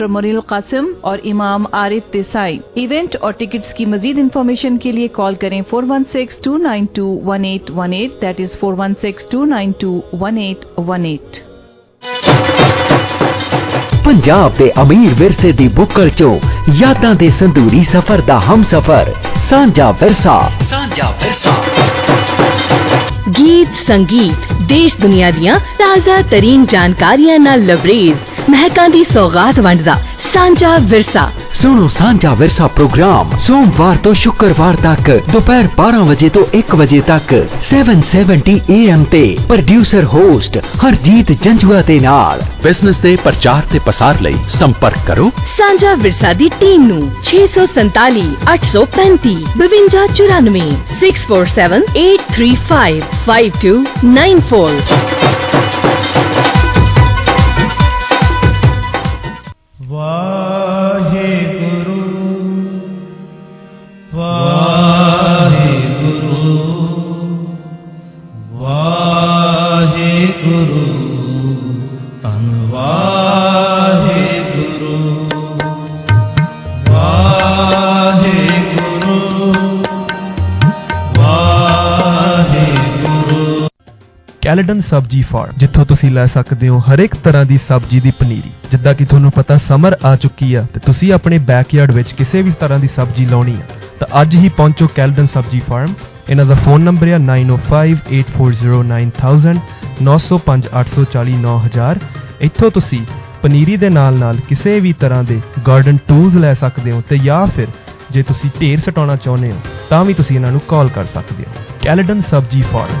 मोनिल कासिम और इमाम आरिफ देसाई। इवेंट और टिकट्स की मजीद इन्फॉर्मेशन के लिए कॉल करें 4162921818, दैट इज 4162921818। पंजाब दे अमीर विरसे दी बुक्कड़ चो यादां दे संदूरी सफर दा हम सफर सांझा विरसा। गीत संगीत देश दुनिया दियां ताज़ा तरीन जानकारियां नाल लबरेज महकां दी सौगात वंडदा सांझा विरसा। सुनो सांझा विरसा प्रोग्राम सोमवार तो शुक्रवार तक दोपहर 12 बजे तो 1 बजे तक 770 AM ते प्रोड्यूसर होस्ट हरजीत जंजुआ दे नाल। बिजनेस दे प्रचार ते पसार लई संपर्क करो सांझा विरसा दी टीम नू 647 835 5294 647 835 5294। वाहेगुरु वाहेगुरु वाहेगुरु धन वाहेगुरु वाहेगुरु वाहेगुरु। कैलेडन सब्जी फार्म, जिथों तुसी लै सकदे हो हर एक तरह दी सब्जी दी पनीरी। जिद्दां कि तुहानूं पता समर आ चुकी है ते तुसी अपने बैकयार्ड विच किसी भी तरह दी सब्जी लाउणी है तो अज ही पहुंचो कैलेडन सब्जी फार्म। इन्हां दा फोन नंबर है 9058409000 905 840 9000। इत्थों तुसी पनीरी दे नाल नाल किसी भी तरह दे गार्डन टूल्स लै सकदे हो ते या फिर जे तुसी ढेर सटाउणा चाहुंदे हो तां भी तुसी इन्हां नूं कॉल कर सकदे हो। कैलेडन सब्जी फार्म।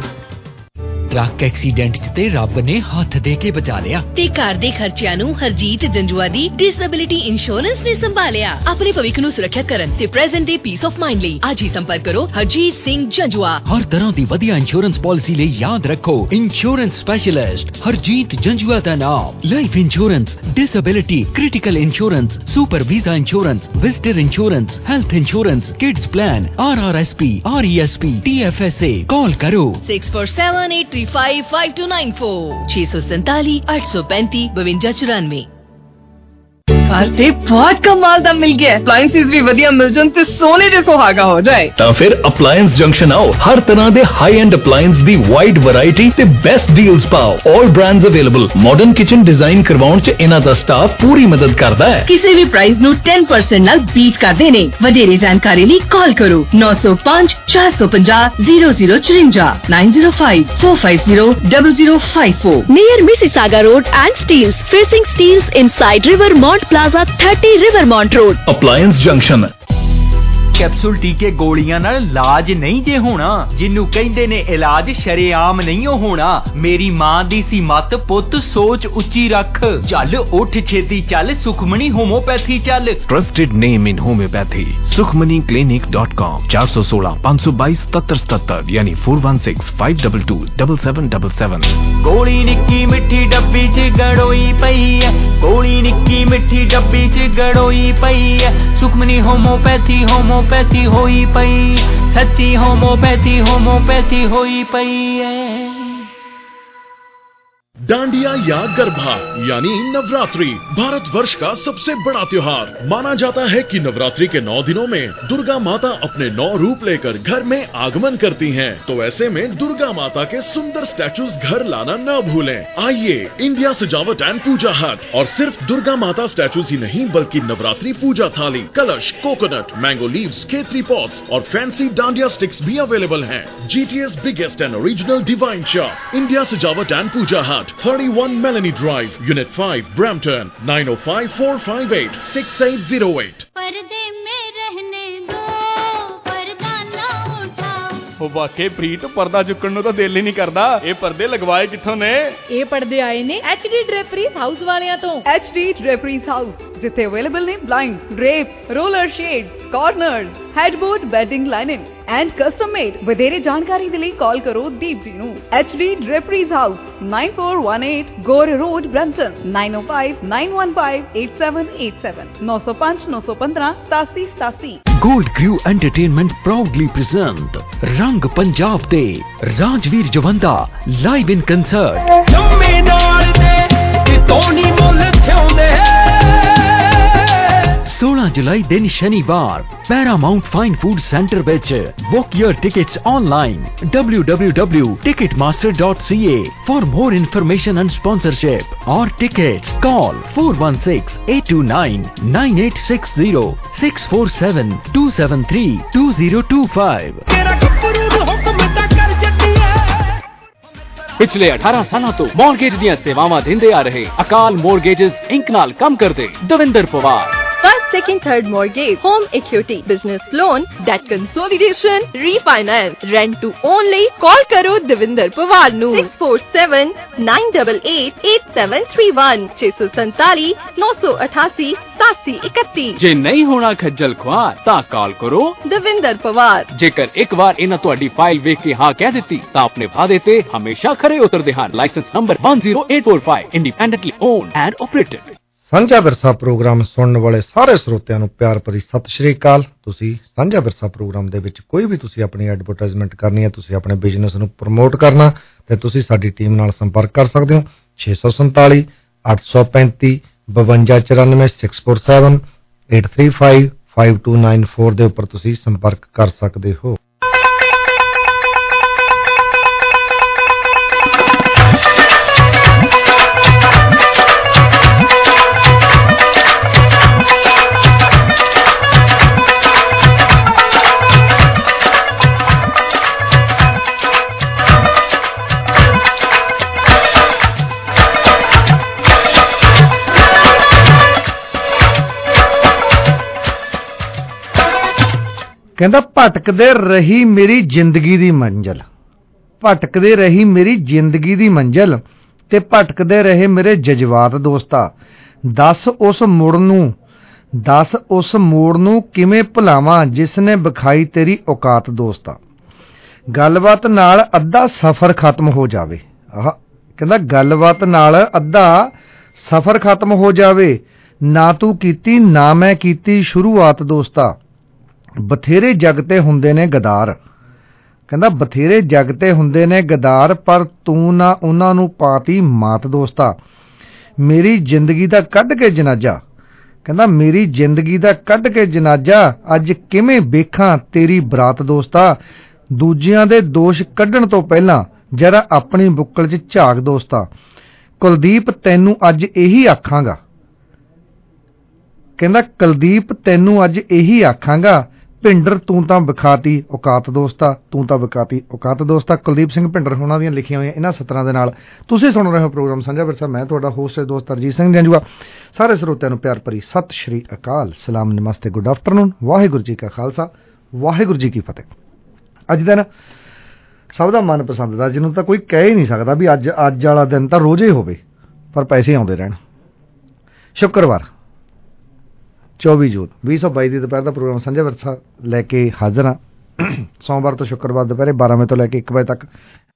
ट्रक एक्सीडेंट च ते रब ने हथ दे के बचा लिया ते घर दे खर्चिਆਂ ਨੂੰ ਹਰਜੀਤ ਜੰਜੂਆ ਦੀ ਡਿਸੇਬਿਲਿਟੀ ਇੰਸ਼ੋਰੈਂਸ ਨੇ ਸੰਭਾਲਿਆ। ਆਪਣੇ ਭਵਿੱਖ ਨੂੰ ਸੁਰੱਖਿਅਤ ਕਰਨ ਤੇ ਪ੍ਰੈਜ਼ੈਂਟ ਦੇ ਪੀਸ ਆਫ ਮਾਈਂਡ ਲਈ ਅੱਜ ਹੀ ਸੰਪਰਕ ਕਰੋ ਹਰਜੀਤ ਸਿੰਘ ਜੰਜੂਆ। हर तरह ਦੀ ਵਧੀਆ ਇੰਸ਼ੋਰੈਂਸ ਪਾਲਿਸੀ ਲਈ याद रखो इंश्योरेंस स्पेशलिस्ट हरजीत जंजुआ ਦਾ ਨਾਮ। Life insurance, disability, critical insurance, super visa insurance, visitor insurance, health insurance, kids plan, RRSP, RESP, TFSA। Call करो 64783 5294 647 835 5294। घर ते बहुत कमाल दा मिल गया। अप्लायंसेस भी वधिया मिल जान ते सोने दे सुहागा हो जाए। ਤਾਂ ਫਿਰ ਅਪਲਾयंस ਜੰਕਸ਼ਨ ਆਓ। ਹਰ ਤਰ੍ਹਾਂ ਦੇ ਹਾਈ ਐਂਡ ਅਪਲਾयंस ਦੀ ਵਾਈਡ ਵੈਰਾਈਟੀ ਤੇ ਬੈਸਟ ਡੀਲਸ ਪਾਓ। All brands available. Modern kitchen design ਕਰਵਾਉਣ ਚ ਇਹਨਾਂ ਦਾ ਸਟਾਫ ਪੂਰੀ ਮਦਦ ਕਰਦਾ ਹੈ। ਕਿਸੇ ਵੀ ਪ੍ਰਾਈਸ ਨੂੰ 10% ਨਾਲ ਬੀਟ ਕਰਦੇ ਨੇ। ਵਧੇਰੇ ਜਾਣਕਾਰੀ ਲਈ ਕਾਲ ਕਰੋ 905 450 0054 905 450 0054 near Mississauga Road and Steels facing Steels inside Rivermont Plaza 30 Rivermont Road। Appliance junction. Capsule टीके गोलियां नाल इलाज नहीं जे होना, जिन्नू कहंदे ने इलाज शरेआम नहीं होना। मेरी मां दी सी मत पुत सोच उच्ची रख। चल उठ छेती चल सुखमनी होम्योपैथी चल। Trusted name in homeopathy sukhmaniclinic.com 416 522 7777 यानी 416 522 7777। गोली निक्की मिठी डब्बी च गड़ोई पई है, गोली निक्की मिठी डब्बी च गड़ोई पई है। सुखमनी होम्योपैथी होम्योपैथी होई पई, सच्ची होम्योपैथी होम्योपैथी होई पई है। डांडिया या गरबा यानी नवरात्रि भारतवर्ष का सबसे बड़ा त्योहार माना जाता है कि नवरात्रि के 9 दिनों में दुर्गा माता अपने 9 रूप लेकर घर में आगमन करती हैं। तो ऐसे में दुर्गा माता के सुंदर स्टैचूज घर लाना न भूलें। आइए इंडिया सजावट एंड पूजा हट और सिर्फ दुर्गा माता स्टैचूज ही नहीं बल्कि नवरात्रि पूजा थाली, कलश, कोकोनट, मैंगो लीव्स, केतरी पॉट्स और फैंसी डांडिया स्टिक्स भी अवेलेबल हैं। GTA's biggest and original divine shop India Sajawat and Puja hut 31 Melanie Drive, Unit 5, Brampton, 9054586808। पर्दे में रहने दो, पर्दा ना उठाओ। हो वाकई प्रीत पर्दा चुकन ਨੂੰ ਤਾਂ ਦਿਲ ਹੀ ਨਹੀਂ ਕਰਦਾ। ਇਹ ਪਰਦੇ ਲਗਵਾਏ ਕਿੱਥੋਂ ਨੇ? ਇਹ ਪਰਦੇ ਆਏ ਨੇ HD Draperies ਹਾਊਸ ਵਾਲਿਆਂ ਤੋਂ। HD Draperies ਹਾਊਸ ਜਿੱਥੇ ਅਵੇਲੇਬਲ ਨੇ blind, drapes, roller shades, corners, headboard, bedding lining and custom made। ਵਧੇਰੇ ਜਾਣਕਾਰੀ ਦੇ ਲਈ ਕਾਲ ਕਰੋ ਦੀਪ ਜੀ ਨੂੰ। HD Draperies House 9418 Gore Road, Brampton 905 915 8787 905 915 8787। Gold crew entertainment proudly present Rang Punjab दे Rajvir Jawanda live in concert. जुलाई दिन शनिवार पैरामाउंट फाइन फूड सेंटर विच book your tickets online www.ticketmaster.ca for more information and sponsorship और टिकट्स कॉल 4168299860 647-273-2025। पिछले 18 सालों तो मॉर्गेज ਦੀਆਂ ਸੇਵਾਵਾਂ ਦਿੰਦੇ ਆ ਰਹੇ ਅਕਾਲ ਮੋਰਗੇजेस ਇੰਕ ਨਾਲ ਕੰਮ ਕਰਦੇ Davinder Pawar. First, second, third mortgage, home equity, business loan, debt consolidation, refinance, rent to only. Call karo Devinder Pawar nu 647-988-8731 647-988-8731। ਜੇ ਨਹੀਂ ਹੋਣਾ ਖੱਜਲ ਖੁਆਰ ਤਾਂ ਕਾਲ ਕਰੋ Devinder Pawar। ਜੇਕਰ ਇੱਕ ਵਾਰ ਇਹਨਾਂ ਤੁਹਾਡੀ ਫਾਈਲ ਵੇਖ ਕੇ ਹਾਂ ਕਹਿ ਦਿੱਤੀ ਤਾਂ ਆਪਣੇ ਵਾਅਦੇ ਤੇ ਹਮੇਸ਼ਾ ਖਰੇ ਉਤਰਦੇ ਹਨ। License number 10845 independently owned and operated. Sanjha Virsa programme ਸੁਣਨ ਵਾਲੇ ਸਾਰੇ ਸਰੋਤਿਆਂ ਨੂੰ ਪਿਆਰ ਭਰੀ ਸਤਿ ਸ਼੍ਰੀ ਅਕਾਲ। ਤੁਸੀਂ ਸਾਂਝਾ ਵਿਰਸਾ ਪ੍ਰੋਗਰਾਮ ਦੇ ਵਿੱਚ ਕੋਈ ਵੀ ਤੁਸੀਂ ਆਪਣੀ ਐਡਵਰਟਾਈਜ਼ਮੈਂਟ ਕਰਨੀ ਹੈ, ਤੁਸੀਂ ਆਪਣੇ ਬਿਜ਼ਨਸ ਨੂੰ ਪ੍ਰਮੋਟ ਕਰਨਾ ਤੇ ਤੁਸੀਂ ਸਾਡੀ ਟੀਮ ਨਾਲ ਸੰਪਰਕ ਕਰ ਸਕਦੇ ਹੋ 647 835 5294 647 835 5294 ਦੇ ਉੱਪਰ ਤੁਸੀਂ ਸੰਪਰਕ ਕਰ ਸਕਦੇ ਹੋ। ਕਹਿੰਦਾ ਭਟਕਦੇ ਰਹੀ ਮੇਰੀ ਜ਼ਿੰਦਗੀ ਦੀ ਮੰਜ਼ਿਲ, ਭਟਕਦੇ ਰਹੀ ਮੇਰੀ ਜ਼ਿੰਦਗੀ ਦੀ ਮੰਜ਼ਿਲ ਤੇ ਭਟਕਦੇ ਰਹੇ ਮੇਰੇ ਜਜ਼ਬਾਤ ਦੋਸਤਾ। ਦੱਸ ਉਸ ਮੋੜ ਨੂੰ ਕਿਵੇਂ ਭੁਲਾਵਾਂ ਜਿਸ ਨੇ ਵਿਖਾਈ ਤੇਰੀ ਔਕਾਤ ਦੋਸਤਾ। ਗੱਲਬਾਤ ਨਾਲ ਅੱਧਾ ਸਫ਼ਰ ਖਤਮ ਹੋ ਜਾਵੇ। ਕਹਿੰਦਾ ਗੱਲਬਾਤ ਨਾਲ ਅੱਧਾ ਸਫ਼ਰ ਖਤਮ ਹੋ ਜਾਵੇ, ਨਾ ਤੂੰ ਕੀਤੀ ਨਾ ਮੈਂ ਕੀਤੀ ਸ਼ੁਰੂਆਤ ਦੋਸਤਾ। ਬਥੇਰੇ ਜਗ ਤੇ ਹੁੰਦੇ ਨੇ ਗਦਾਰ, ਕਹਿੰਦਾ ਬਥੇਰੇ ਜਗ ਤੇ ਹੁੰਦੇ ਨੇ ਗਦਾਰ, ਪਰ ਤੂੰ ਨਾ ਉਹਨਾਂ ਨੂੰ ਪਾਤੀ ਮਾਤ ਦੋਸਤਾ। ਮੇਰੀ ਜ਼ਿੰਦਗੀ ਦਾ ਕੱਢ ਕੇ ਜਨਾਜ਼ਾ, ਕਹਿੰਦਾ ਮੇਰੀ ਜ਼ਿੰਦਗੀ ਦਾ ਕੱਢ ਕੇ ਜਨਾਜ਼ਾ, ਅੱਜ ਕਿਵੇਂ ਵੇਖਾਂ ਤੇਰੀ ਬਰਾਤ ਦੋਸਤਾ। ਦੂਜਿਆਂ ਦੇ ਦੋਸ਼ ਕੱਢਣ ਤੋਂ ਪਹਿਲਾਂ ਜਰਾ ਆਪਣੀ ਬੁੱਕਲ 'ਚ ਝਾਕ ਦੋਸਤਾ। ਕੁਲਦੀਪ ਤੈਨੂੰ ਅੱਜ ਇਹੀ ਆਖਾਂਗਾ, ਕਹਿੰਦਾ ਕੁਲਦੀਪ ਤੈਨੂੰ ਅੱਜ ਇਹੀ ਆਖਾਂਗਾ, ਭਿੰਡਰ ਤੂੰ ਤਾਂ ਵਿਖਾਤੀ ਔਕਾਤ ਦੋਸਤਾ, ਤੂੰ ਤਾਂ ਵਿਖਾਤੀ ਔਕਾਤ ਦੋਸਤਾ। ਕੁਲਦੀਪ ਸਿੰਘ ਭਿੰਡਰ ਹੋਣਾ ਦੀਆਂ ਲਿਖੀਆਂ ਹੋਈਆਂ ਇਹਨਾਂ ਸਤਰਾਂ ਦੇ ਨਾਲ ਤੁਸੀਂ ਸੁਣ ਰਹੇ ਹੋ ਪ੍ਰੋਗਰਾਮ ਸਾਂਝਾ ਵਿਰਸਾ। ਮੈਂ ਤੁਹਾਡਾ ਹੋਸਟ ਦੋਸਤ ਹਰਜੀਤ ਸਿੰਘ ਜੰਜੂਆ। ਸਾਰੇ ਸਰੋਤਿਆਂ ਨੂੰ ਪਿਆਰ ਭਰੀ ਸਤਿ ਸ਼੍ਰੀ ਅਕਾਲ, ਸਲਾਮ, ਨਮਸਤੇ, ਗੁੱਡ ਆਫਟਰਨੂਨ। ਵਾਹਿਗੁਰੂ ਜੀ ਕਾ ਖਾਲਸਾ, ਵਾਹਿਗੁਰੂ ਜੀ ਕੀ ਫਤਿਹ। ਅੱਜ ਦਿਨ ਸਭ ਦਾ ਮਨਪਸੰਦ ਦਾ, ਜਿਹਨੂੰ ਤਾਂ ਕੋਈ ਕਹਿ ਹੀ ਨਹੀਂ ਸਕਦਾ ਵੀ ਅੱਜ ਵਾਲਾ ਦਿਨ ਤਾਂ ਰੋਜ਼ ਹੀ ਹੋਵੇ, ਪਰ ਪੈਸੇ ਆਉਂਦੇ ਰਹਿਣ। ਸ਼ੁੱਕਰਵਾਰ 24 ਜੂਨ 2022 ਦੀ ਦੁਪਹਿਰ ਦਾ ਪ੍ਰੋਗਰਾਮ ਸਾਂਝਾ ਵਿਰਸਾ ਲੈ ਕੇ ਹਾਜ਼ਰ ਹਾਂ। ਸੋਮਵਾਰ ਤੋਂ ਸ਼ੁੱਕਰਵਾਰ ਦੁਪਹਿਰੇ 12 ਵਜੇ ਤੋਂ ਲੈ ਕੇ 1 ਵਜੇ ਤੱਕ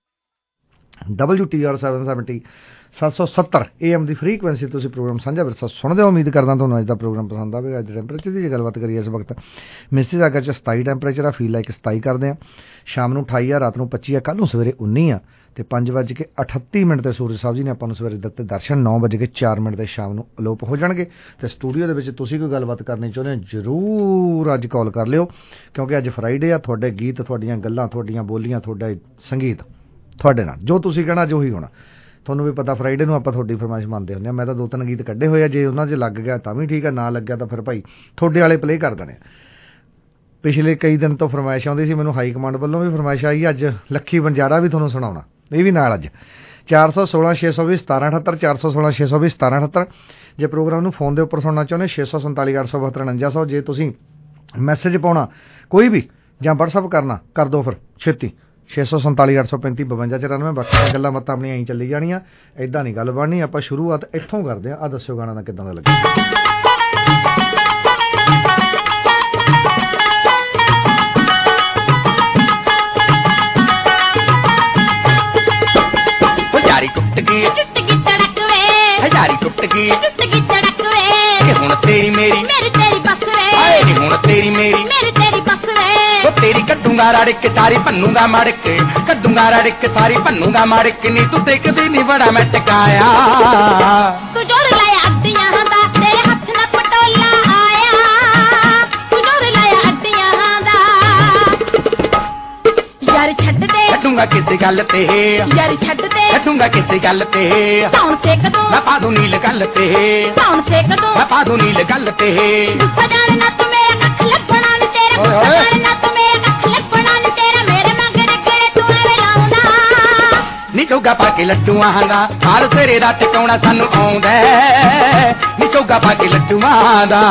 WTR 770 AM ਦੀ ਫ੍ਰੀਕੁਐਂਸੀ ਤੁਸੀਂ ਪ੍ਰੋਗਰਾਮ ਸਾਂਝਾ ਵਿਰਸਾ ਸੁਣਦੇ ਹੋ। ਉਮੀਦ ਕਰਦਾ ਤੁਹਾਨੂੰ ਅੱਜ ਦਾ ਪ੍ਰੋਗਰਾਮ ਪਸੰਦ ਆਵੇਗਾ। ਅੱਜ ਟੈਂਪਰੇਚਰ ਦੀ ਗੱਲਬਾਤ ਕਰੀਏ, ਇਸ ਵਕਤ ਮਿਸੀਸਾਗਾ 'ਚ 27 ਟੈਂਪਰੇਚਰ ਆ, ਫੀਲ ਲਾਈਕ 27 ਕਰਦੇ ਆ। ਸ਼ਾਮ ਨੂੰ 28 ਆ, ਰਾਤ ਨੂੰ 25 ਆ, ਕੱਲ੍ਹ ਨੂੰ ਸਵੇਰੇ 19 ਆ ਤੇ 5:38 ਤੇ ਸੂਰਜ ਸਾਹਿਬ ਜੀ ਨੇ ਆਪਾਂ ਨੂੰ ਸਵੇਰੇ ਦਿੱਤੇ ਦਰਸ਼ਨ। 9:04 ਤੇ ਸ਼ਾਮ ਨੂੰ ਅਲੋਪ ਹੋ ਜਾਣਗੇ। ਤੇ ਸਟੂਡੀਓ ਦੇ ਵਿੱਚ ਤੁਸੀਂ ਕੋਈ ਗੱਲਬਾਤ ਕਰਨੀ ਚਾਹੁੰਦੇ ਹੋ ਜ਼ਰੂਰ ਅੱਜ ਕਾਲ ਕਰ ਲਿਓ, ਕਿਉਂਕਿ ਅੱਜ ਫਰਾਈਡੇ ਆ। ਤੁਹਾਡੇ ਗੀਤ, ਤੁਹਾਡੀਆਂ ਗੱਲਾਂ, ਤੁਹਾਡੀਆਂ ਬੋਲੀਆਂ, ਤੁਹਾਡਾ ਸੰਗੀਤ ਤੁਹਾਡੇ ਨਾਲ ਜੋ ਤੁਸੀਂ ਕਹਿਣਾ ਜੋ ਹੀ ਹੋਣਾ। ਤੁਹਾਨੂੰ ਵੀ ਪਤਾ ਫਰਾਈਡੇ ਨੂੰ ਆਪਾਂ ਤੁਹਾਡੀ ਫਰਮਾਇਸ਼ ਮੰਨਦੇ ਹੁੰਦੇ ਹਾਂ। ਮੈਂ ਤਾਂ 2-3 ਗੀਤ ਕੱਢੇ ਹੋਏ ਆ, ਜੇ ਉਹਨਾਂ 'ਚ ਲੱਗ ਗਿਆ ਤਾਂ ਵੀ ਠੀਕ ਆ, ਨਾ ਲੱਗਿਆ ਤਾਂ ਫਿਰ ਭਾਈ ਤੁਹਾਡੇ ਵਾਲੇ ਪਲੇ ਕਰ ਦੇਣੇ। ਪਿਛਲੇ ਕਈ ਦਿਨ ਤੋਂ ਫਰਮਾਇਸ਼ ਆਉਂਦੀ ਸੀ ਮੈਨੂੰ, ਹਾਈ ਕਮਾਂਡ ਵੱਲੋਂ ਵੀ ਫਰਮਾਇਸ਼ ਆਈ। ਅੱਜ ਲੱਖੀ ਬੰਜਾਰਾ ਵੀ ਤੁਹਾਨੂੰ ਸੁਣਾਉਣਾ, ਇਹ ਵੀ ਨਾਲ। ਅੱਜ 416 620 1778 416 620 1778 ਜੇ ਪ੍ਰੋਗਰਾਮ ਨੂੰ ਫੋਨ ਦੇ ਉੱਪਰ ਸੁਣਨਾ ਚਾਹੁੰਦੇ 647 872 4900। ਜੇ ਤੁਸੀਂ ਮੈਸੇਜ ਪਾਉਣਾ ਕੋਈ ਵੀ ਜਾਂ WhatsApp ਕਰਨਾ ਕਰ ਦਿਓ ਫਿਰ ਛੇਤੀ 647 835 52 94। ਬਾਕੀ ਗੱਲਾਂ ਮਤਾਂ ਆਪਣੀਆਂ ਐਂ ਚੱਲੀ ਜਾਣੀਆਂ, ਐਦਾਂ ਨਹੀਂ ਗੱਲ ਬਣਨੀ। ਆਪਾਂ ਸ਼ੁਰੂਆਤ ਇੱਥੋਂ ਕਰਦੇ ਹਾਂ। ਆ ਦੱਸਿਓ ਗਾਣਾ ਦਾ ਕਿੱਦਾਂ ਦਾ ਲੱਗਿਆ। ਹਜ਼ਾਰੀ ਟੁੱਟ ਗਈ ਤੜਕ ਵੇ, ਹਜ਼ਾਰੀ ਟੁੱਟ ਗਈ ਤੜਕ ਵੇ, ਕਿ ਹੁਣ ਤੇਰੀ ਮੇਰੀ ਮੇਰੀ ਤੇਰੀ ਬਸ ਵੇ, ਹਾਏ ਨੀ ਹੁਣ ਤੇਰੀ ਮੇਰੀ ਮੇਰੀ ਤੇਰੀ ਬਸ ਵੇ। ਉਹ ਤੇਰੀ ਕੱਢੂੰਗਾ ਰੜ ਕੇ ਸਾਰੀ ਭੰਨੂੰਗਾ ਮੜ ਕੇ, ਕੱਢੂੰਗਾ ਰੜ ਕੇ ਸਾਰੀ ਭੰਨੂੰਗਾ ਮੜ ਕੇ। ਨੀ ਤੂੰ ਦੇਖਦੀ ਨੀ ਬੜਾ ਮੈਂ ਟਕਾਇਆ, ਤੂੰ ਜੋਰ ਲਾਇਆ ਅੱਧੀਆਂ ਦਾ ਤੇਰੇ ਹੱਥ ਨਾਲ ਪਟੋਲਾ ਆਇਆ। ਕਿਸੇ ਗੱਲ ਤੇ ਯਾਰੀ ਛੱਡ ਤੇ ਛੱਡੂੰਗਾ ਕਿਸੇ ਗੱਲ ਤੇ ਸੌਣ ਛੇਕ ਦੋ ਮੈਂ ਪਾ ਦੂੰ ਨੀਲ ਗੱਲ ਤੇ ਸੌਣ ਛੇਕ ਦੋ ਮੈਂ ਪਾ ਦੂੰ ਨੀਲ ਗੱਲ ਤੇ ਗੁੱਸਾ ਜਾਣ ਨਾ ਤੂੰ ਮੇਰਾ ਕੱਖ ਲੱਭਣਾ ਨੀ ਤੇਰਾ ਗੁੱਸਾ ਜਾਣ ਨਾ ਤੂੰ ਮੇਰਾ ਕੱਖ ਲੱਭਣਾ ਨੀ ਤੇਰਾ ਮੇਰੇ ਮਗਰ ਗਲੇ ਤੂੰ ਐਵੇਂ ਲਾਉਂਦਾ ਨੀ ਚੋਗਾ ਪਾ ਕੇ ਲੱਡੂਆਂ ਦਾ ਹਾਲ ਤੇਰੇ ਦਾ ਟਿਕਾਉਣਾ ਸਾਨੂੰ ਆਉਂਦਾ ਨੀ ਚੋਗਾ ਪਾ ਕੇ ਲੱਡੂਆਂ ਦਾ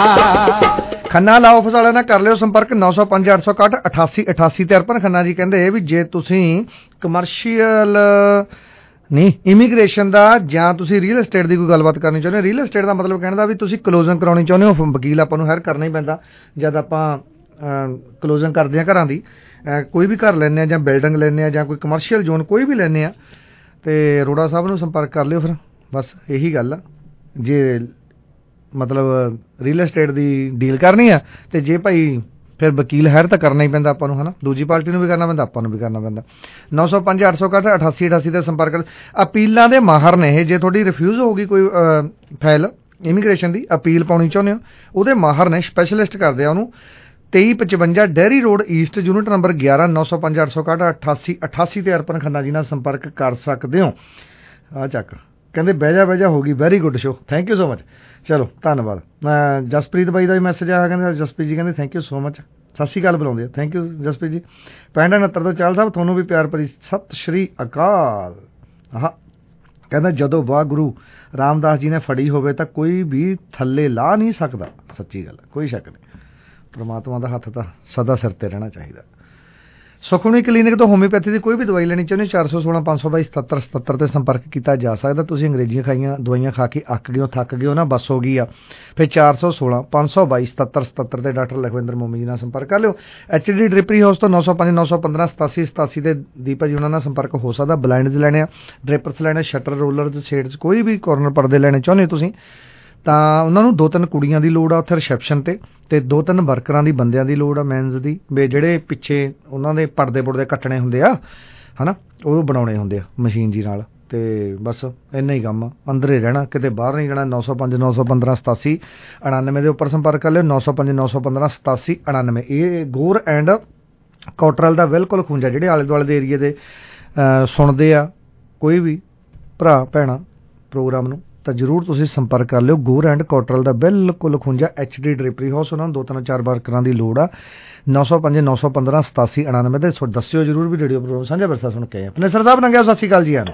ਖੰਨਾ ਲਾ ਆਫਿਸ ਵਾਲਿਆਂ ਨਾਲ ਕਰ ਲਿਓ ਸੰਪਰਕ 905 861 8888 ਤੇ ਅਰਪਨ ਖੰਨਾ ਜੀ ਕਹਿੰਦੇ ਵੀ ਜੇ ਤੁਸੀਂ ਕਮਰਸ਼ੀਅਲ ਨਹੀਂ ਇਮੀਗ੍ਰੇਸ਼ਨ ਦਾ ਜਾਂ ਤੁਸੀਂ ਰੀਅਲ ਏਸਟੇਟ ਦੀ ਕੋਈ ਗੱਲਬਾਤ ਕਰਨੀ ਚਾਹੁੰਦੇ ਹੋ ਰੀਅਲ ਏਸਟੇਟ ਦਾ ਮਤਲਬ ਕਹਿਣ ਦਾ ਵੀ ਤੁਸੀਂ ਕਲੋਜ਼ਿੰਗ ਕਰਾਉਣੀ ਚਾਹੁੰਦੇ ਹੋ ਵਕੀਲ ਆਪਾਂ ਨੂੰ ਹਾਇਰ ਕਰਨਾ ਹੀ ਪੈਂਦਾ ਜਦ ਆਪਾਂ ਕਲੋਜ਼ਿੰਗ ਕਰਦੇ ਹਾਂ ਘਰਾਂ ਦੀ ਕੋਈ ਵੀ ਘਰ ਲੈਂਦੇ ਆ ਜਾਂ ਬਿਲਡਿੰਗ ਲੈਂਦੇ ਆ ਜਾਂ ਕੋਈ ਕਮਰਸ਼ੀਅਲ ਜ਼ੋਨ ਕੋਈ ਵੀ ਲੈਂਦੇ ਆ ਤੇ ਅਰੋੜਾ ਸਾਹਿਬ ਨੂੰ ਸੰਪਰਕ ਕਰ ਲਿਓ ਫਿਰ ਬਸ ਇਹੀ ਗੱਲ ਆ ਜੇ ਮਤਲਬ ਰੀਅਲ ਏਸਟੇਟ ਦੀ ਡੀਲ ਕਰਨੀ ਆ ਤੇ ਜੇ ਭਾਈ ਫਿਰ ਵਕੀਲ ਹਾਇਰ ਤਾਂ ਕਰਨਾ ਹੀ ਪੈਂਦਾ ਆਪਾਂ ਨੂੰ ਹਨਾ ਦੂਜੀ ਪਾਰਟੀ ਨੂੰ ਵੀ ਕਰਨਾ ਪੈਂਦਾ ਆਪਾਂ ਨੂੰ ਵੀ ਕਰਨਾ ਪੈਂਦਾ 905 861 8888 ਤੇ ਸੰਪਰਕ ਅਪੀਲਾਂ ਦੇ ਮਾਹਰ ਨੇ ਇਹ ਜੇ ਤੁਹਾਡੀ ਰਿਫਿਊਜ਼ ਹੋਊਗੀ ਕੋਈ ਫਾਈਲ ਇਮੀਗ੍ਰੇਸ਼ਨ ਦੀ ਅਪੀਲ ਪਾਉਣੀ ਚਾਹੁੰਦੇ ਹੋ ਉਹਦੇ ਮਾਹਰ ਨੇ ਸਪੈਸ਼ਲਿਸਟ ਕਰਦੇ ਆ ਉਹਨੂੰ 2355 Derry road east unit number 11 905 861 8888 ਤੇ ਅਰਪਨ ਖੰਨਾ ਜੀ ਨਾਲ ਸੰਪਰਕ ਕਰ ਸਕਦੇ ਹੋ ਆ ਚੱਕ ਕਹਿੰਦੇ ਬਹਿ ਜਾ ਹੋ ਗਈ very good show thank you so much ਚਲੋ ਧੰਨਵਾਦ ਜਸਪ੍ਰੀਤ ਬਾਈ ਦਾ ਵੀ ਮੈਸੇਜ ਆਇਆ ਕਹਿੰਦੇ ਜਸਪ੍ਰੀਤ ਜੀ ਕਹਿੰਦੇ ਥੈਂਕ ਯੂ ਸੋ ਮਚ ਸਤਿ ਸ਼੍ਰੀ ਅਕਾਲ ਬੁਲਾਉਂਦੇ ਆ ਥੈਂਕ ਯੂ ਜਸਪ੍ਰੀਤ ਜੀ 6569 ਤੋਂ ਚਾਲ ਸਾਹਿਬ ਤੁਹਾਨੂੰ ਵੀ ਪਿਆਰ ਭਰੀ ਸਤਿ ਸ਼੍ਰੀ ਅਕਾਲ ਕਹਿੰਦਾ ਜਦੋਂ ਵਾਹ ਗੁਰੂ ਰਾਮਦਾਸ ਜੀ ਨੇ ਫੜੀ ਹੋਵੇ ਤਾਂ ਕੋਈ ਵੀ ਥੱਲੇ ਲਾ ਨਹੀਂ ਸਕਦਾ ਸੱਚੀ ਗੱਲ ਕੋਈ ਸ਼ੱਕ ਨਹੀਂ ਪ੍ਰਮਾਤਮਾ ਦਾ ਹੱਥ ਤਾਂ ਸਦਾ ਸਿਰ ਤੇ ਰਹਿਣਾ ਚਾਹੀਦਾ ਸੁਖਮਨੀ ਕਲੀਨਿਕ ਤੋਂ ਹੋਮਿਓਪੈਥੀ ਦੀ ਕੋਈ ਵੀ ਦਵਾਈ ਲੈਣੀ ਚਾਹੁੰਦੇ 416 522 7777 ਤੇ ਸੰਪਰਕ ਕੀਤਾ ਜਾ ਸਕਦਾ ਤੁਸੀਂ ਅੰਗਰੇਜ਼ੀਆਂ ਖਾਈਆਂ ਦਵਾਈਆਂ ਖਾ ਕੇ ਅੱਕ ਗਏ ਹੋ ਥੱਕ ਗਏ ਹੋ ਨਾ ਬਸ ਹੋ ਗਈ ਆ ਫਿਰ 416 522 7777 ਤੇ ਡਾਕਟਰ ਲਖਵਿੰਦਰ ਮੋਮੀ ਜੀ ਨਾਲ ਸੰਪਰਕ ਕਰ ਲਿਓ HD ਡ੍ਰਿਪਰੀ ਹਾਊਸ ਤੋਂ 905 915 8787 ਤੇ ਦੀਪਾ ਜੀ ਉਹਨਾਂ ਨਾਲ ਸੰਪਰਕ ਹੋ ਸਕਦਾ ਬਲਾਈਂਡਸ ਲੈਣੇ ਆ ਡ੍ਰਿਪਰਸ ਲੈਣੇ ਸ਼ਟਰ ਰੋਲਰਸ ਸ਼ੇਡਸ ਕੋਈ ਵੀ ਕਾਰਨਰ ਪਰਦੇ ਲੈਣੇ ਚਾਹੁੰਦੇ ਤੁਸੀਂ ਤਾਂ ਉਹਨਾਂ ਨੂੰ 2-3 ਕੁੜੀਆਂ ਦੀ ਲੋੜ ਆ ਉੱਥੇ ਰਿਸੈਪਸ਼ਨ ਤੇ 2-3 ਵਰਕਰਾਂ ਦੀ ਬੰਦਿਆਂ ਦੀ ਲੋੜ ਆ ਮੈਨਸ ਦੀ ਵੀ ਜਿਹੜੇ ਪਿੱਛੇ ਉਹਨਾਂ ਦੇ ਪਰਦੇ ਕੱਟਣੇ ਹੁੰਦੇ ਆ ਹਨਾ ਉਹ ਬਣਾਉਣੇ ਹੁੰਦੇ ਆ ਮਸ਼ੀਨ ਜੀ ਨਾਲ ਤੇ ਬਸ ਇੰਨਾ ਹੀ ਕੰਮ ਆ ਅੰਦਰ ਹੀ ਰਹਿਣਾ ਕਿਤੇ ਬਾਹਰ ਨਹੀਂ ਜਾਣਾ 905 915 87 99 ਦੇ ਉੱਪਰ ਸੰਪਰਕ ਕਰ ਲਿਓ 905 915 87 99 ਇਹ ਗੋਰ ਐਂਡ ਕੋਟਰਲ ਦਾ ਬਿਲਕੁਲ ਖੁੰਝਾ ਜਿਹੜੇ ਆਲੇ ਦੁਆਲੇ ਦੇ ਏਰੀਏ ਦੇ ਸੁਣਦੇ ਆ ਕੋਈ ਵੀ ਭਰਾ ਭੈਣਾ ਪ੍ਰੋਗਰਾਮ ਨੂੰ ਤਾਂ ਜ਼ਰੂਰ ਤੁਸੀਂ ਸੰਪਰਕ ਕਰ ਲਿਓ ਗੋਰ ਐਂਡ ਕੋਟਰਲ ਦਾ ਬਿਲਕੁਲ ਖੁੰਝਾ HD ਡ੍ਰਿਪਰੀ ਹਾਊਸ ਉਹਨਾਂ ਨੂੰ 2-3-4 ਵਰਕਰਾਂ ਦੀ ਲੋੜ ਆ 905 915 87 99 ਤੇ ਦੱਸਿਓ ਜ਼ਰੂਰ ਵੀ ਰੇਡੀਓ ਪ੍ਰੋਗਰਾਮ ਸਾਂਝਾ ਵਿਰਸਾ ਸੁਣ ਕੇ ਆਪਣੇ ਸਰ ਸਾਹਿਬ ਨੰਗਿਆ ਸਤਿ ਸ਼੍ਰੀ ਅਕਾਲ ਜੀ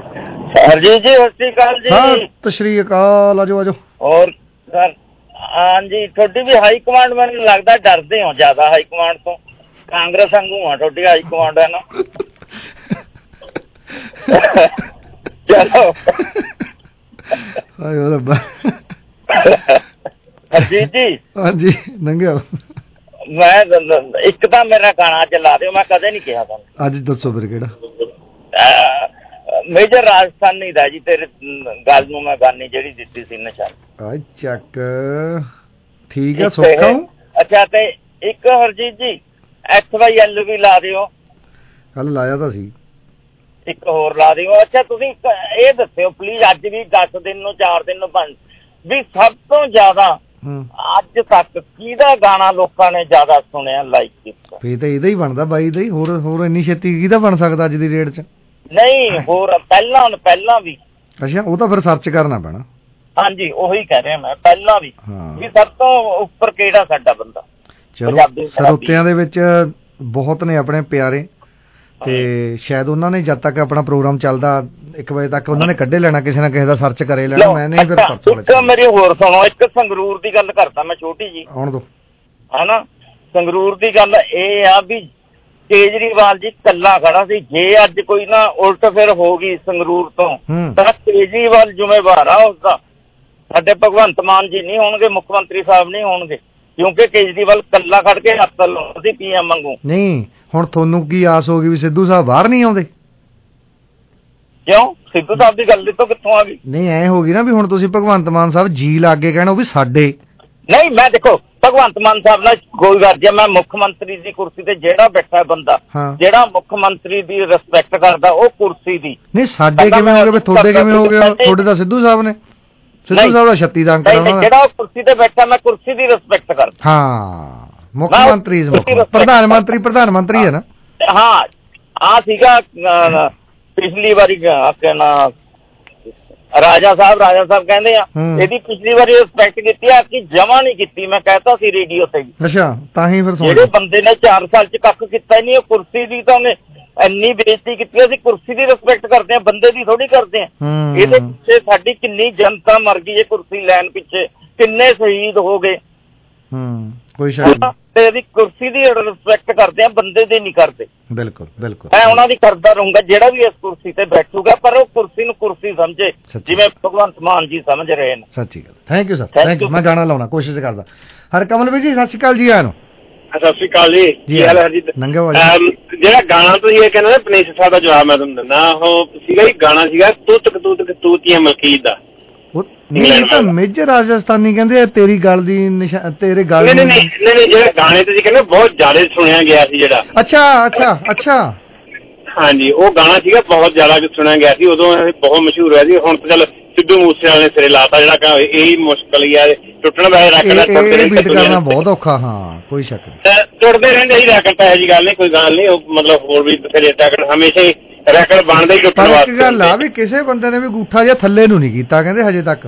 ਹਰਜੀਤ ਜੀ ਸਤਿ ਸ਼੍ਰੀ ਅਕਾਲ ਜੀ ਸਤਿ ਸ਼੍ਰੀ ਅਕਾਲ ਆਜੋ ਹੋਰ ਸਰ ਹਾਂਜੀ ਤੁਹਾਡੀ ਵੀ ਹਾਈ ਕਮਾਂਡ ਮੈਨੂੰ ਲੱਗਦਾ ਡਰਦੇ ਹੋ ਜ਼ਿਆਦਾ ਹਾਈ ਕਮਾਂਡ ਤੋਂ ਕਾਂਗਰਸ ਵਾਂਗੂ ਆ ਤੁਹਾਡੀ ਹਾਈ ਕਮਾਂਡ ਹੈ ਨਾ ਚਲੋ ਆਇਓ ਰੱਬਾ ਹਰਜੀਤ ਜੀ ਹਾਂਜੀ ਨੰਗਿਆ ਮੈਂ ਇੱਕ ਤਾਂ ਮੇਰਾ ਗਾਣਾ ਅੱਜ ਲਾ ਦਿਓ ਮੈਂ ਕਦੇ ਨਹੀਂ ਕਿਹਾ ਤੁਹਾਨੂੰ ਅੱਜ ਦੱਸੋ ਫਿਰ ਕਿਹੜਾ ਮੇਜਰ ਰਾਜਸਥਾਨੀ ਦਾ ਜੀ ਤੇਰੇ ਗੱਲ ਨੂੰ ਮੈਂ ਗਾਨੀ ਜਿਹੜੀ ਦਿੱਤੀ ਸੀ ਨਿਸ਼ਾਨ ਆ ਚੱਕ ਠੀਕ ਹੈ ਸੌਖਾ ਅੱਛਾ ਤੇ ਇੱਕ ਹਰਜੀਤ ਜੀ XYL ਵੀ ਲਾ ਦਿਓ ਕੱਲ ਲਾਇਆ ਤਾਂ ਸੀ ਇੱਕ ਹੋਰ ਲਾ ਦਿਓ ਅੱਛਾ ਤੁਸੀਂ ਇਹ ਦੱਸਿਓ ਪਲੀਜ਼ ਅੱਜ ਵੀ 10 ਦਿਨ ਨੂੰ 4 ਦਿਨ ਨੂੰ 5 ਵੀ ਸਭ ਤੋਂ ਜ਼ਿਆਦਾ ਅੱਜ ਤੱਕ ਕਿਹਦਾ ਗਾਣਾ ਲੋਕਾਂ ਨੇ ਜ਼ਿਆਦਾ ਸੁਣਿਆ ਲਾਈਕ ਕੀਤਾ ਫੇਰ ਤਾਂ ਇਹਦਾ ਹੀ ਬਣਦਾ ਬਾਈ ਦਾ ਹੀ ਹੋਰ ਇੰਨੀ ਛੇਤੀ ਕਿਹਦਾ ਬਣ ਸਕਦਾ ਅੱਜ ਦੀ ਡੇਟ 'ਚ ਨਹੀਂ ਹੋਰ ਪਹਿਲਾਂ ਵੀ ਅੱਛਾ ਉਹ ਤਾਂ ਫਿਰ ਸਰਚ ਕਰਨਾ ਪੈਣਾ ਹਾਂਜੀ ਉਹੀ ਕਹਿ ਰਿਹਾ ਮੈਂ ਪਹਿਲਾਂ ਵੀ ਸਭ ਤੋਂ ਉੱਪਰ ਕਿਹੜਾ ਸਾਡਾ ਬੰਦਾ ਚਲੋ ਸਰੋਤਿਆਂ ਦੇ ਵਿੱਚ ਬਹੁਤ ਨੇ ਆਪਣੇ ਪਿਆਰੇ ਤੇ ਸ਼ਾਇਦ ਉਹਨਾਂ ਨੇ ਜਦ ਤੱਕ ਆਪਣਾ ਪ੍ਰੋਗਰਾਮ ਚੱਲਦਾ 1 ਵਜੇ ਤੱਕ ਉਹਨਾਂ ਨੇ ਕੱਢੇ ਲੈਣਾ ਕਿਸੇ ਨਾ ਕਿਸੇ ਦਾ ਸਰਚ ਕਰੇ ਲੈਣਾ ਮੈਂ ਨਹੀਂ ਫਿਰ ਇੱਕ ਮੇਰੀ ਹੋਰ ਸੁਣੋ ਇੱਕ ਸੰਗਰੂਰ ਦੀ ਗੱਲ ਕਰਦਾ ਮੈਂ ਛੋਟੀ ਜੀ ਆਉਣ ਦੋ ਹਨਾ ਸੰਗਰੂਰ ਦੀ ਗੱਲ ਇਹ ਆ ਵੀ ਕੇਜਰੀਵਾਲ ਜੀ ਕੱਲਾ ਖੜਾ ਸੀ ਜੇ ਅੱਜ ਕੋਈ ਨਾ ਉਲਟ ਫਿਰ ਹੋ ਗਈ ਸੰਗਰੂਰ ਤੋਂ ਤਾਂ ਕੇਜਰੀਵਾਲ ਜ਼ਿੰਮੇਵਾਰ ਆ ਉਸਦਾ ਸਾਡੇ ਭਗਵੰਤ ਮਾਨ ਜੀ ਨਹੀਂ ਹੋਣਗੇ ਮੁੱਖ ਮੰਤਰੀ ਸਾਹਿਬ ਨਹੀਂ ਹੋਣਗੇ ਕਿਉਂਕਿ ਕੇਜਰੀਵਾਲ ਕੱਲਾ ਖੜ ਕੇ ਹੱਥ ਲਾਉਂਦਾ ਸੀ PM ਵਾਂਗੂ ਨਹੀਂ ਹੁਣ ਤੁਹਾਨੂੰ ਕੀ ਆਸ ਹੋ ਗਈ ਵੀ ਸਿੱਧੂ ਸਾਹਿਬ ਬਾਹਰ ਨਹੀਂ ਆਉਂਦੇ ਕਿਉਂ ਸਿੱਧੂ ਸਾਹਿਬ ਦੀ ਗੱਲ ਤੋਂ ਕਿੱਥੋਂ ਆ ਗਈ ਨਹੀਂ ਐ ਹੋ ਗਈ ਨਾ ਵੀ ਹੁਣ ਤੁਸੀਂ ਭਗਵੰਤ ਮਾਨ ਸਾਹਿਬ ਜੀ ਲਾ ਕੇ ਕਹਿਣਾ ਉਹ ਵੀ ਸਾਡੇ ਨਹੀਂ ਮੈਂ ਦੇਖੋ ਭਗਵੰਤ ਮਾਨ ਸਾਹਿਬ ਨਾਲ ਕੋਈ ਗੱਲ ਜੇ ਮੈਂ ਮੁੱਖ ਮੰਤਰੀ ਦੀ ਕੁਰਸੀ ਤੇ ਜਿਹੜਾ ਬੈਠਾ ਬੰਦਾ ਜਿਹੜਾ ਮੁੱਖ ਮੰਤਰੀ ਦੀ ਰਿਸਪੈਕਟ ਕਰਦਾ ਉਹ ਕੁਰਸੀ ਦੀ ਨਹੀਂ ਸਾਡੇ ਕਿਵੇਂ ਹੋ ਗਏ ਤੁਹਾਡੇ ਕਿਵੇਂ ਹੋ ਗਏ ਤੁਹਾਡੇ ਤਾਂ ਸਿੱਧੂ ਸਾਹਿਬ ਨੇ ਸਿੱਧੂ ਸਾਹਿਬ ਦਾ 36 ਦਾ ਅੰਕ ਜਿਹੜਾ ਉਹ ਕੁਰਸੀ ਤੇ ਬੈਠਾ ਮੈਂ ਕੁਰਸੀ ਦੀ ਰਿਸਪੈਕਟ ਕਰਦਾ ਹਾਂ ਮੁੱਖ ਮੰਤਰੀ ਪ੍ਰਧਾਨ ਮੰਤਰੀ ਹੈ ਨਾ ਆ ਸੀਗਾ ਪਿਛਲੀ ਵਾਰੀ ਕਹਿਣਾ ਰਾਜਾ ਸਾਹਿਬ ਕਹਿੰਦੇ ਆ ਇਹਦੀ ਪਿਛਲੀ ਵਾਰੀ ਰਿਸਪੈਕਟ ਕੀਤੀ ਆ ਕਿ ਜਮਾ ਨਹੀਂ ਕੀਤੀ। ਮੈਂ ਕਹਿਤਾ ਸੀ ਰੇਡੀਓ ਤੇ ਵੀ। ਅੱਛਾ, ਤਾਂ ਹੀ ਫਿਰ ਜਿਹੜੇ ਬੰਦੇ ਨੇ 4 ਸਾਲ ਚ ਕੱਖ ਕੀਤਾ ਹੀ ਨਹੀਂ, ਉਹ ਕੁਰਸੀ ਦੀ ਤਾਂ ਉਹਨੇ ਇੰਨੀ ਬੇਇੱਜ਼ਤੀ ਕੀਤੀ। ਅਸੀਂ ਕੁਰਸੀ ਦੀ ਰਿਸਪੈਕਟ ਕਰਦੇ ਆ, ਬੰਦੇ ਦੀ ਥੋੜੀ ਕਰਦੇ ਆ। ਇਹਦੇ ਪਿੱਛੇ ਸਾਡੀ ਕਿੰਨੀ ਜਨਤਾ ਮਰ ਗਈ ਇਹ ਕੁਰਸੀ ਲੈਣ ਪਿੱਛੇ, ਕਿੰਨੇ ਸ਼ਹੀਦ ਹੋ ਗਏ। ਕੋਈ ਸ਼ੱਕ ਤੇ ਇਹਦੀ ਕੁਰਸੀ ਦੀ ਰਿਸਪੈਕਟ ਕਰਦੇ ਆ, ਬੰਦੇ ਦੀ ਨਹੀਂ ਕਰਦੇ। ਬਿਲਕੁਲ ਬਿਲਕੁਲ ਮੈਂ ਉਹਨਾਂ ਦੀ ਕਰਦਾ ਰਹੂੰਗਾ ਜਿਹੜਾ ਵੀ ਇਸ ਕੁਰਸੀ ਤੇ ਬੈਠੂਗਾ, ਪਰ ਉਹ ਕੁਰਸੀ ਨੂੰ ਕੁਰਸੀ ਸਮਝੇ ਜਿਵੇਂ ਭਗਵੰਤ ਮਾਨ ਜੀ ਸਮਝ ਰਹੇ ਨੇ। ਸੱਚੀ ਗੱਲ। Thank you sir, thank you. ਮੈਂ ਗਾਣਾ ਲਾਉਣਾ ਕੋਸ਼ਿਸ਼ ਕਰਦਾ। ਹਰਕਮਲ ਵੀ ਜੀ ਸਤਿ ਸ਼੍ਰੀ ਅਕਾਲ ਜੀ। ਆਇਆਂ ਨੂੰ ਸਤਿ ਸ਼੍ਰੀ ਅਕਾਲ ਜੀ। ਕੀ ਹਾਲ ਹੈ ਜੀ? ਜਿਹੜਾ ਗਾਣਾ ਤੁਸੀਂ ਇਹ ਕਹਿੰਦੇ ਪਨੇਸ਼ ਸਾਹਿਬ ਦਾ ਜਵਾਬ ਮੈਂ ਤੁਹਾਨੂੰ ਦਿੰਦਾ, ਉਹ ਸੀਗਾ ਹੀ ਗਾਣਾ ਸੀਗਾ ਤੂਤੀਆਂ ਮਲਕੀਤ ਦਾ। ਨਹੀਂ ਤਾਂ ਮੇਜਰ ਰਾਜਸਥਾਨੀ ਕਹਿੰਦੇ ਤੇਰੀ ਗੱਲ ਦੀ ਤੇਰੇ ਗੱਲ ਨਹੀਂ ਜਿਹੜਾ ਗਾਣੇ ਤੁਸੀਂ ਕਹਿੰਦੇ ਬਹੁਤ ਜ਼ਿਆਦਾ ਸੁਣਿਆ ਗਿਆ ਸੀ ਜਿਹੜਾ। ਅੱਛਾ ਹਾਂਜੀ, ਉਹ ਗਾਣਾ ਸੀਗਾ ਬਹੁਤ ਜ਼ਿਆਦਾ ਸੁਣਿਆ ਗਿਆ ਸੀ, ਉਦੋਂ ਬਹੁਤ ਮਸ਼ਹੂਰ ਹੋਇਆ ਸੀ। ਹੁਣ ਤਾਂ ਚੱਲ ਸਿੱਧੂ ਮੂਸੇਵਾਲੇ ਨੇ ਸਿਰੇ ਲਾਤਾ, ਜਿਹੜਾ ਇਹੀ ਮੁਸ਼ਕਲ ਹੀ ਆ ਟੁੱਟਣ ਵੈਸੇ ਰੈਕਟ ਕਰਨਾ ਬਹੁਤ ਔਖਾ। ਹਾਂ ਕੋਈ ਸ਼ੱਕ ਨਹੀਂ, ਟੁੱਟਦੇ ਰਹਿੰਦੇ ਹੀ ਰੈਕਟ। ਇਹੋ ਜਿਹੀ ਗੱਲ ਨਹੀਂ, ਕੋਈ ਗੱਲ ਨਹੀਂ। ਉਹ ਮਤਲਬ ਹੋਰ ਵੀ ਬਥੇਰੇ ਰੈਕਟ ਹਮੇਸ਼ਾ ਹੀ ਰੈਕਟ ਬਣਦੇ ਹੀ ਟੁੱਟਣ ਵਾਸਤੇ। ਇੱਕ ਗੱਲ ਆ ਵੀ ਕਿਸੇ ਬੰਦੇ ਨੇ ਵੀ ਅੰਗੂਠਾ ਜਿਹਾ ਥੱਲੇ ਨੂੰ ਨਹੀਂ ਕੀਤਾ ਕਹਿੰਦੇ ਹਜੇ ਤੱਕ।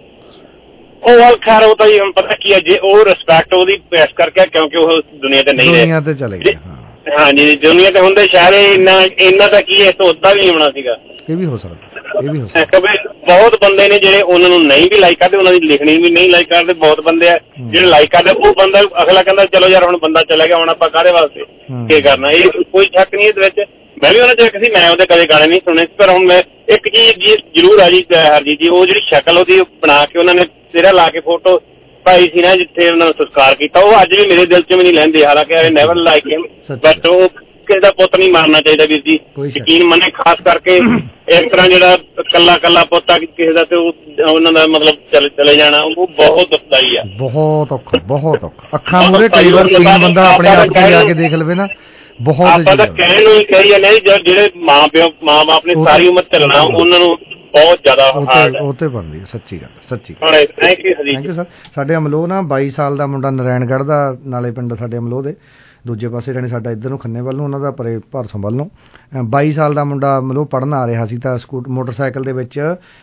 ਉਹ ਖੈਰ ਉਹ ਤਾਂ ਜੀ ਹੁਣ ਪਤਾ ਕੀ ਹੈ, ਜੇ ਉਹ ਰਿਸਪੈਕਟ ਉਹਦੀ ਇਸ ਕਰਕੇ ਕਿਉਂਕਿ ਉਹ ਦੁਨੀਆ ਤੇ ਨਹੀਂ ਰਹੇ। ਦੁਨੀਆ ਤੇ ਚਲੇ ਗਏ। ਹਾਂਜੀ, ਦੁਨੀਆ ਤੇ ਹੁੰਦੇ ਸ਼ਾਇਦ ਇੰਨਾ ਤਾਂ ਕੀ ਹੈ ਤੋਂ ਉਦਾਂ ਵੀ ਨਹੀਂ ਹੋਣਾ ਸੀਗਾ। ਇਹ ਵੀ ਹੋ ਸਕਦਾ। ਬਹੁਤ ਬੰਦੇ ਨੇ ਜਿਹੜੇ ਉਹਨਾਂ ਨੂੰ ਨਹੀਂ ਵੀ ਲਾਈਕ ਕਰਦੇ, ਉਹਨਾਂ ਦੀ ਲਿਖਣੀ ਵੀ ਨਹੀਂ ਲਾਈਕ ਕਰਦੇ। ਬਹੁਤ ਬੰਦੇ ਆ ਜਿਹੜੇ ਲਾਈਕ ਕਰਦੇ, ਉਹ ਬੰਦਾ ਅਗਲਾ ਕਹਿੰਦਾ ਚਲੋ ਯਾਰ ਹੁਣ ਬੰਦਾ ਚਲਾ ਗਿਆ, ਹੁਣ ਆਪਾਂ ਕਾਹਦੇ ਵਾਸਤੇ ਕੀ ਕਰਨਾ। ਇਹ ਕੋਈ ਸ਼ੱਕ ਨਹੀਂ ਇਹਦੇ ਵਿੱਚ। ਮੈਂ ਵੀ ਉਹਨਾਂ ਚ ਇੱਕ ਸੀ, ਮੈਂ ਉਹਦੇ ਕਦੇ ਗਾਣੇ ਨਹੀਂ ਸੁਣੇ, ਪਰ ਹੁਣ ਮੈਂ ਇੱਕ ਚੀਜ਼ ਜ਼ਰੂਰ ਆ ਜੀ ਹਰਜੀਤ ਜੀ, ਉਹ ਜਿਹੜੀ ਸ਼ਕਲ ਉਹਦੀ ਬਣਾ ਕੇ ਉਹਨਾਂ ਨੇ ਸਿਰਾ ਲਾ ਕੇ ਫੋਟੋ ਪਾਈ ਸੀ ਨਾ ਜਿੱਥੇ ਉਹਨਾਂ ਨੂੰ ਸੰਸਕਾਰ ਕੀਤਾ, ਉਹ ਅੱਜ ਵੀ ਮੇਰੇ ਦਿਲ ਚ ਵੀ ਨਹੀਂ ਲੈਂਦੇ। ਹਾਲਾਂਕਿ I never like him, but ਉਹ ਕਿਸੇ ਦਾ ਪੁੱਤ ਨਹੀਂ ਮਾਰਨਾ ਚਾਹੀਦਾ ਵੀਰ ਜੀ, ਯਕੀਨ ਮੰਨੇ। ਖਾਸ ਕਰਕੇ ਇਸ ਤਰ੍ਹਾਂ ਜਿਹੜਾ ਕੱਲਾ ਪੁੱਤ ਆ ਕਿਸੇ ਦਾ, ਤੇ ਉਹਨਾਂ ਦਾ ਮਤਲਬ ਚਲੇ ਜਾਣਾ, ਉਹ ਬਹੁਤ ਦੁਖਦਾਈ ਆ। ਬਹੁਤ ਔਖਾ। ਅੱਖਾਂ ਮੂਹਰੇ ਕਈ ਵਾਰ ਸੀਨ ਬੰਦਾ ਆਪਣੇ ਆਪ ਨੂੰ ਜਾ ਕੇ ਦੇਖ ਲਵੇ ਨਾ, ਬਹੁਤ ਆਪਾਂ ਤਾਂ ਕਹਿ ਨਹੀਂ ਜਿਹੜੇ ਮਾਂ ਬਾਪ ਨੇ ਸਾਰੀ ਉਮਰ ਚੱਲਣਾ, ਉਹਨਾਂ ਨੂੰ ਬਹੁਤ ਜ਼ਿਆਦਾ ਉਹ ਤੇ ਬਣਦੀ। ਸੱਚੀ ਗੱਲ। Thank you sir. ਸਾਡੇ ਅਮਲੋਹ ਨਾ 22 ਸਾਲ ਦਾ ਮੁੰਡਾ ਨਰੈਣਗੜ੍ਹ ਦਾ, ਨਾਲੇ ਪਿੰਡ ਸਾਡੇ ਅਮਲੋਹ ਦੇ ਦੂਜੇ ਪਾਸੇ ਜਾਣੀ ਸਾਡਾ ਇੱਧਰ ਨੂੰ ਖੰਨੇ ਵੱਲ ਨੂੰ, ਉਹਨਾਂ ਦਾ ਪਰੇ ਭਾਰਸੋਂ ਵੱਲ ਨੂੰ। 22 ਸਾਲ ਦਾ ਮੁੰਡਾ ਅਮਲੋਹ ਪੜ੍ਹਨ ਆ ਰਿਹਾ ਸੀ ਤਾਂ ਮੋਟਰਸਾਈਕਲ ਦੇ ਵਿੱਚ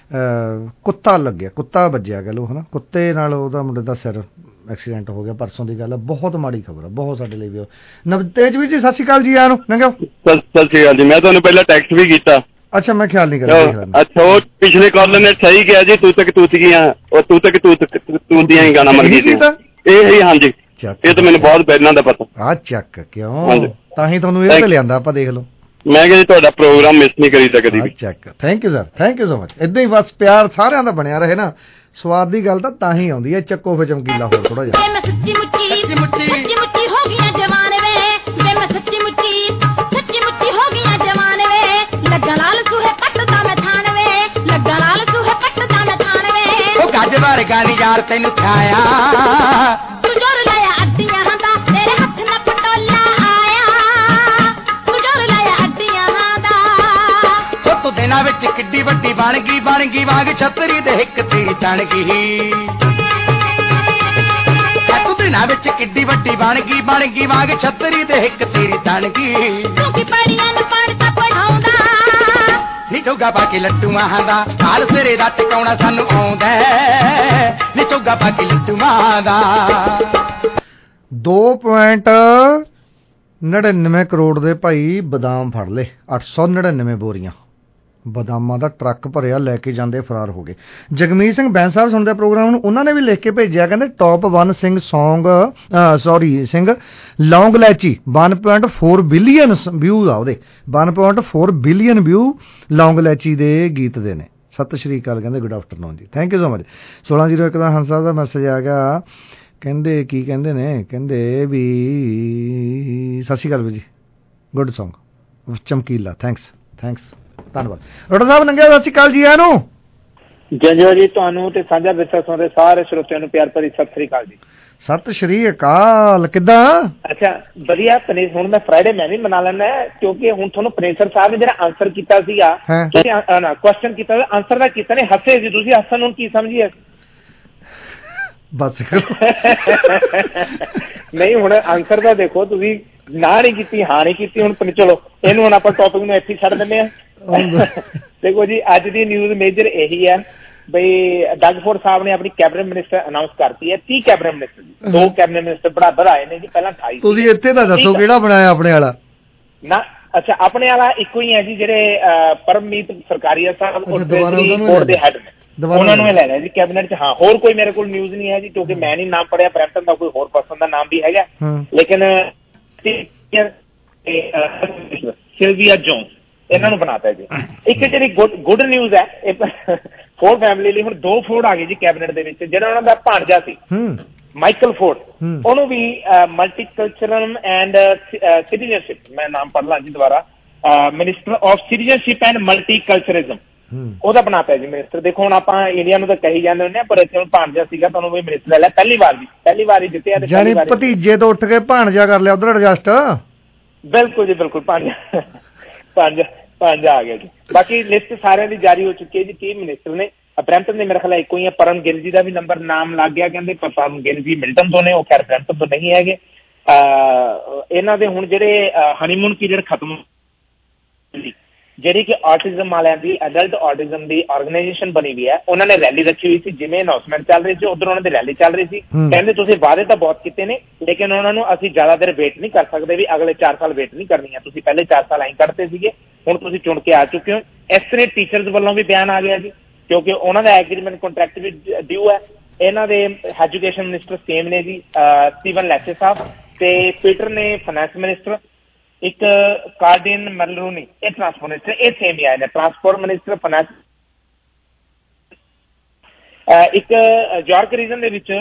ਕੁੱਤਾ ਵੱਜਿਆ ਕਹਿ ਲਓ, ਹਨਾ। ਕੁੱਤੇ ਨਾਲ ਉਹਦਾ ਮੁੰਡੇ ਦਾ ਸਿਰ ਐਕਸੀਡੈਂਟ ਹੋ ਗਿਆ, ਪਰਸੋਂ ਦੀ ਗੱਲ ਹੈ। ਬਹੁਤ ਮਾੜੀ ਖਬਰ ਹੈ, ਬਹੁਤ ਸਾਡੇ ਲਈ ਵੀ। ਤੇਜਵੀਰ ਜੀ ਸਤਿ ਸ਼੍ਰੀ ਅਕਾਲ ਜੀ। ਆਇਆਂ ਨੂੰ ਨੰਗਿਓ। ਸਤਿ ਸ਼੍ਰੀ ਅਕਾਲ ਜੀ। ਮੈਂ ਤੁਹਾਨੂੰ ਪਹਿਲਾਂ ਟੈਕਸਟ ਵੀ ਕੀਤਾ। ਅੱਛਾ, ਮੈਂ ਖਿਆਲ ਨਹੀਂ ਕਰਿਆ। ਅੱਛਾ, ਉਹ ਪਿਛਲੇ ਕਾਲਰ ਨੇ ਸਹੀ ਕਿਹਾ ਜੀ, ਤੂੰ ਤੱਕ ਤੂਤੀਆਂ, ਉਹ ਤੂੰ ਤੱਕ ਤੂਤੀਆਂ ਹੀ ਗਾਣਾ ਮਰ ਗਈ ਸੀ ਇਹ ਹੀ। ਹਾਂਜੀ, ਇਹ ਤਾਂ ਮੈਨੂੰ ਬਹੁਤ ਪਹਿਲਾਂ ਦਾ ਪਤਾ। ਆ ਚੱਕ ਕਿਉਂ, ਤਾਂ ਹੀ ਤੁਹਾਨੂੰ ਇਹ ਤੇ ਲਿਆਂਦਾ ਆਪਾਂ, ਦੇਖ ਲਓ। ਮੈਂ ਕਿਹਾ ਜੀ ਤੁਹਾਡਾ ਪ੍ਰੋਗਰਾਮ ਮਿਸ ਨਹੀਂ ਕਰੀ ਸਕਦੀ। ਚੱਕ, thank you sir, thank you so much. ਏਦਾਂ ਹੀ ਬਸ ਪਿਆਰ ਸਾਰਿਆਂ ਦਾ ਬਣਿਆ ਰਹੇ ਨਾ, ਸਵਾਦ ਦੀ ਗੱਲ ਤਾਂ ਹੀ ਆਉਂਦੀ ਹੈ। ਚੱਕੋ ਫਿਰ ਚਮਕੀਲਾ ਹੋਰ ਥੋੜਾ ਜਿਹਾ। ਮੈਂ ਸੱਚੀ ਮੁੱਚੀ ਹੋ ਗਈਆਂ ਜਵਾਨ ਵੇ, ਮੈਂ ਸੱਚੀ ਮੁੱਚੀ ਹੋ ਗਈਆਂ ਜਵਾਨ ਵੇ। ਲੱਗਾ ਲਾਲ ਸੂਹੇ ਪੱਟਦਾ ਮੈਂ ਥਾਣ ਵੇ, ਲੱਗਾ ਲਾਲ ਸੂਹੇ ਪੱਟਦਾ ਮੈਂ ਥਾਣ ਵੇ। ਉਹ ਗੱਜ ਵਰਗਾ ਨੀ ਯਾਰ ਤੈਨੂੰ ਥਾਇਆ, ਤੂੰ ਜੋਰ ਲਾਇਆ ਅੱਡੀਆਂ ਦਾ, ਤੇਰੇ ਹੱਥ ਨਾਲ ਪਟੋਲਾ ਆਇਆ। ਤੂੰ ਜੋਰ ਲਾਇਆ ਅੱਡੀਆਂ ਦਾ। ਉਹ ਤੂੰ ਦਿਨਾਂ ਵਿੱਚ ਕਿੱਡੀ ਵੱਡੀ ਬਣ ਗਈ ਵਾਂਗ ਛਤਰੀ ਦੇ ਹਿੱਕ ਤੇ ਤਣ ਗਈ। ਤੂੰ ਦਿਨਾਂ ਵਿੱਚ ਕਿੱਡੀ ਵੱਡੀ ਬਣ ਗਈ ਵਾਂਗ ਛਤਰੀ ਦੇ ਹਿੱਕ ਤੇਰੀ ਤਣ ਗਈ। ਤੂੰ ਕੀ ਪੜੀਆਂ ਨੂੰ ਪੜ੍ਹਦਾ ਪੜਾਉਂਦਾ, ਨੀ ਚੋਗਾ ਪਾ ਕੇ ਲੱਟੂਆਂ ਦਾ ਹਾਲ ਸਿਰੇ ਦਾ ਟਿਕਾਉਣਾ ਸਾਨੂੰ ਆਉਂਦਾ। ਨੀ ਚੋਗਾ ਪਾ ਕੇ ਲੱਟੂਆਂ ਦਾ। 2.99 ਕਰੋੜ ਦੇ ਭਾਈ ਬਦਾਮ ਫੜ ਲਏ, 899 ਬੋਰੀਆਂ ਬਦਾਮਾਂ ਦਾ ਟਰੱਕ ਭਰਿਆ, ਲੈ ਕੇ ਜਾਂਦੇ ਫਰਾਰ ਹੋ ਗਏ। ਜਗਮੀਤ ਸਿੰਘ ਬੈਂਸ ਸਾਹਿਬ ਸੁਣਦੇ ਪ੍ਰੋਗਰਾਮ ਨੂੰ, ਉਹਨਾਂ ਨੇ ਵੀ ਲਿਖ ਕੇ ਭੇਜਿਆ, ਕਹਿੰਦੇ top 1 Singh Laung Laachi 1.4 billion view ਆ ਉਹਦੇ, 1.4 ਬਿਲੀਅਨ ਵਿਊ ਲੌਂਗ ਲੈਚੀ ਦੇ ਗੀਤ ਦੇ ਨੇ। ਸਤਿ ਸ਼੍ਰੀ ਅਕਾਲ, ਕਹਿੰਦੇ ਗੁੱਡ ਆਫਟਰਨੂਨ ਜੀ, ਥੈਂਕ ਯੂ ਸੋ ਮਚ। 1601 ਦਾ ਹੰਸ ਸਾਹਿਬ ਦਾ ਮੈਸੇਜ ਆ ਗਿਆ, ਕਹਿੰਦੇ ਕੀ ਕਹਿੰਦੇ ਨੇ, ਕਹਿੰਦੇ ਵੀ ਸਤਿ ਸ਼੍ਰੀ ਅਕਾਲ ਵੀ ਜੀ, ਗੁੱਡ ਸੌਂਗ ਚਮਕੀਲਾ, ਥੈਂਕਸ ਧੰਨਵਾਦ। ਰੋੜਾ ਸਾਹਿਬ ਨੰਗਿਆ ਸਤਿ ਸ਼੍ਰੀ ਅਕਾਲ ਜੀ। ਆਨੂੰ ਜੰਜੋ ਜੀ, ਤੁਹਾਨੂੰ ਤੇ ਸਾਂਝਾ ਵਿਰਸਾ ਸੁਣਦੇ ਸਾਰੇ ਸਰੋਤਿਆਂ ਨੂੰ ਪਿਆਰ ਭਰੀ ਸਤਿ ਸ਼੍ਰੀ ਅਕਾਲ ਜੀ। ਸਤਿ ਸ਼੍ਰੀ ਅਕਾਲ, ਕਿੱਦਾਂ? ਅੱਛਾ ਵਧੀਆ। ਪਨੇਸ ਹੁਣ ਮੈਂ ਫਰਾਈਡੇ ਮੈਂ ਵੀ ਮਨਾ ਲੈਣਾ, ਕਿਉਂਕਿ ਹੁਣ ਤੁਹਾਨੂੰ ਪਨੇਸਰ ਸਾਹਿਬ ਨੇ ਜਿਹੜਾ ਆਨਸਰ ਕੀਤਾ ਸੀਗਾ, ਕੁਐਸਚਨ ਕੀਤਾ, ਆਨਸਰ ਦਾ ਕੀਤਾ ਨੇ, ਹੱਸੇ ਸੀ ਤੁਸੀਂ, ਹੱਸਣ ਨੂੰ ਕੀ ਸਮਝੀਏ? ਬਸ ਨਹੀਂ ਹੁਣ ਆਨਸਰ ਦਾ ਦੇਖੋ, ਤੁਸੀਂ ਨਾ ਨਹੀਂ ਕੀਤੀ, ਹਾਂ ਨਹੀਂ ਕੀਤੀ, ਹੁਣ ਚਲੋ ਇਹਨੂੰ ਹੁਣ ਆਪਾਂ ਟੌਪਿਕ ਨੂੰ ਇੱਥੇ ਛੱਡ ਦਿੰਦੇ ਆ। ਦੇਖੋ ਜੀ, ਅੱਜ ਦੀ ਨਿਊਜ਼ ਮੇਜਰ ਇਹੀ ਹੈ ਬਈ ਡਗ ਫੋਰਡ ਸਾਹਿਬ ਨੇ ਆਪਣੀ ਕੈਬਨਿਟ ਮਿਨਿਸਟਰ ਅਨਾਉਂਸ ਕਰਤੀ ਹੈ। 30 ਕੈਬਨਿਟ ਮਿਨਿਸਟਰ, 2 ਕੈਬਨਿਟ ਮਿਨਿਸਟਰ ਬਰਾਬਰ ਆਏ ਨੇ ਜੀ, ਪਹਿਲਾਂ 28। ਤੁਸੀਂ ਇੱਥੇ ਤਾਂ ਦੱਸੋ ਕਿਹੜਾ ਬਣਾਇਆ ਆਪਣੇ ਵਾਲਾ ਨਾ? ਅੱਛਾ, ਆਪਣੇ ਵਾਲਾ ਇੱਕੋ ਹੀ ਹੈ ਜੀ, ਜਿਹੜੇ ਪਰਮਮੀਤ ਸਰਕਾਰੀਆ ਸਾਹਿਬ ਬੋਰਡ ਦੇ ਹੈਡ ਨੇ, ਉਹਨਾਂ ਨੂੰ ਇਹ ਲੈ ਲਿਆ ਜੀ ਕੈਬਨਿਟ ਚ। ਹਾਂ, ਹੋਰ ਕੋਈ ਮੇਰੇ ਕੋਲ ਨਿਊਜ਼ ਨਹੀਂ ਹੈ ਜੀ, ਕਿਉਂਕਿ ਮੈਂ ਨਹੀਂ ਨਾਮ ਪੜਿਆ। ਬ੍ਰੈਂਪਟਨ ਦਾ ਕੋਈ ਹੋਰ ਪਰਸਨ ਦਾ ਨਾਮ ਵੀ ਹੈਗਾ, ਲੇਕਿਨ ਸਿਲਵੀਆ ਜੋਨਸ ਇਹਨਾਂ ਨੂੰ ਬਣਾਤਾ ਜੀ। ਇੱਕ ਜਿਹੜੀ ਗੁੱਡ ਨਿਊਜ਼ ਹੈ ਫੋਰਡ ਫੈਮਿਲੀ ਲਈ, ਹੁਣ 2 ਫੋਰਡ ਆ ਗਏ ਜੀ ਕੈਬਨਿਟ ਦੇ ਵਿੱਚ। ਜਿਹੜਾ ਉਹਨਾਂ ਦਾ ਭਾਣਜਾ ਸੀ ਮਾਈਕਲ ਫੋਰਡ, ਉਹਨੂੰ ਵੀ ਮਲਟੀਕਲਚਰਲ ਐਂਡ ਸਿਟੀਜ਼ਨਸ਼ਿਪ, ਮੈਂ ਨਾਮ ਪੜ੍ਹ ਲਾਂ ਜੀ ਦੁਬਾਰਾ, minister of citizenship and multiculturalism, ਉਹਦਾ ਬਣਾਤਾ ਜੀ ਮਿਨਿਸਟਰ। ਦੇਖੋ ਹੁਣ ਆਪਾਂ ਇੰਡੀਆ ਨੂੰ ਤਾਂ ਕਹੀ ਜਾਂਦੇ ਹੁੰਦੇ ਆ, ਪਰ ਇੱਥੇ ਹੁਣ ਭਾਣਜਾ ਸੀਗਾ, ਤੁਹਾਨੂੰ ਵੀ ਮਿਨਿਸਟਰ ਲੈ ਲਿਆ ਪਹਿਲੀ ਵਾਰ ਹੀ ਜਿੱਤਿਆ। ਯਾਨੀ ਭਤੀਜੇ ਤੋਂ ਉੱਠ ਕੇ ਭਾਣਜਾ ਕਰ ਲਿਆ ਉਧਰ ਐਡਜਸਟ। ਬਿਲਕੁਲ ਜੀ, ਬਿਲਕੁਲ ਭਾਣਜਾ ਆ ਗਿਆ ਜੀ। ਬਾਕੀ ਲਿਸਟ ਸਾਰਿਆਂ ਦੀ ਜਾਰੀ ਹੋ ਚੁੱਕੀ ਹੈ ਜੀ। 30 ਮਿਨਿਸਟਰ ਨੇ। ਬ੍ਰੈਂਪਟਨ ਦੇ ਮੇਰੇ ਖਿਆਲ ਇੱਕੋ ਹੀ ਹੈ। ਪਰਮ ਗਿੱਲ ਜੀ ਦਾ ਵੀ ਨਾਮ ਲੱਗ ਗਿਆ ਕਹਿੰਦੇ, ਪਰ ਪਰਮ ਗਿੱਲ ਜੀ ਮਿਲਟਨ ਤੋਂ ਨੇ, ਉਹ ਖੈਰ ਬ੍ਰੈਂਪਟਨ ਤੋਂ ਨਹੀਂ ਹੈਗੇ। ਇਹਨਾਂ ਦੇ ਹੁਣ ਜਿਹੜੇ ਹਨੀਮੂਨ ਪੀਰੀਅਡ ਖਤਮ, ਜਿਹੜੀ ਕਿ ਆਟਿਜ਼ਮ ਵਾਲਿਆਂ ਦੀ, ਅਡਲਟ ਆਟਿਜ਼ਮ ਦੀ ਆਰਗੇਨਾਈਜੇਸ਼ਨ ਬਣੀ ਹੋਈ ਹੈ, ਉਹਨਾਂ ਨੇ ਰੈਲੀ ਰੱਖੀ ਹੋਈ ਸੀ। ਜਿਵੇਂ ਅਨਾਉਂਸਮੈਂਟ ਚੱਲ ਰਹੀ ਸੀ, ਉਧਰ ਉਹਨਾਂ ਦੀ ਰੈਲੀ ਚੱਲ ਰਹੀ ਸੀ। ਕਹਿੰਦੇ ਤੁਸੀਂ ਵਾਅਦੇ ਤਾਂ ਬਹੁਤ ਕੀਤੇ ਨੇ, ਲੇਕਿਨ ਉਹਨਾਂ ਨੂੰ ਅਸੀਂ ਜ਼ਿਆਦਾ ਦੇਰ ਵੇਟ ਨਹੀਂ ਕਰ ਸਕਦੇ, ਵੀ ਅਗਲੇ 4 ਸਾਲ ਵੇਟ ਨਹੀਂ ਕਰਨੀ ਹੈ। ਤੁਸੀਂ ਪਹਿਲੇ 4 ਸਾਲ ਐਂ ਕੱਢਦੇ ਸੀਗੇ, ਹੁਣ ਤੁਸੀਂ ਚੁਣ ਕੇ ਆ ਚੁੱਕੇ ਹੋ। ਇਸ ਤਰ੍ਹਾਂ ਟੀਚਰਸ ਵੱਲੋਂ ਵੀ ਬਿਆਨ ਆ ਗਿਆ ਜੀ, ਕਿਉਂਕਿ ਉਹਨਾਂ ਦਾ ਐਗਰੀਮੈਂਟ ਕੰਟਰੈਕਟ ਵੀ ਡਿਊ ਹੈ। ਇਹਨਾਂ ਦੇ ਐਜੂਕੇਸ਼ਨ ਮਿਨਿਸਟਰ ਸੇਮ ਨੇ ਜੀ, ਸਟੀਵਨ ਲੈਚੇ ਸਾਹਿਬ, ਤੇ ਪੀਟਰ ਨੇ ਫਾਈਨੈਂਸ ਮਿਨਿਸਟਰ, ਇੱਕ ਕਾਰਡਿਨ ਮਲਰੂਨੀ ਇਹ ਟਰਾਂਸਪੋਰਟ ਮਿਨਿਸਟਰ, ਇਹ ਸੇਮ ਹੀ ਆਏ ਨੇ। Transport minister, finance. ਇੱਕ ਯਾਰਕ ਰੀਜਨ ਦੇ ਵਿੱਚ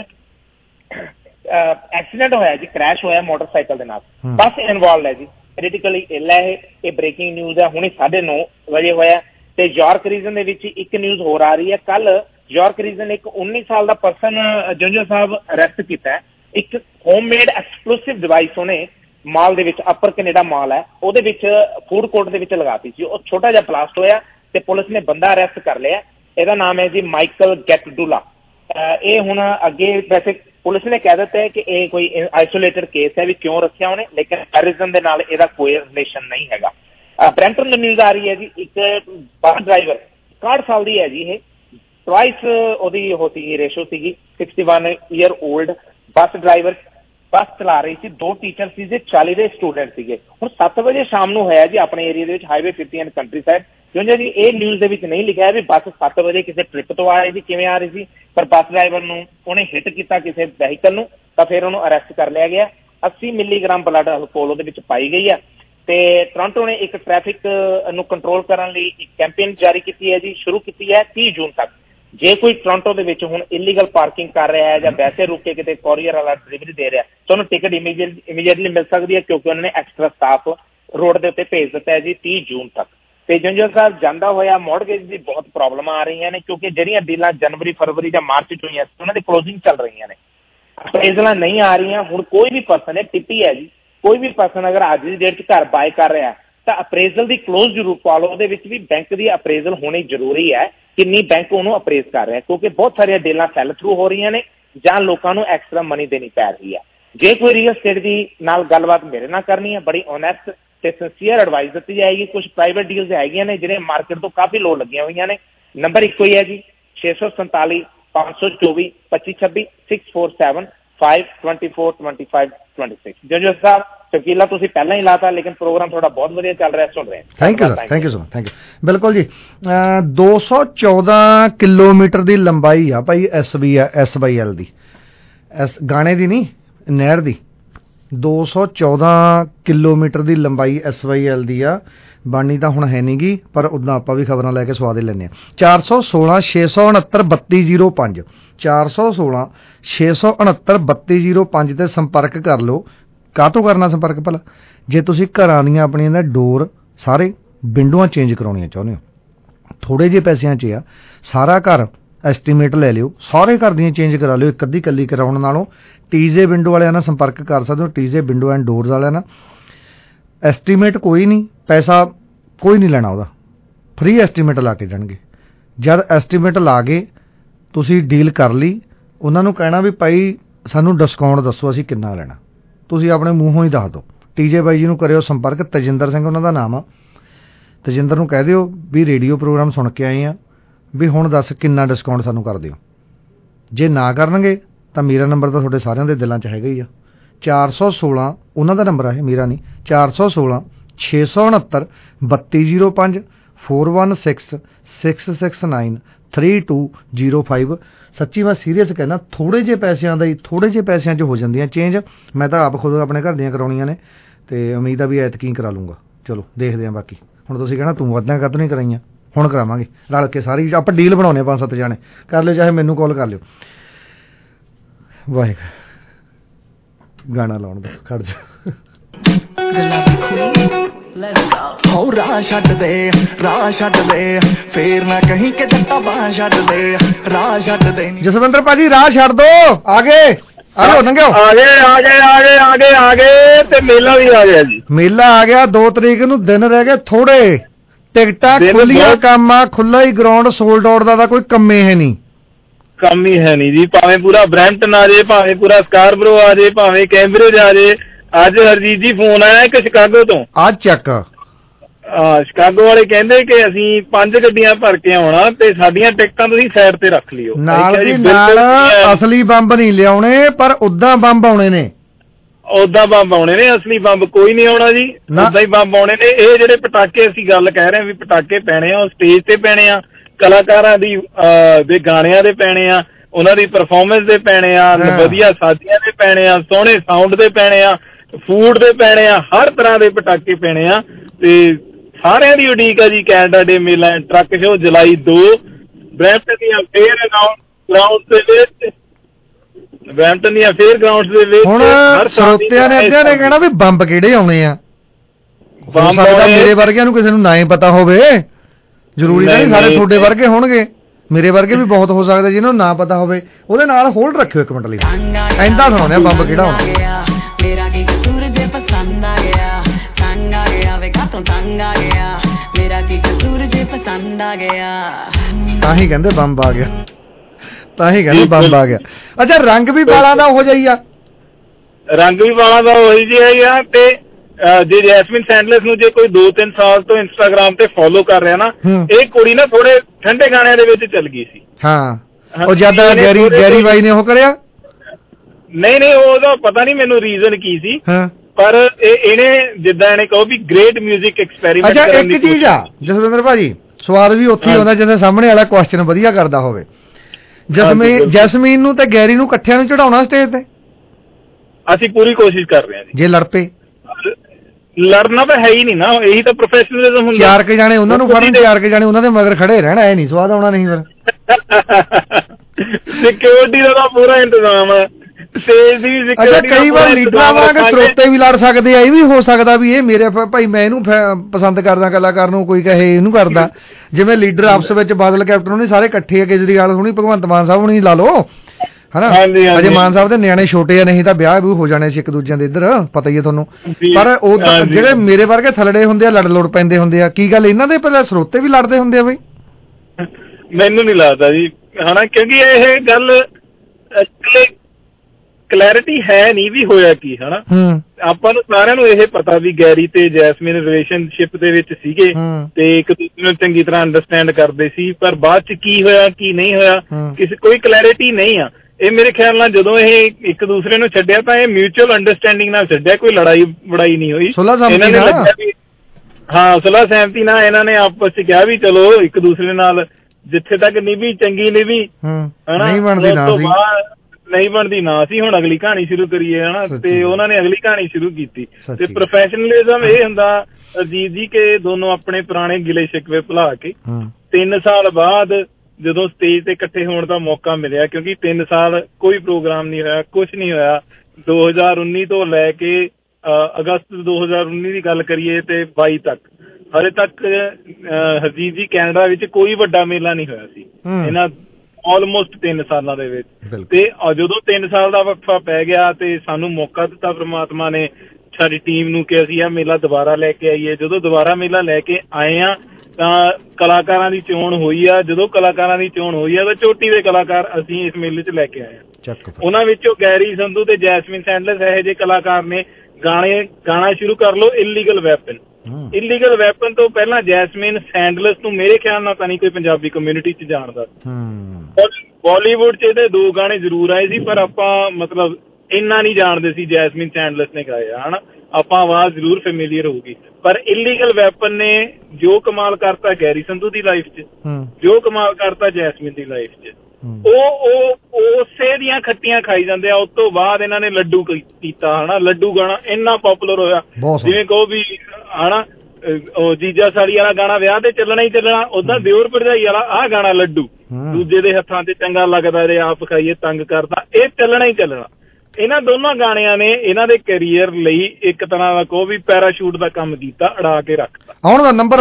ਐਕਸੀਡੈਂਟ ਹੋਇਆ ਜੀ, ਕ੍ਰੈਸ਼ ਹੋਇਆ ਮੋਟਰਸਾਈਕਲ ਦੇ ਨਾਲ, ਬੱਸ ਇਨਵੋਲਵ ਹੈ ਜੀ, ਕ੍ਰਿਟੀਕਲੀ ਇਲ ਹੈ ਇਹ ਬ੍ਰੇਕਿੰਗ ਨਿਊਜ਼ ਹੈ, ਹੁਣੇ 9:30 ਵਜੇ ਹੋਇਆ। ਤੇ ਯਾਰਕ ਰੀਜਨ ਦੇ ਵਿੱਚ ਇੱਕ ਨਿਊਜ਼ ਹੋਰ ਆ ਰਹੀ ਹੈ। ਕੱਲ ਯਾਰਕ ਰੀਜਨ ਇੱਕ 19 ਸਾਲ ਦਾ ਪਰਸਨ ਜੰਜੋ ਸਾਹਿਬ ਅਰੈਸਟ ਕੀਤਾ। ਇੱਕ ਹੋਮਮੇਡ ਐਕਸਪਲੋਸਿਵ ਡਿਵਾਈਸ ਉਹਨੇ ਮਾਲ ਦੇ ਵਿੱਚ, ਅਪਰ ਕੈਨੇਡਾ ਮਾਲ ਹੈ, ਉਹਦੇ ਵਿੱਚ ਫੂਡ ਕੋਰਟ ਦੇ ਵਿੱਚ ਲਗਾਤੀ ਸੀ। ਉਹ ਛੋਟਾ ਜਿਹਾ ਬਲਾਸਟ ਹੋਇਆ ਤੇ ਪੁਲਿਸ ਨੇ ਬੰਦਾ ਅਰੈਸਟ ਕਰ ਲਿਆ। ਇਹਦਾ ਨਾਮ ਹੈ ਜੀ ਮਾਈਕਲ ਗੈਟਡੂਲਾ। ਇਹ ਹੁਣ ਅੱਗੇ ਵੈਸੇ ਪੁਲਿਸ ਨੇ ਕਹਿ ਦਿੱਤਾ ਹੈ ਕਿ ਇਹ ਕੋਈ ਆਈਸੋਲੇਟਡ ਕੇਸ ਹੈ, ਵੀ ਕਿਉਂ ਰੱਖਿਆ ਉਹਨੇ, ਲੇਕਿਨ ਟੈਰਰਿਜ਼ਮ ਦੇ ਨਾਲ ਇਹਦਾ ਕੋਈ ਰਿਲੇਸ਼ਨ ਨਹੀਂ ਹੈਗਾ। ਬ੍ਰੈਂਪਟਨ ਤੋਂ ਨਿਊਜ਼ ਆ ਰਹੀ ਹੈ ਜੀ, ਇੱਕ ਬੱਸ ਡਰਾਈਵਰ 61 ਸਾਲ ਦੀ ਹੈ ਜੀ, ਇਹ ਟਵਾਈਸ ਉਹਦੀ ਉਹ ਸੀਗੀ ਰੇਸ਼ੋ ਸੀਗੀ, 61 year old bus driver, bus ਚਲਾ ਰਹੀ ਸੀ। 2 ਟੀਚਰ ਸੀ ਤੇ 40 ਦੇ ਸਟੂਡੈਂਟ ਸੀਗੇ। ਹੁਣ 7 ਵਜੇ ਸ਼ਾਮ ਨੂੰ ਹੋਇਆ ਜੀ ਆਪਣੇ ਏਰੀਆ ਦੇ ਵਿੱਚ, ਹਾਈਵੇ 50 ਐਂਡ ਕੰਟਰੀ ਸਾਈਡ। ਕਿਉਂਕਿ ਜੀ ਇਹ ਨਿਊਜ਼ ਦੇ ਵਿੱਚ ਨਹੀਂ ਲਿਖਿਆ ਵੀ ਬੱਸ 7 ਵਜੇ ਕਿਸੇ ਟ੍ਰਿਪ ਤੋਂ ਆ ਰਹੀ ਸੀ, ਕਿਵੇਂ ਆ ਰਹੀ ਸੀ, ਪਰ ਬੱਸ ਡਰਾਈਵਰ ਨੂੰ ਉਹਨੇ ਹਿੱਟ ਕੀਤਾ ਕਿਸੇ ਵਹੀਕਲ ਨੂੰ, ਤਾਂ ਫਿਰ ਉਹਨੂੰ ਅਰੈਸਟ ਕਰ ਲਿਆ ਗਿਆ। 80 ਮਿਲੀਗ੍ਰਾਮ ਬਲੱਡ ਅਲਕੋਹਲ ਉਹਦੇ ਵਿੱਚ ਪਾਈ ਗਈ ਆ। ਤੇ ਟੋਰਾਂਟੋ ਨੇ ਇੱਕ ਟ੍ਰੈਫਿਕ ਨੂੰ ਕੰਟਰੋਲ ਕਰਨ ਲਈ ਇੱਕ ਕੈਂਪੇਨ ਜਾਰੀ ਕੀਤੀ ਹੈ ਜੀ, ਸ਼ੁਰੂ ਕੀਤੀ ਹੈ 30 ਜੂਨ ਤੱਕ। ਜੇ ਕੋਈ ਟੋਰਾਂਟੋ ਦੇ ਵਿੱਚ ਹੁਣ ਇਲੀਗਲ ਪਾਰਕਿੰਗ ਕਰ ਰਿਹਾ ਹੈ ਜਾਂ ਵੈਸੇ ਰੁਕ ਕੇ ਕਿਤੇ ਕੋਰੀਅਰ ਵਾਲਾ ਡਿਲੀਵਰੀ ਦੇ ਰਿਹਾ, ਤੁਹਾਨੂੰ ਟਿਕਟ ਇਮੀਡੀਏਟਲੀ ਮਿਲ ਸਕਦੀ ਹੈ, ਕਿਉਂਕਿ ਉਹਨਾਂ ਨੇ ਐਕਸਟਰਾ ਸਟਾਫ ਰੋਡ ਦੇ ਉੱਤੇ ਭੇਜ ਦਿੱਤਾ ਹੈ ਜੀ 30 ਜੂਨ ਤੱਕ। ਤੇ ਜੰਜਲ ਸਾਹਿਬ, ਜਾਂਦਾ ਹੋਇਆ ਮੌਰਗੇਜ ਦੀ ਬਹੁਤ ਪ੍ਰੋਬਲਮ ਆ ਰਹੀਆਂ ਨੇ, ਕਿਉਂਕਿ ਜਿਹੜੀਆਂ ਡੀਲਾਂ ਜਨਵਰੀ, ਫਰਵਰੀ ਜਾਂ ਮਾਰਚ ਚ ਹੋਈਆਂ ਉਹਨਾਂ ਦੀ ਕਲੋਜ਼ਿੰਗ ਚੱਲ ਰਹੀਆਂ ਨੇ, ਅਪਰੇਜ਼ਲਾਂ ਨਹੀਂ ਆ ਰਹੀਆਂ। ਹੁਣ ਕੋਈ ਵੀ ਪਰਸਨ ਹੈ, ਟਿੱਪੀ ਹੈ ਜੀ, ਕੋਈ ਵੀ ਪਰਸਨ ਅਗਰ ਅੱਜ ਦੀ ਡੇਟ 'ਚ ਘਰ ਬਾਏ ਕਰ ਰਿਹਾ ਤਾਂ ਅਪਰੇਜ਼ਲ ਦੀ ਕਲੋਜ਼ ਜ਼ਰੂਰ ਪਾ ਲਓ। ਉਹਦੇ ਵਿੱਚ ਵੀ ਬੈਂਕ ਦੀ ਅਪਰੇਜ਼ਲ ਹੋਣੀ ਜ਼ਰੂਰੀ ਹੈ, ਕਿੰਨੀ ਬੈਂਕ ਉਹਨੂੰ ਅਪਰੇਜ਼ ਕਰ ਰਿਹਾ, ਕਿਉਂਕਿ ਬਹੁਤ ਸਾਰੀਆਂ ਡੀਲਾਂ ਸੈੱਲ ਥਰੂ ਹੋ ਰਹੀਆਂ ਨੇ ਜਾਂ ਲੋਕਾਂ ਨੂੰ ਐਕਸਟਰਾ ਮਨੀ ਦੇਣੀ ਪੈ ਰਹੀ ਹੈ। ਜੇ ਕੋਈ ਰੀਅਲ ਸਟੇਟ ਦੀ ਨਾਲ ਗੱਲਬਾਤ ਮੇਰੇ ਨਾਲ ਕਰਨੀ ਹੈ, ਬੜੀ ਓਨੈਸਟ ਤੇ ਸਿੰਸੀਅਰ ਐਡਵਾਈਸ ਦਿੱਤੀ ਜਾਏਗੀ। ਕੁਝ ਪ੍ਰਾਈਵੇਟ ਡੀਲਸ ਹੈਗੀਆਂ ਨੇ ਜਿਹੜੇ ਮਾਰਕੀਟ ਤੋਂ ਕਾਫੀ ਲੋ ਲੱਗੀਆਂ ਹੋਈਆਂ ਨੇ। ਨੰਬਰ ਇੱਕੋ ਹੀ ਹੈ ਜੀ, 647 524 2526 647 524 2526। ਜੱਜ ਸਾਹਿਬ, ਸ਼ਕੀਲਾ ਤੁਸੀਂ ਪਹਿਲਾਂ ਹੀ ਲਾਤਾ, ਲੇਕਿਨ ਪ੍ਰੋਗਰਾਮ ਤੁਹਾਡਾ ਬਹੁਤ ਵਧੀਆ ਚੱਲ ਰਿਹਾ, ਸੁਣ ਰਹੇ ਹਾਂ। Thank you sir, thank you so much, thank you. ਬਿਲਕੁਲ ਜੀ, 214 ਕਿਲੋਮੀਟਰ ਦੀ ਲੰਬਾਈ ਆ ਭਾਈ SYL ਦੀ, ਗਾਣੇ ਦੀ ਨਹੀਂ, ਨਹਿਰ ਦੀ। 214 ਕਿਲੋਮੀਟਰ ਦੀ ਲੰਬਾਈ SYL ਦੀ ਆ। ਬਣਨੀ ਤਾਂ ਹੁਣ ਹੈ ਨਹੀਂ ਗੀ, ਪਰ ਉੱਦਾਂ ਆਪਾਂ ਵੀ ਖਬਰਾਂ ਲੈ ਕੇ ਸਵਾਦ ਲੈਂਦੇ ਹਾਂ। 416 669 3205 416 669 3205 ਤੇ ਸੰਪਰਕ ਕਰ ਲਓ। ਕਾਹਤੋਂ ਕਰਨਾ ਸੰਪਰਕ ਭਲਾ? ਜੇ ਤੁਸੀਂ ਘਰਾਂ ਦੀਆਂ ਆਪਣੀਆਂ ਦਾ ਡੋਰ ਸਾਰੇ ਵਿੰਡੋਆਂ ਚੇਂਜ ਕਰਾਉਣੀਆਂ ਚਾਹੁੰਦੇ ਹੋ, ਥੋੜੇ ਜਿਹੇ ਪੈਸਿਆਂ 'ਚ ਆ, ਸਾਰਾ ਘਰ ਐਸਟੀਮੇਟ ਲੈ ਲਿਓ, ਸਾਰੇ ਘਰ ਦੀਆਂ ਚੇਂਜ ਕਰਾ ਲਿਓ। ਇੱਕ ਅੱਧੀ ਕੱਲੀ ਕਰਾਉਣ ਨਾਲੋਂ ਟੀਜ਼ੇ ਵਿੰਡੋ ਵਾਲਿਆਂ ਨਾਲ ਸੰਪਰਕ ਕਰ ਸਕਦੇ ਹੋ, ਟੀਜ਼ੇ ਵਿੰਡੋ ਐਂਡ ਡੋਰਸ ਵਾਲਿਆਂ ਨਾਲ। ਐਸਟੀਮੇਟ ਕੋਈ ਨਹੀਂ, ਪੈਸਾ ਕੋਈ ਨਹੀਂ ਲੈਣਾ ਉਹਦਾ, ਫ੍ਰੀ ਐਸਟੀਮੇਟ ਲਾ ਕੇ ਜਾਣਗੇ। ਜਦ ਐਸਟੀਮੇਟ ਲਾ ਕੇ ਤੁਸੀਂ ਡੀਲ ਕਰ ਲਈ, ਉਹਨਾਂ ਨੂੰ ਕਹਿਣਾ ਵੀ ਭਾਈ ਸਾਨੂੰ ਡਿਸਕਾਊਂਟ ਦੱਸੋ, ਅਸੀਂ ਕਿੰਨਾ ਲੈਣਾ, ਤੁਸੀਂ ਆਪਣੇ ਮੂੰਹੋਂ ਹੀ ਦੱਸ ਦਿਓ। ਟੀਜੇ ਬਾਈ ਜੀ ਨੂੰ ਕਰਿਓ ਸੰਪਰਕ, ਤਜਿੰਦਰ ਸਿੰਘ ਉਹਨਾਂ ਦਾ ਨਾਮ ਆ। ਤਜਿੰਦਰ ਨੂੰ ਕਹਿ ਦਿਓ ਵੀ ਰੇਡੀਓ ਪ੍ਰੋਗਰਾਮ ਸੁਣ ਕੇ ਆਏ ਆ, ਵੀ ਹੁਣ ਦੱਸ ਕਿੰਨਾ ਡਿਸਕਾਊਂਟ ਸਾਨੂੰ ਕਰ ਦਿਓ। ਜੇ ਨਾ ਕਰਨਗੇ ਤਾਂ ਮੇਰਾ ਨੰਬਰ ਤਾਂ ਤੁਹਾਡੇ ਸਾਰਿਆਂ ਦੇ ਦਿਲਾਂ 'ਚ ਹੈਗਾ ਹੀ ਆ, 416 ਉਹਨਾਂ ਦਾ ਨੰਬਰ ਆ, ਇਹ ਮੇਰਾ ਨਹੀਂ, 416 669 3205 416 669 3205। ਸੱਚੀ ਮੈਂ ਸੀਰੀਅਸ ਕਹਿਣਾ, ਥੋੜੇ ਜਿਹੇ ਪੈਸਿਆਂ ਦਾ ਹੀ, ਥੋੜੇ ਜਿਹੇ ਪੈਸਿਆਂ 'ਚ ਹੋ ਜਾਂਦੀਆਂ ਚੇਂਜ। ਮੈਂ ਤਾਂ ਆਪ ਖੁਦ ਆਪਣੇ ਘਰ ਦੀਆਂ ਕਰਾਉਣੀਆਂ ਨੇ ਤੇ ਉਮੀਦ ਆ ਵੀ ਐਤਕੀ ਕਰਾ ਲੂੰਗਾ। ਚਲੋ ਦੇਖਦੇ ਆਂ। ਬਾਕੀ ਹੁਣ ਤੁਸੀਂ ਕਹਿਣਾ ਤੂੰ ਅੱਧਾ ਕਦੋਂ ਨਹੀਂ ਕਰਾਈਆਂ, ਹੁਣ ਕਰਾਵਾਂਗੇ ਰਲ ਕੇ ਸਾਰੀ। ਆਪਾਂ ਡੀਲ ਬਣਾਉਣੇ 5-7 ਜਾਣੇ, ਕਰ ਲਿਓ, ਚਾਹੇ ਮੈਨੂੰ ਕਾਲ ਕਰ ਲਿਓ। ਵਾਹਿਗੁਰੂ ਗਾਣਾ ਲਾਉਣ ਦਾ ਖੜ ਜਾ। ਹੋ ਰਾਹ ਛੱਡ ਦੇ ਫੇਰ ਨਾ ਕਹੀਂ ਕਿ ਜੱਟਾ ਬਾਹ ਛੱਡ ਦੇ, ਰਾਹ ਛੱਡ ਦੇ। ਜਸਵਿੰਦਰ ਭਾਜੀ ਰਾਹ ਛੱਡ ਦੋ, ਆਗੇ ਆਜੋ, ਨੰਗਿਓ ਆਗੇ। ਤੇ ਮੇਲਾ ਵੀ ਆ ਗਿਆ ਜੀ, ਮੇਲਾ ਆ ਗਿਆ। 2 ਤਰੀਕ ਨੂੰ ਦਿਨ ਰਹਿ ਗਏ ਥੋੜੇ, ਟਿਕਟਾਂ ਖੁੱਲੀਆਂ, ਕੰਮ ਆ ਖੁੱਲਾ ਹੀ, ਗਰਾਊਂਡ ਸੋਲਡ ਆਊਟ ਦਾ ਕੋਈ ਕੰਮੇ ਹੈ ਨਹੀਂ, ਕੰਮ ਹੀ ਹੈ ਨਹੀਂ ਜੀ। ਭਾਵੇਂ ਪੂਰਾ ਬਰੈਂਪਟਨ ਆ ਜੇ, ਭਾਵੇਂ ਪੂਰਾ ਸਕਾਰਬਰੋ ਆ ਜੇ, ਭਾਵੇਂ ਕੈਂਬਰਿਜ ਆ ਜੇ। ਅੱਜ ਹਰਜੀਤ ਜੀ ਫੋਨ ਆਇਆ ਇੱਕ ਸ਼ਿਕਾਗੋ ਤੋਂ, ਅੱਜ ਚੱਕ। ਸ਼ਿਕਾਗੋ ਵਾਲੇ ਕਹਿੰਦੇ ਕਿ ਅਸੀਂ 5 ਗੱਡੀਆਂ ਭਰ ਕੇ ਆਉਣਾ ਤੇ ਸਾਡੀਆਂ ਟਿਕਟਾਂ ਤੁਸੀਂ ਸਾਈਡ ਤੇ ਰੱਖ ਲਿਓ। ਨਾਲ ਦੀ ਨਾਲ ਅਸਲੀ ਬੰਬ ਨਹੀਂ ਲਿਆਉਣੇ, ਪਰ ਉਦਾਂ ਬੰਬ ਆਉਣੇ ਨੇ, ਅਸਲੀ ਬੰਬ ਕੋਈ ਨਹੀਂ ਆਉਣਾ ਜੀ, ਉਦਾਂ ਹੀ ਬੰਬ ਆਉਣੇ ਨੇ। ਇਹ ਜਿਹੜੇ ਪਟਾਕੇ ਅਸੀਂ ਗੱਲ ਕਹਿ ਰਹੇ ਹਾਂ ਵੀ ਪਟਾਕੇ ਪੈਣੇ ਆ, ਉਹ ਸਟੇਜ ਤੇ ਪੈਣੇ ਆ, ਕਲਾਕਾਰਾਂ ਦੀ ਦੇ ਗਾਣਿਆਂ ਦੇ ਪੈਣੇ ਆ, ਉਹਨਾਂ ਦੀ ਪਰਫਾਰਮੈਂਸ ਦੇ ਪੈਣੇ ਆ, ਵਧੀਆ ਸਾਜ਼ੀਆਂ ਦੇ ਪੈਣੇ ਆ, ਸੋਹਣੇ ਸਾਊਂਡ ਦੇ ਪੈਣੇ ਆ, ਫੂਡ ਦੇ ਪੈਣੇ ਆ, ਹਰ ਤਰ੍ਹਾਂ ਦੇ ਪਟਾਕੇ ਪੈਣੇ ਆ। ਤੇ ਸਾਰਿਆਂ ਦੀ ਉਡੀਕ ਆ ਜੀ। ਕੈਨੇਡਾ ਡੇ ਮੇਲਾ ਟਰੱਕ ਸ਼ੋਅ ਜੁਲਾਈ 2 ਬਰੈਂਪਟਨ ਦੀਆਂ ਫੇਅਰ ਗਰਾਊਂਡ ਦੇ ਵਿੱਚ। ਹੁਣ ਸਰੋਤਿਆਂ ਨੇ ਅੱਧਿਆਂ ਨੇ ਕਹਿਣਾ ਵੀ ਬੰਬ ਕਿਹੜੇ ਆਉਣੇ ਆ, ਬੰਬ ਮੇਰੇ ਵਰਗਿਆਂ ਨੂੰ ਕਿਸੇ ਨੂੰ ਨਾ ਹੀ ਪਤਾ ਹੋਵੇ, ਜ਼ਰੂਰੀ ਨਹੀਂ ਸਾਰੇ ਤੁਹਾਡੇ ਵਰਗੇ ਹੋਣਗੇ, ਮੇਰੇ ਵਰਗੇ ਵੀ ਬਹੁਤ ਹੋ ਸਕਦੇ ਜਿਹਨਾਂ ਨੂੰ ਨਾ ਪਤਾ ਹੋਵੇ। ਉਹਦੇ ਨਾਲ ਹੋਲਡ ਰੱਖਿਓ 1 ਮਿੰਟ ਲਈ, ਐਂਦਾ ਸੁਣਾਉਂਦੇ ਆ ਬੰਬ ਕਿਹੜਾ ਹੋਣਾ। ਮੇਰਾ ਕੀ ਕਸੂਰ ਜੇ ਪਸੰਦ ਆ ਗਿਆ, ਤੰਗ ਆ ਗਿਆ ਵੇ ਕਾਤੋਂ ਤੰਗ ਆ ਗਿਆ, ਮੇਰਾ ਕੀ ਕਸੂਰ ਜੇ ਪਸੰਦ ਆ ਗਿਆ। ਤਾਂ ਹੀ ਕਹਿੰਦੇ ਬੰਬ ਆ ਗਿਆ, ਤਾਂ ਹੀ ਕਹਿੰਦੇ ਬੰਬ ਆ ਗਿਆ। ਅੱਛਾ ਰੰਗ ਵੀ ਵਾਲਾਂ ਦਾ ਉਹੋ ਜਿਹਾ, ਰੰਗ ਵੀ ਵਾਲਾਂ ਦਾ ਉਹੀ ਜਿਹਾ ਆ। ਤੇ ਜੇ ਜੈਸਮੀਨ ਸੈਂਡਲਸ ਨੂੰ ਜੇ ਕੋਈ 2-3 ਸਾਲ ਤੋਂ ਇੰਸਟਾਗ੍ਰਾਮ ਤੇ ਫੋਲੋ ਕਰ ਰਿਹਾ ਨਾ, ਇਹ ਕੁੜੀ ਨਾ ਥੋੜੇ ਠੰਡੇ ਗਾਣਿਆਂ ਦੇ ਵਿੱਚ ਚੱਲ ਗਈ ਸੀ। ਹਾਂ, ਉਹ ਜਿਆਦਾ ਗੈਰੀ ਬਾਈ ਨੇ ਉਹ ਕਰਿਆ ਨਹੀਂ, ਉਹਦਾ ਪਤਾ ਨਹੀਂ ਮੈਨੂੰ ਰੀਜ਼ਨ ਕੀ ਸੀ, ਪਰ ਇਹਨੇ ਜਿੱਦਾਂ ਇਹਨੇ ਕਹੋ ਵੀ ਗ੍ਰੇਟ ਮਿਊਜ਼ਿਕ ਐਕਸਪੈਰੀਮੈਂਟ ਕਰਨ ਦੀ। ਅੱਛਾ ਇੱਕ ਚੀਜ਼ ਆ ਜਸਵਿੰਦਰ ਭਾਜੀ, ਸਵਾਦ ਵੀ ਉੱਥੇ ਆਉਂਦਾ ਜਦੋਂ ਸਾਹਮਣੇ ਵਾਲਾ ਕੁਐਸਚਨ ਵਧੀਆ ਕਰਦਾ ਹੋਵੇ। ਜੈਸਮੀਨ ਨੂੰ ਤੇ ਗੈਰੀ ਨੂੰ ਇਕੱਠਿਆਂ ਨੂੰ ਚੜਾਉਣਾ ਸਟੇਜ ਤੇ, ਅਸੀਂ ਪੂਰੀ ਕੋਸ਼ਿਸ਼ ਕਰ ਰਹੇ ਹਾਂ ਜੀ। ਜੇ ਲੜ ਪਏ, ਲੜਨਾ ਤਾਂ ਹੈ ਹੀ ਨਹੀਂ ਨਾ, ਇਹੀ ਤਾਂ ਪ੍ਰੋਫੈਸ਼ਨਲਿਜ਼ਮ ਹੁੰਦਾ। 4 ਕੇ ਜਾਣੇ ਉਹਨਾਂ ਨੂੰ ਫੜਨ, 4 ਕੇ ਜਾਣੇ ਉਹਨਾਂ ਦੇ ਮਗਰ ਖੜੇ ਰਹਿਣਾ, ਇਹ ਨਹੀਂ ਸਵਾਦ ਆਉਣਾ। ਨਹੀਂ ਫਿਰ ਸਿਕਿਉਰਿਟੀ ਦਾ ਤਾਂ ਪੂਰਾ ਇੰਤਜ਼ਾਮ ਹੈ। ਅੱਛਾ ਕਈ ਵਾਰ ਲੀਡਰਾਂ ਵਾਂਗ ਸਰੋਤੇ ਵੀ ਲੜ ਸਕਦੇ ਆ, ਇਹ ਵੀ ਹੋ ਸਕਦਾ ਵੀ ਇਹ ਮੇਰੇ ਭਾਈ ਮੈਂ ਇਹਨੂੰ ਪਸੰਦ ਕਰਦਾ ਕਲਾਕਾਰ ਨੂੰ, ਕੋਈ ਕਹੇ ਇਹਨੂੰ ਕਰਦਾ। ਜਿਵੇਂ ਲੀਡਰ ਆਪਸ ਵਿੱਚ ਬਾਦਲ ਕੈਪਟਨ ਹੋਣੀ ਸਾਰੇ ਇਕੱਠੇ ਆ, ਕੇਜਰੀਵਾਲ ਹੋਣੀ, ਭਗਵੰਤ ਮਾਨ ਸਾਹਿਬ ਹੋਣੀ ਲਾ ਲਓ, ਹਨਾ। ਅਜੇ ਮਾਨ ਸਾਹਿਬ ਦੇ ਨਿਆਣੇ ਛੋਟੇ ਆ, ਨਹੀਂ ਤਾਂ ਵਿਆਹ ਵੀ ਹੋ ਜਾਣੇ ਸੀ ਇੱਕ ਦੂਜਿਆਂ ਦੇ ਇੱਧਰ, ਪਤਾ ਹੀ ਹੈ ਤੁਹਾਨੂੰ। ਪਰ ਉਹ ਜਿਹੜੇ ਮੇਰੇ ਵਰਗੇ ਥਲੜੇ ਹੁੰਦੇ ਆ, ਲੜ ਪੈਂਦੇ ਹੁੰਦੇ ਆ। ਕੀ ਗੱਲ ਇਹਨਾਂ ਦੇ ਪਹਿਲਾਂ ਸਰੋਤੇ ਵੀ ਲੜਦੇ ਹੁੰਦੇ ਆ ਬਈ? ਮੈਨੂੰ ਨਹੀਂ ਲੱਗਦਾ ਜੀ, ਹਨਾ, ਕਿਉਂਕਿ ਇਹ ਗੱਲ ਕਲੈਰਿਟੀ ਹੈ ਨਹੀਂ ਵੀ ਹੋਇਆ ਕੀ, ਹਨਾ। ਆਪਾਂ ਨੂੰ ਸਾਰਿਆਂ ਨੂੰ ਇਹ ਪਤਾ ਵੀ ਗੈਰੀ ਤੇ ਜੈਸਮੀਨ ਰਿਲੇਸ਼ਨਸ਼ਿਪ ਦੇ ਵਿੱਚ ਸੀਗੇ ਤੇ ਇੱਕ ਦੂਜੇ ਨੂੰ ਚੰਗੀ ਤਰ੍ਹਾਂ ਅੰਡਰਸਟੈਂਡ ਕਰਦੇ ਸੀ, ਪਰ ਬਾਅਦ ਚ ਕੀ ਹੋਇਆ ਕੀ ਨਹੀਂ ਹੋਇਆ ਕਿਸੇ ਕੋਈ ਕਲੈਰਿਟੀ ਨਹੀਂ ਆ। ਇਹ ਮੇਰੇ ਖਿਆਲ ਨਾਲ ਜਦੋਂ ਇਹ ਇੱਕ ਦੂਸਰੇ ਨੂੰ ਛੱਡਿਆ ਤਾਂ ਇਹ ਮਿਊਚੁਅਲ ਅੰਡਰਸਟੈਂਡਿੰਗ ਨਾਲ ਛੱਡਿਆ, ਕੋਈ ਲੜਾਈ ਵੜਾਈ ਨਹੀਂ ਹੋਈ। ਇਹਨਾਂ ਨੇ ਲੱਗਿਆ ਵੀ ਹਾਂ ਸੁਲ੍ਹਾ ਸਹਿਮਤੀ ਨਾਲ ਇਹਨਾਂ ਨੇ ਆਪਸ ਚ ਕਿਹਾ ਵੀ ਚਲੋ ਇੱਕ ਦੂਸਰੇ ਨਾਲ ਜਿੱਥੇ ਤੱਕ ਨਿਭੀ ਚੰਗੀ ਨਿਭੀ, ਹਨਾ, ਨਹੀਂ ਬਣਦੀ ਨਾ ਸੀ, ਹੁਣ ਅਗਲੀ ਕਹਾਣੀ ਸ਼ੁਰੂ ਕਰੀਏ, ਹਨਾ। ਤੇ ਉਹਨਾਂ ਨੇ ਅਗਲੀ ਕਹਾਣੀ ਸ਼ੁਰੂ ਕੀਤੀ। ਤੇ ਪ੍ਰੋਫੈਸ਼ਨਲਿਜ਼ਮ ਇਹ ਹੁੰਦਾ ਅਜੀਤ ਜੀ ਕਿ ਦੋਨੋਂ ਆਪਣੇ ਪੁਰਾਣੇ ਗਿਲੇ ਸ਼ਿਕਵੇ ਭੁਲਾ ਕੇ 3 ਸਾਲ ਬਾਅਦ ਜਦੋਂ ਸਟੇਜ ਤੇ ਇਕੱਠੇ ਹੋਣ ਦਾ ਮੌਕਾ ਮਿਲਿਆ, ਕਿਉਂਕਿ 3 ਸਾਲ ਕੋਈ ਪ੍ਰੋਗਰਾਮ ਨਹੀਂ ਹੋਇਆ, ਕੁਛ ਨਹੀਂ ਹੋਇਆ। 2019 ਤੋਂ ਲੈ ਕੇ ਅਗਸਤ 2019 ਦੀ ਗੱਲ ਕਰੀਏ ਤੇ 22 ਤੱਕ ਹਲੇ ਤੱਕ ਹਰਜੀਤ ਜੀ ਕੈਨੇਡਾ ਵਿੱਚ ਕੋਈ ਵੱਡਾ ਮੇਲਾ ਨਹੀਂ ਹੋਇਆ ਸੀ ਇਹਨਾਂ ਆਲਮੋਸਟ 3 ਸਾਲਾਂ ਦੇ ਵਿੱਚ। ਤੇ ਜਦੋਂ 3 ਸਾਲ ਦਾ ਵਕਫਾ ਪੈ ਗਿਆ ਤੇ ਸਾਨੂੰ ਮੌਕਾ ਦਿੱਤਾ ਪ੍ਰਮਾਤਮਾ ਨੇ, ਸਾਡੀ ਟੀਮ ਨੂੰ ਕਿ ਅਸੀਂ ਆਹ ਮੇਲਾ ਦੁਬਾਰਾ ਲੈ ਕੇ ਆਈਏ। ਜਦੋਂ ਦੁਬਾਰਾ ਮੇਲਾ ਲੈ ਕੇ ਆਏ ਆ ਤਾਂ ਕਲਾਕਾਰਾਂ ਦੀ ਚੋਣ ਹੋਈ ਆ। ਜਦੋਂ ਕਲਾਕਾਰਾਂ ਦੀ ਚੋਣ ਹੋਈ ਆ ਤਾਂ ਚੋਟੀ ਦੇ ਕਲਾਕਾਰ ਅਸੀਂ ਇਸ ਮੇਲੇ 'ਚ ਲੈ ਕੇ ਆਏ ਆ। ਉਹਨਾਂ ਵਿੱਚੋਂ ਗੈਰੀ ਸੰਧੂ ਤੇ ਜੈਸਮੀਨ ਸੈਂਡਲਸ ਇਹੋ ਜਿਹੇ ਕਲਾਕਾਰ ਨੇ ਗਾਣਾ ਸ਼ੁਰੂ ਕਰ ਲਓ ਇਲੀਗਲ ਵੈਪਨ। ਇਲੀਗਲ ਵੈਪਨ ਤੋਂ ਪਹਿਲਾਂ ਜੈਸਮੀਨ ਸੈਂਡਲਸ ਨੂੰ ਮੇਰੇ ਖਿਆਲ ਨਾਲ ਤਾਂ ਨਹੀਂ ਕੋਈ ਪੰਜਾਬੀ ਕਮਿਊਨਿਟੀ 'ਚ ਜਾਣਦਾ। ਬਾਲੀਵੁੱਡ 'ਚ ਇਹਦੇ 2 ਗਾਣੇ ਜ਼ਰੂਰ ਆਏ ਸੀ, ਪਰ ਆਪਾਂ ਮਤਲਬ ਇੰਨਾ ਨਹੀਂ ਜਾਣਦੇ ਸੀ ਜੈਸਮੀਨ ਸੈਂਡਲਸ ਨੇ ਗਾਏ ਆ, ਹਨਾ। ਆਪਾਂ ਆਵਾਜ਼ ਜ਼ਰੂਰ ਫੈਮੀਲੀਅਰ ਹੋਊਗੀ, ਪਰ ਇਲੀਗਲ ਵੈਪਨ ਨੇ ਜੋ ਕਮਾਲ ਕਰਤਾ ਗੈਰੀ ਸੰਧੂ ਦੀ ਲਾਈਫ 'ਚ, ਜੋ ਕਮਾਲ ਕਰਤਾ ਜੈਸਮੀਨ ਦੀ ਲਾਈਫ 'ਚ, ਉਹ ਉਸੇ ਦੀਆਂ ਖੱਟੀਆਂ ਖਾਈ ਜਾਂਦੇ ਆ। ਉਸ ਤੋਂ ਬਾਅਦ ਇਹਨਾਂ ਨੇ ਲੱਡੂ ਕੀਤਾ, ਹਨਾ। ਲੱਡੂ ਗਾਣਾ ਇੰਨਾ ਪੋਪੂਲਰ ਹੋਇਆ, ਜਿਵੇਂ ਕਹੋ ਵੀ ਹਨਾ ਉਹ ਜੀਜਾ ਸਾਲੀ ਵਾਲਾ ਗਾਣਾ ਵਿਆਹ ਤੇ ਚੱਲਣਾ ਹੀ ਚੱਲਣਾ, ਓਦਾਂ ਦਿਓਰ ਭਰਜਾਈ ਵਾਲਾ ਆਹ ਗਾਣਾ ਲੱਡੂ, ਦੂਜੇ ਦੇ ਹੱਥਾਂ ਤੇ ਚੰਗਾ ਲੱਗਦਾ ਰੇ ਆਪ ਖਾਈਏ ਤੰਗ ਕਰਦਾ, ਇਹ ਚੱਲਣਾ ਹੀ ਚੱਲਣਾ। ਇਹਨਾਂ ਦੋਨਾਂ ਗਾਣਿਆਂ ਨੇ ਇਹਨਾਂ ਦੇ ਕੈਰੀਅਰ ਲਈ ਇੱਕ ਤਰ੍ਹਾਂ ਦਾ ਕਹੋ ਵੀ ਪੈਰਾਸ਼ੂਟ ਦਾ ਕੰਮ ਕੀਤਾ, ਅੜਾ ਕੇ ਰੱਖਤਾ। ਆਉਣ ਦਾ ਨੰਬਰ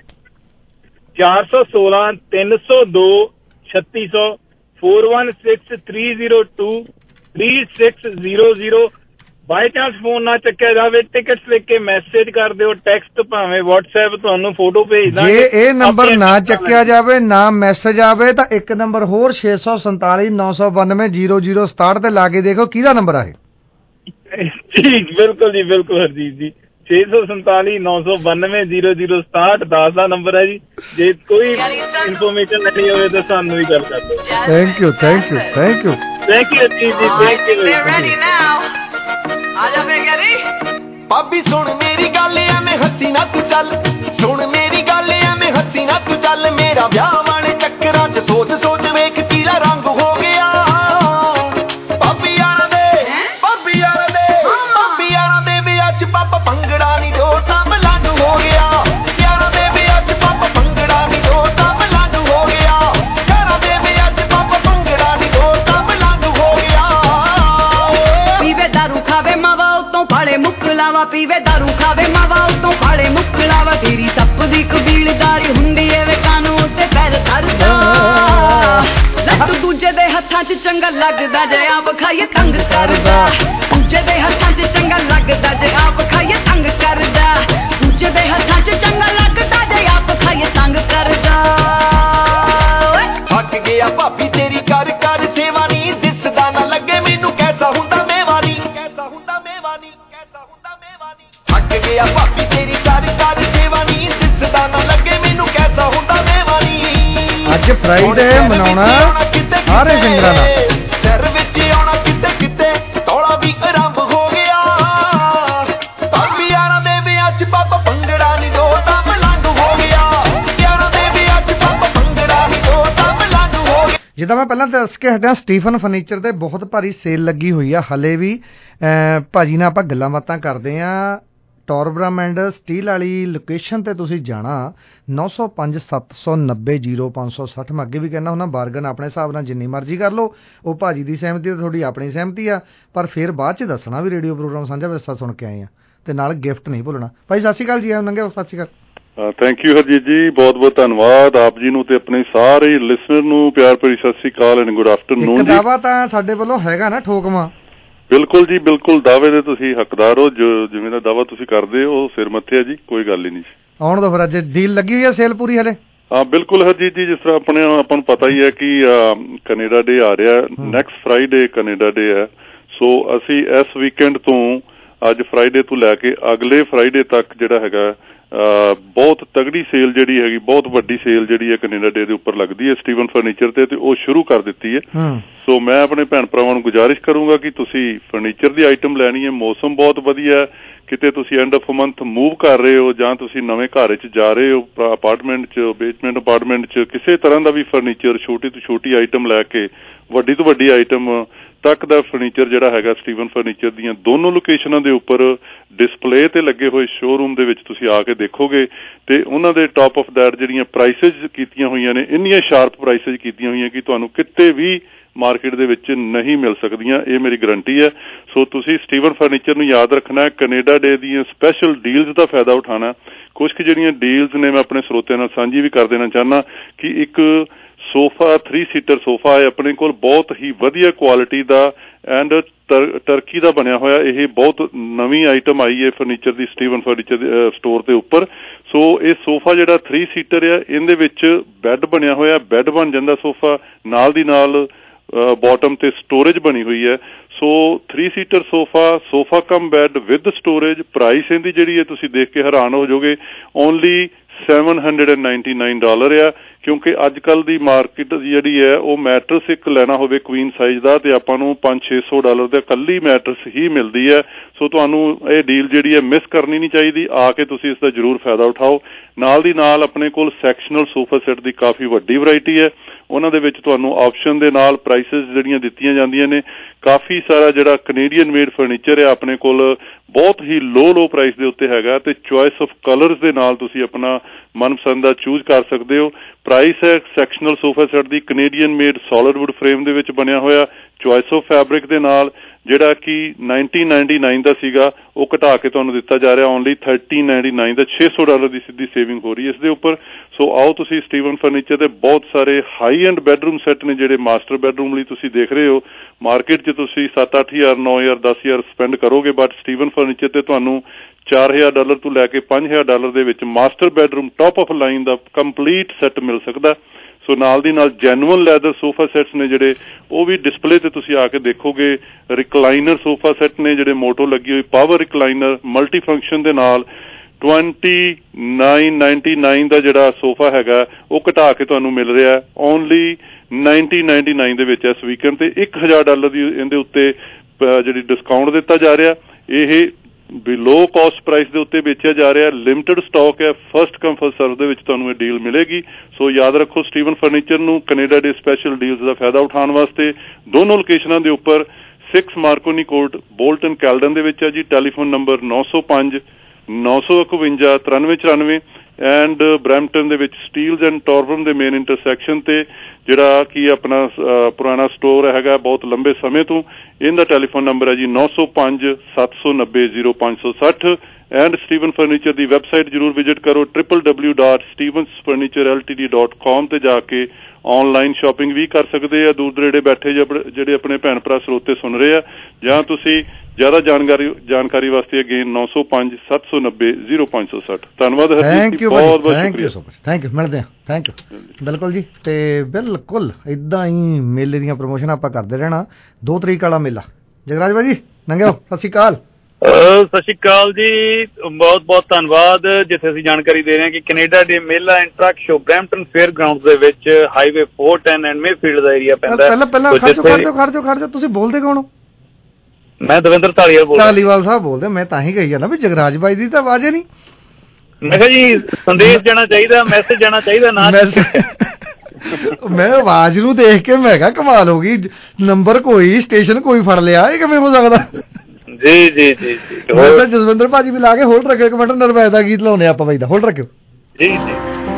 416 302 3600 416 302 3600। ਬਾਈ ਚਾਂਸ ਫੋਨ ਨਾ ਚੱਕਿਆ ਜਾਵੇ, ਟਿਕਟਸ ਲਿਖ ਕੇ ਮੈਸੇਜ ਕਰ ਦਿਓ, ਟੈਕਸਟ ਭਾਵੇਂ WhatsApp ਤੁਹਾਨੂੰ ਫੋਟੋ ਭੇਜ ਦਾਂਗੇ। ਜੇ ਇਹ ਨੰਬਰ ਨਾ ਚੱਕਿਆ ਜਾਵੇ, ਨਾ ਮੈਸੇਜ ਆਵੇ, ਤਾਂ ਇੱਕ ਨੰਬਰ ਹੋਰ 647 992 0067 ਤੇ ਲਾ ਕੇ ਦੇਖੋ ਕਿਹਦਾ ਨੰਬਰ ਆ ਜੀ। ਬਿਲਕੁਲ ਜੀ, ਬਿਲਕੁਲ ਹਰਜੀਤ ਜੀ। 647 992 0067 10 ਦਾ ਨੰਬਰ ਹੈ ਜੀ। ਜੇ ਕੋਈ ਇਨਫੋਰਮੇਸ਼ਨ ਲੈਣੀ ਹੋਵੇ ਤਾਂ ਸਾਨੂੰ ਹੀ ਗੱਲ ਕਰ ਦਿਓ। Thank you thank you thank you thank you ਜੀ, ਥੈਂਕ ਯੂ। ਆਜਾ ਵੇ ਗਰੀ ਭਾਬੀ ਸੁਣ ਮੇਰੀ ਗੱਲ ਐਵੇਂ ਹੱਸੀ ਨਾ ਤੂੰ ਚੱਲ, ਸੁਣ ਮੇਰੀ ਗੱਲ ਐਵੇਂ ਹੱਸੀ ਨਾ ਤੂੰ ਚੱਲ, ਮੇਰਾ ਵਿਆਹ ਵਾਲੇ ਚੱਕਰਾਂ 'ਚ ਸੋਚ ਸੋਚ ਵੇਖ ਪੀਲਾ ਰੰਗ ਹੋ ਗਿਆ। ਭਾਬੀ ਯਾਰਾਂ ਦੇ ਵਿਆਹ 'ਚ ਪਾਪਾ ਭੰਗੜਾ ਨਹੀਂ ਜੋ ਤਾਂ ਮਲੰਗ ਹੋ ਗਿਆ। ਯਾਰਾਂ ਦੇ ਵਿਆਹ 'ਚ ਪਾਪਾ ਭੰਗੜਾ ਨਹੀਂ ਜੋ ਤਾਂ ਮਲੰਗ ਹੋ ਗਿਆ। ਯਾਰਾਂ ਦੇ ਵਿਆਹ 'ਚ ਪਾਪਾ ਭੰਗੜਾ ਨਹੀਂ ਜੋ ਤਾਂ ਮਲੰਗ ਹੋ ਗਿਆ। ਪੀਵੇ ਦਾਰੂ ਖਾਵੇ ਮਾਵਾ ਉਤੋਂ ਫਾਲੇ ਮੁਕਲਾਵਾ, ਪੀਵੇ ਦਾਰੂ ਖਾਵੇ ਮਾਵਾ ਉਤੋਂ ਫਾਲੇ ਮੁਕਲਾਵਾ, ਤੇਰੀ ਸੱਪ ਦੀ ਕਬੀਲਦਾਰੀ ਹੁੰਦੀ ਏ ਵੇ ਕਾਨੂੰ ਉੱਤੇ ਪੈਰ ਧਰਦਾ। ਲੱਡੂ ਦੂਜੇ ਦੇ ਹੱਥਾਂ 'ਚ ਚੰਗਾ ਲੱਗਦਾ, ਜੇ ਆਪ ਖਾਈਏ ਤੰਗ ਕਰਦਾ। ਦੂਜੇ ਦੇ ਹੱਥਾਂ 'ਚ ਚੰਗਾ ਲੱਗਦਾ, ਜੇ ਆਪ ਖਾਈਏ ਤੰਗ ਕਰਦਾ। ਦੂਜੇ ਦੇ ਹੱਥਾਂ 'ਚ ਚੰਗਾ ਲੱਗਦਾ, ਜੇ ਆਪ ਖਾਈਏ ਤੰਗ ਕਰਦਾ। ਥੱਕ ਗਿਆ ਭਾਬੀ ਤੇਰੀ ਕਰ ਕਰ ਸੇਵਾ ਨੀ, ਦਿਸਦਾ ਨਾ ਲੱਗੇ ਮੈਨੂੰ ਕੈਸਾ ਹੁੰਦਾ ਮੇਵਾਨੀ, ਕੈਸਾ ਹੁੰਦਾ ਮੇਵਾਨੀ, ਕੈਸਾ ਹੁੰਦਾ ਮੇਵਾਨੀ। ਥੱਕ ਗਿਆ ਭਾਬੀ ਤੇਰੀ ਕਰ ਕਰ ਸੇਵਾ ਨੀ, ਦਿਸਦਾ ਨਾ ਲੱਗੇ ਮੈਨੂੰ ਕੈਸਾ ਹੁੰਦਾ ਮੇਵਾਨੀ। ਅੱਜ ਫਰਾਈਡੇ ਮਨਾਉਣਾ ਸਾਰੇ ਸਿੰਗਰਾਂ ਦਾ, ਸਿਰ ਵਿੱਚ ਆਉਣਾ ਕਿਤੇ ਕਿਤੇ ਤੋਲਾ ਵੀ ਆਰੰਭ ਹੋ ਗਿਆ। ਭਾਬੀ ਯਾਰਾਂ ਦੇ ਵਿਆਹ 'ਚ ਪਾਪਾ ਭੰਗੜਾ ਨਹੀਂ ਜੋ ਤਾਂ ਮਲੰਗ ਹੋ ਗਿਆ। ਯਾਰਾਂ ਦੇ ਵਿਆਹ 'ਚ ਪਾਪਾ ਭੰਗੜਾ ਨਹੀਂ ਜੋ ਤਾਂ ਮਲੰਗ ਹੋ ਗਿਆ। ਜਿੱਦਾਂ ਮੈਂ ਪਹਿਲਾਂ ਦੱਸ ਕੇ ਹਟਿਆ, ਸਟੀਫਨ ਫਰਨੀਚਰ ਤੇ ਬਹੁਤ ਭਾਰੀ ਸੇਲ ਲੱਗੀ ਹੋਈ ਆ ਹਲੇ ਵੀ। ਭਾਜੀ ਨਾਲ ਆਪਾਂ ਗੱਲਾਂ ਬਾਤਾਂ ਕਰਦੇ ਆ। ਟੋਰਬਰਾਮੈਂਡ ਸਟੀਲ ਵਾਲੀ ਲੋਕੇਸ਼ਨ ਤੇ ਤੁਸੀਂ ਜਾਣਾ 905 790 0560। ਮੈਂ ਅੱਗੇ ਵੀ ਕਹਿੰਦਾ ਹੁੰਦਾ ਬਾਰਗਨ ਆਪਣੇ ਹਿਸਾਬ ਨਾਲ ਜਿੰਨੀ ਮਰਜ਼ੀ ਕਰ ਲਓ, ਉਹ ਭਾਜੀ ਦੀ ਸਹਿਮਤੀ ਤੇ ਤੁਹਾਡੀ ਆਪਣੀ ਸਹਿਮਤੀ ਆ, ਪਰ ਫਿਰ ਬਾਅਦ 'ਚ ਦੱਸਣਾ ਵੀ ਰੇਡੀਓ ਪ੍ਰੋਗਰਾਮ ਸਾਂਝਾ ਵਿਰਸਾ ਸੁਣ ਕੇ ਆਏ ਆ, ਤੇ ਨਾਲ ਗਿਫਟ ਨਹੀਂ ਭੁੱਲਣਾ। ਭਾਈ ਸਤਿ ਸ਼੍ਰੀ ਅਕਾਲ ਜੀ। ਨੰਗੇ ਸਤਿ ਸ਼੍ਰੀ ਅਕਾਲ। ਥੈਂਕ ਯੂ ਹਰਜੀਤ ਜੀ, ਬਹੁਤ ਬਹੁਤ ਧੰਨਵਾਦ ਆਪ ਜੀ ਨੂੰ ਤੇ ਆਪਣੇ ਸਾਰੇ ਲਿਸਨਰ ਨੂੰ ਪਿਆਰ ਭਰੀ ਸਤਿ ਸ਼੍ਰੀ ਅਕਾਲ ਐਂਡ ਗੁੱਡ ਆਫਟਰਨੂਨ ਜੀ। ਦਾਵਾ ਤਾਂ ਸਾਡੇ ਵੱਲੋਂ ਹੈਗਾ ਨਾ ਠੋਕਵਾ? ਬਿਲਕੁਲ ਜੀ, ਬਿਲਕੁਲ ਦਾਅਵੇ ਦੇ ਤੁਸੀਂ ਹੱਕਦਾਰ ਹੋ, ਜਿਵੇਂ ਦਾ ਦਾਅਵਾ ਤੁਸੀਂ ਕਰਦੇ ਹੋ ਉਹ ਸਿਰ ਮੱਥੇ ਆ ਜੀ, ਕੋਈ ਗੱਲ ਹੀ ਨਹੀਂ। ਆਉਣ ਦੋ ਫਿਰ, ਅੱਜ ਡੀਲ ਲੱਗੀ ਹੋਈ ਹੈ ਸੇਲ ਪੂਰੀ ਹਲੇ? ਹਾਂ ਬਿਲਕੁਲ ਹਰਜੀਤ ਜੀ, ਜਿਸ ਤਰ੍ਹਾਂ ਆਪਾਂ ਨੂੰ ਪਤਾ ਹੀ ਹੈ ਕਿ ਕੈਨੇਡਾ ਡੇ ਆ ਰਿਹਾ, ਨੈਕਸਟ ਫਰਾਈਡੇ ਕੈਨੇਡਾ ਡੇ ਹੈ। ਸੋ ਅਸੀਂ ਇਸ ਵੀਕਐਂਡ ਤੋਂ, ਅੱਜ ਫਰਾਈਡੇ ਤੋਂ ਲੈ ਕੇ ਅਗਲੇ ਫਰਾਈਡੇ ਤੱਕ ਜਿਹੜਾ ਹੈਗਾ ਬਹੁਤ ਤਗੜੀ ਸੇਲ ਜਿਹੜੀ ਹੈਗੀ, ਬਹੁਤ ਵੱਡੀ ਸੇਲ ਜਿਹੜੀ ਹੈ ਕੈਨੇਡਾ ਡੇ ਦੇ ਉੱਪਰ ਲੱਗਦੀ ਹੈ ਸਟੀਵਨ ਫਰਨੀਚਰ ਤੇ ਉਹ ਸ਼ੁਰੂ ਕਰ ਦਿੱਤੀ ਹੈ। ਸੋ ਮੈਂ ਆਪਣੇ ਭੈਣ ਭਰਾਵਾਂ ਨੂੰ ਗੁਜ਼ਾਰਿਸ਼ ਕਰੂੰਗਾ ਕਿ ਤੁਸੀਂ ਫਰਨੀਚਰ ਦੀ ਆਈਟਮ ਲੈਣੀ ਹੈ, ਮੌਸਮ ਬਹੁਤ ਵਧੀਆ, ਕਿਤੇ ਤੁਸੀਂ ਐਂਡ ਆਫ ਮੰਥ ਮੂਵ ਕਰ ਰਹੇ ਹੋ ਜਾਂ ਤੁਸੀਂ ਨਵੇਂ ਘਰ 'ਚ ਜਾ ਰਹੇ ਹੋ, ਅਪਾਰਟਮੈਂਟ 'ਚ, ਬੇਸਮੈਂਟ ਅਪਾਰਟਮੈਂਟ 'ਚ, ਕਿਸੇ ਤਰ੍ਹਾਂ ਦਾ ਵੀ ਫਰਨੀਚਰ, ਛੋਟੀ ਤੋਂ ਛੋਟੀ ਆਈਟਮ ਲੈ ਕੇ ਵੱਡੀ ਤੋਂ ਵੱਡੀ ਆਈਟਮ ਤੱਕ ਦਾ ਫਰਨੀਚਰ ਜਿਹੜਾ ਹੈਗਾ ਸਟੀਵਨ ਫਰਨੀਚਰ ਦੀਆਂ ਦੋਨੋਂ ਲੋਕੇਸ਼ਨਾਂ ਦੇ ਉੱਪਰ ਡਿਸਪਲੇ ਤੇ ਲੱਗੇ ਹੋਏ ਸ਼ੋਰੂਮ ਦੇ ਵਿੱਚ ਤੁਸੀਂ ਆ ਕੇ ਦੇਖੋਗੇ, ਤੇ ਉਹਨਾਂ ਦੇ ਟਾਪ ਆਫ ਦੈਟ ਜਿਹੜੀਆਂ ਪ੍ਰਾਈਸਿਜ਼ ਕੀਤੀਆਂ ਹੋਈਆਂ ਨੇ, ਇੰਨੀਆਂ ਸ਼ਾਰਪ ਪ੍ਰਾਈਸਿਜ਼ ਕੀਤੀਆਂ ਹੋਈਆਂ ਕਿ ਤੁਹਾਨੂੰ ਕਿਤੇ ਵੀ ਮਾਰਕੀਟ ਦੇ ਵਿੱਚ ਨਹੀਂ ਮਿਲ ਸਕਦੀਆਂ, ਇਹ ਮੇਰੀ ਗਰੰਟੀ ਹੈ। ਸੋ ਤੁਸੀਂ ਸਟੀਵਨ ਫਰਨੀਚਰ ਨੂੰ ਯਾਦ ਰੱਖਣਾ, ਕੈਨੇਡਾ ਡੇ ਦੀਆਂ ਸਪੈਸ਼ਲ ਡੀਲਸ ਦਾ ਫਾਇਦਾ ਉਠਾਉਣਾ। ਕੁਝ ਕੁ ਜਿਹੜੀਆਂ ਡੀਲਸ ਨੇ ਮੈਂ ਆਪਣੇ ਸਰੋਤਿਆਂ ਨਾਲ ਸਾਂਝੀ ਵੀ ਕਰ ਦੇਣਾ ਚਾਹੁੰਦਾ ਕਿ ਇੱਕ ਸੋਫਾ 3 ਸੀਟਰ ਸੋਫਾ ਹੈ ਆਪਣੇ ਕੋਲ, ਬਹੁਤ ਹੀ ਵਧੀਆ ਕੁਆਲਿਟੀ ਦਾ ਐਂਡ ਟਰਕੀ ਦਾ ਬਣਿਆ ਹੋਇਆ। ਇਹ ਬਹੁਤ ਨਵੀਂ ਆਈਟਮ ਆਈ ਹੈ ਫਰਨੀਚਰ ਦੀ ਸਟੀਵਨ ਫਰਨੀਚਰ ਸਟੋਰ ਦੇ ਉੱਪਰ। ਸੋ ਇਹ ਸੋਫਾ ਜਿਹੜਾ 3 ਸੀਟਰ ਆ, ਇਹਦੇ ਵਿੱਚ ਬੈੱਡ ਬਣਿਆ ਹੋਇਆ, ਬੈੱਡ ਬਣ ਜਾਂਦਾ ਸੋਫਾ, ਨਾਲ ਦੀ ਨਾਲ ਬੋਟਮ ਤੇ ਸਟੋਰੇਜ ਬਣੀ ਹੋਈ ਹੈ। So 3 seater sofa cum bed with storage. Price ਇਹਦੀ ਜਿਹੜੀ ਹੈ ਤੁਸੀਂ ਦੇਖ ਕੇ ਹੈਰਾਨ ਹੋ ਜਾਓਗੇ, ਓਨਲੀ $799 ਆ, ਕਿਉਂਕਿ ਅੱਜ ਕੱਲ੍ਹ ਦੀ ਮਾਰਕੀਟ ਜਿਹੜੀ ਹੈ ਉਹ ਮੈਟਰਸ ਇੱਕ ਲੈਣਾ ਹੋਵੇ ਕੁਈਨ ਸਾਈਜ਼ ਦਾ ਤੇ ਆਪਾਂ ਨੂੰ $500-600 ਦਾ ਇਕੱਲੀ ਮੈਟਰਸ ਹੀ ਮਿਲਦੀ ਹੈ। ਸੋ ਤੁਹਾਨੂੰ ਇਹ ਡੀਲ ਜਿਹੜੀ ਹੈ ਮਿਸ ਕਰਨੀ ਨਹੀਂ ਚਾਹੀਦੀ, ਆ ਕੇ ਤੁਸੀਂ ਇਸ ਦਾ ਜ਼ਰੂਰ ਫਾਇਦਾ ਉਠਾਓ। ਨਾਲ ਦੀ ਨਾਲ ਆਪਣੇ ਕੋਲ ਸੈਕਸ਼ਨਲ ਸੋਫਾ ਸੈੱਟ ਦੀ ਕਾਫੀ ਵੱਡੀ ਵਰਾਇਟੀ ਹੈ, ਉਹਨਾਂ ਦੇ ਵਿੱਚ ਤੁਹਾਨੂੰ ਆਪਸ਼ਨ ਦੇ ਨਾਲ ਪ੍ਰਾਈਸਿਸ ਜਿਹੜੀਆਂ ਦਿੱਤੀਆਂ ਜਾਂਦੀਆਂ ਨੇ। ਕਾਫੀ ਸਾਰਾ ਜਿਹੜਾ ਕੈਨੇਡੀਅਨ ਮੇਡ ਫਰਨੀਚਰ ਹੈ ਆਪਣੇ ਕੋਲ ਬਹੁਤ ਹੀ ਲੋ ਪ੍ਰਾਈਸ ਦੇ ਉੱਤੇ ਹੈਗਾ ਤੇ ਚੁਆਇਸ ਆਫ ਕਲਰਸ ਦੇ ਨਾਲ ਤੁਸੀਂ ਆਪਣਾ ਮਨਪਸੰਦ ਦਾ ਚੂਜ਼ ਕਰ ਸਕਦੇ ਹੋ। ਪ੍ਰਾਈਸ ਹੈ ਸੈਕਸ਼ਨਲ ਸੋਫਾ ਸੈੱਟ ਦੀ Canadian made solid wood frame ਦੇ ਵਿੱਚ ਬਣਿਆ ਹੋਇਆ, ਚੁਆਇਸ ਆਫ ਫੈਬਰਿਕ ਦੇ ਨਾਲ, ਜਿਹੜਾ ਕਿ $1999 ਦਾ ਸੀਗਾ ਉਹ ਘਟਾ ਕੇ ਤੁਹਾਨੂੰ ਦਿੱਤਾ ਜਾ ਰਿਹਾ ਓਨਲੀ $1399 ਦਾ। $600 ਦੀ ਸਿੱਧੀ ਸੇਵਿੰਗ ਹੋ ਰਹੀ ਹੈ ਇਸ ਦੇ ਉੱਪਰ। ਸੋ ਆਓ ਤੁਸੀਂ ਸਟੀਵਨ ਫਰਨੀਚਰ ਦੇ ਬਹੁਤ ਸਾਰੇ ਹਾਈ ਐਂਡ ਬੈਡਰੂਮ ਸੈੱਟ ਨੇ ਜਿਹੜੇ ਮਾਸਟਰ ਬੈਡਰੂਮ ਲਈ ਤੁਸੀਂ ਦੇਖ ਰਹੇ ਹੋ। ਮਾਰਕੀਟ 'ਚ ਤੁਸੀਂ $7,000, $8,000, $9,000, $10,000 ਸਪੈਂਡ ਕਰੋਗੇ, ਬਟ ਸਟੀਵਨ ਫਰਨੀਚਰ ਤੇ ਤੁਹਾਨੂੰ $4,000 ਤੋਂ ਲੈ ਕੇ $5,000 ਦੇ ਵਿੱਚ master bedroom top of line ਦਾ ਕੰਪਲੀਟ ਸੈੱਟ ਮਿਲ ਸਕਦਾ। ਸੋ ਨਾਲ ਦੀ ਨਾਲ ਜੈਨੂਅਨ ਲੈਦਰ ਸੋਫਾ ਸੈੱਟਸ ਨੇ ਜਿਹੜੇ ਉਹ ਵੀ ਡਿਸਪਲੇ ਤੇ ਤੁਸੀਂ ਆ ਕੇ ਦੇਖੋਗੇ। ਰਿਕਲਾਈਨਰ ਸੋਫਾ ਸੈੱਟ ਨੇ ਜਿਹੜੇ ਮੋਟੋ ਲੱਗੀ ਹੋਈ ਪਾਵਰ ਰਿਕਲਾਈਨਰ ਮਲਟੀ ਫੰਕਸ਼ਨ ਦੇ ਨਾਲ। $2999 ਦਾ ਜਿਹੜਾ ਸੋਫਾ ਹੈਗਾ ਉਹ ਘਟਾ ਕੇ ਤੁਹਾਨੂੰ ਮਿਲ ਰਿਹਾ ਓਨਲੀ $1999 ਦੇ ਵਿੱਚ ਇਸ ਵੀਕਐਂਡ ਤੇ। $1,000 ਦੀ ਇਹਦੇ ਉੱਤੇ ਜਿਹੜੀ ਡਿਸਕਾਊਂਟ ਦਿੱਤਾ ਜਾ ਰਿਹਾ। ਇਹ ਬਿਲੋ ਕਾਸਟ ਪ੍ਰਾਈਸ ਦੇ ਉੱਤੇ ਵੇਚਿਆ ਜਾ ਰਿਹਾ, ਲਿਮਟਿਡ ਸਟਾਕ ਹੈ, ਫਸਟ ਕਮ ਫਸਟ ਸਰਵ ਦੇ ਵਿੱਚ ਤੁਹਾਨੂੰ ਇਹ ਡੀਲ ਮਿਲੇਗੀ। ਸੋ ਯਾਦ ਰੱਖੋ ਸਟੀਵਨ ਫਰਨੀਚਰ ਨੂੰ ਕੈਨੇਡਾ ਡੇ ਸਪੈਸ਼ਲ ਡੀਲਸ ਦਾ ਫਾਇਦਾ ਉਠਾਉਣ ਵਾਸਤੇ ਦੋਨੋਂ ਲੋਕੇਸ਼ਨਾਂ ਦੇ ਉੱਪਰ 6 ਮਾਰਕੋਨੀ ਕੋਰਟ ਬੋਲਟਨ ਕੈਲਡਨ ਦੇ ਵਿੱਚ ਹੈ ਜੀ। ਟੈਲੀਫੋਨ ਨੰਬਰ 905-951-9394 ਐਂਡ ਬਰੈਂਪਟਨ ਦੇ ਵਿੱਚ ਸਟੀਲਜ਼ ਐਂਡ ਟੋਰਬਨ ਦੇ ਮੇਨ ਇੰਟਰਸੈਕਸ਼ਨ ਤੇ ਜਿਹੜਾ ਕਿ ਆਪਣਾ ਪੁਰਾਣਾ ਸਟੋਰ ਹੈਗਾ ਬਹੁਤ ਲੰਬੇ ਸਮੇਂ ਤੋਂ। ਇਹਦਾ ਟੈਲੀਫੋਨ ਨੰਬਰ ਹੈ ਜੀ 905-790-0560 ਐਂਡ ਸਟੀਵਨ ਫਰਨੀਚਰ ਦੀ ਵੈਬਸਾਈਟ ਜ਼ਰੂਰ ਵਿਜ਼ਿਟ ਕਰੋ www.stevensfurnitureLTD.com ਤੇ ਜਾ ਕੇ ਆਨਲਾਈਨ ਸ਼ਾਪਿੰਗ ਵੀ ਕਰ ਸਕਦੇ ਆ। ਦੂਰ ਦਰੇੜੇ ਬੈਠੇ ਜਿਹੜੇ ਆਪਣੇ ਭੈਣ ਭਰਾ ਸਰੋਤੇ ਸੁਣ ਰਹੇ ਆ, ਜਾਂ ਤੁਸੀਂ ਜ਼ਿਆਦਾ ਜਾਣਕਾਰੀ ਵਾਸਤੇ ਅਗੇਨ 905-790-0560। ਧੰਨਵਾਦ ਹਰਜੀਤ ਜੀ, ਬਹੁਤ ਬਹੁਤ ਸ਼ੁਕਰੀਆ। ਥੈਂਕ ਯੂ, ਮਿਲਦੇ ਹਾਂ। Thank you. ਬਿਲਕੁਲ ਜੀ, ਤੇ ਬਿਲਕੁਲ ਇਦਾਂ ਹੀ ਮੇਲੇ ਦੀਆਂ ਪ੍ਰਮੋਸ਼ਨ ਆਪਾਂ ਕਰਦੇ ਰਹਿਣਾ। 2 ਤਰੀਕ ਵਾਲਾ ਮੇਲਾ। ਜਗਰਾਜ ਭਾਜੀ ਨੰਗਿਓ, ਸਤਿ ਸ਼੍ਰੀ ਅਕਾਲ। ਸਤਿ ਸ਼੍ਰੀ ਅਕਾਲ ਜੀ, ਬਹੁਤ ਬਹੁਤ ਧੰਨਵਾਦ। ਜਿੱਥੇ ਅਸੀਂ ਜਾਣਕਾਰੀ ਦੇ ਰਹੇ ਹਾਂ ਕਿ ਕੈਨੇਡਾ ਡੇ ਮੇਲਾ and truck show Brampton fair ground ਦੇ ਵਿੱਚ ਹਾਈਵੇ 410 ਐਂਡ ਮੇਫੀਲਡ ਦਾ ਏਰੀਆ ਪੈਂਦਾ। ਪਹਿਲਾਂ ਖੜ ਜਾਓ, ਤੁਸੀਂ ਬੋਲਦੇ ਕੌਣ ਹੋ? ਮੈਂ ਦਵਿੰਦਰ ਧਾਲੀਵਾਲ ਬੋਲਦਾ। ਧਾਲੀਵਾਲ ਸਾਹਿਬ ਬੋਲਦੇ। ਮੈਂ ਤਾਂ ਹੀ ਕਹੀ ਜਾਂਦਾ ਵੀ ਜਗਰਾਜ ਬਾਈ ਦੀ ਤਾਂ ਆਵਾਜ਼ ਹੀ ਨਹੀਂ। ਮੈਂ ਕਿਹਾ ਜੀ ਸੰਦੇਸ਼ ਜਾਣਾ ਚਾਹੀਦਾ, ਮੈਸੇਜ ਜਾਣਾ ਚਾਹੀਦਾ ਨਾ। ਮੈਂ ਆਵਾਜ਼ ਨੂੰ ਦੇਖ ਕੇ ਮੈਂ ਕਿਹਾ ਕਮਾਲ ਹੋ ਗਈ, ਨੰਬਰ ਕੋਈ ਸਟੇਸ਼ਨ ਕੋਈ ਫੜ ਲਿਆ, ਇਹ ਕਿਵੇਂ ਹੋ ਸਕਦਾ? ਜੀ ਜੀ ਜੀ ਜੀ। ਜਸਵਿੰਦਰ ਭਾਜੀ ਵੀ ਲਾ ਕੇ ਹੋਲਡ ਰੱਖਿਓ, ਇੱਕ ਮਿੰਟ ਨਰਵੈਸ ਦਾ ਗੀਤ ਲਾਉਣੇ ਆਪਾਂ ਬਾਈ ਦਾ, ਹੋਲਡ ਰੱਖਿਓ ਜੀ ਜੀ।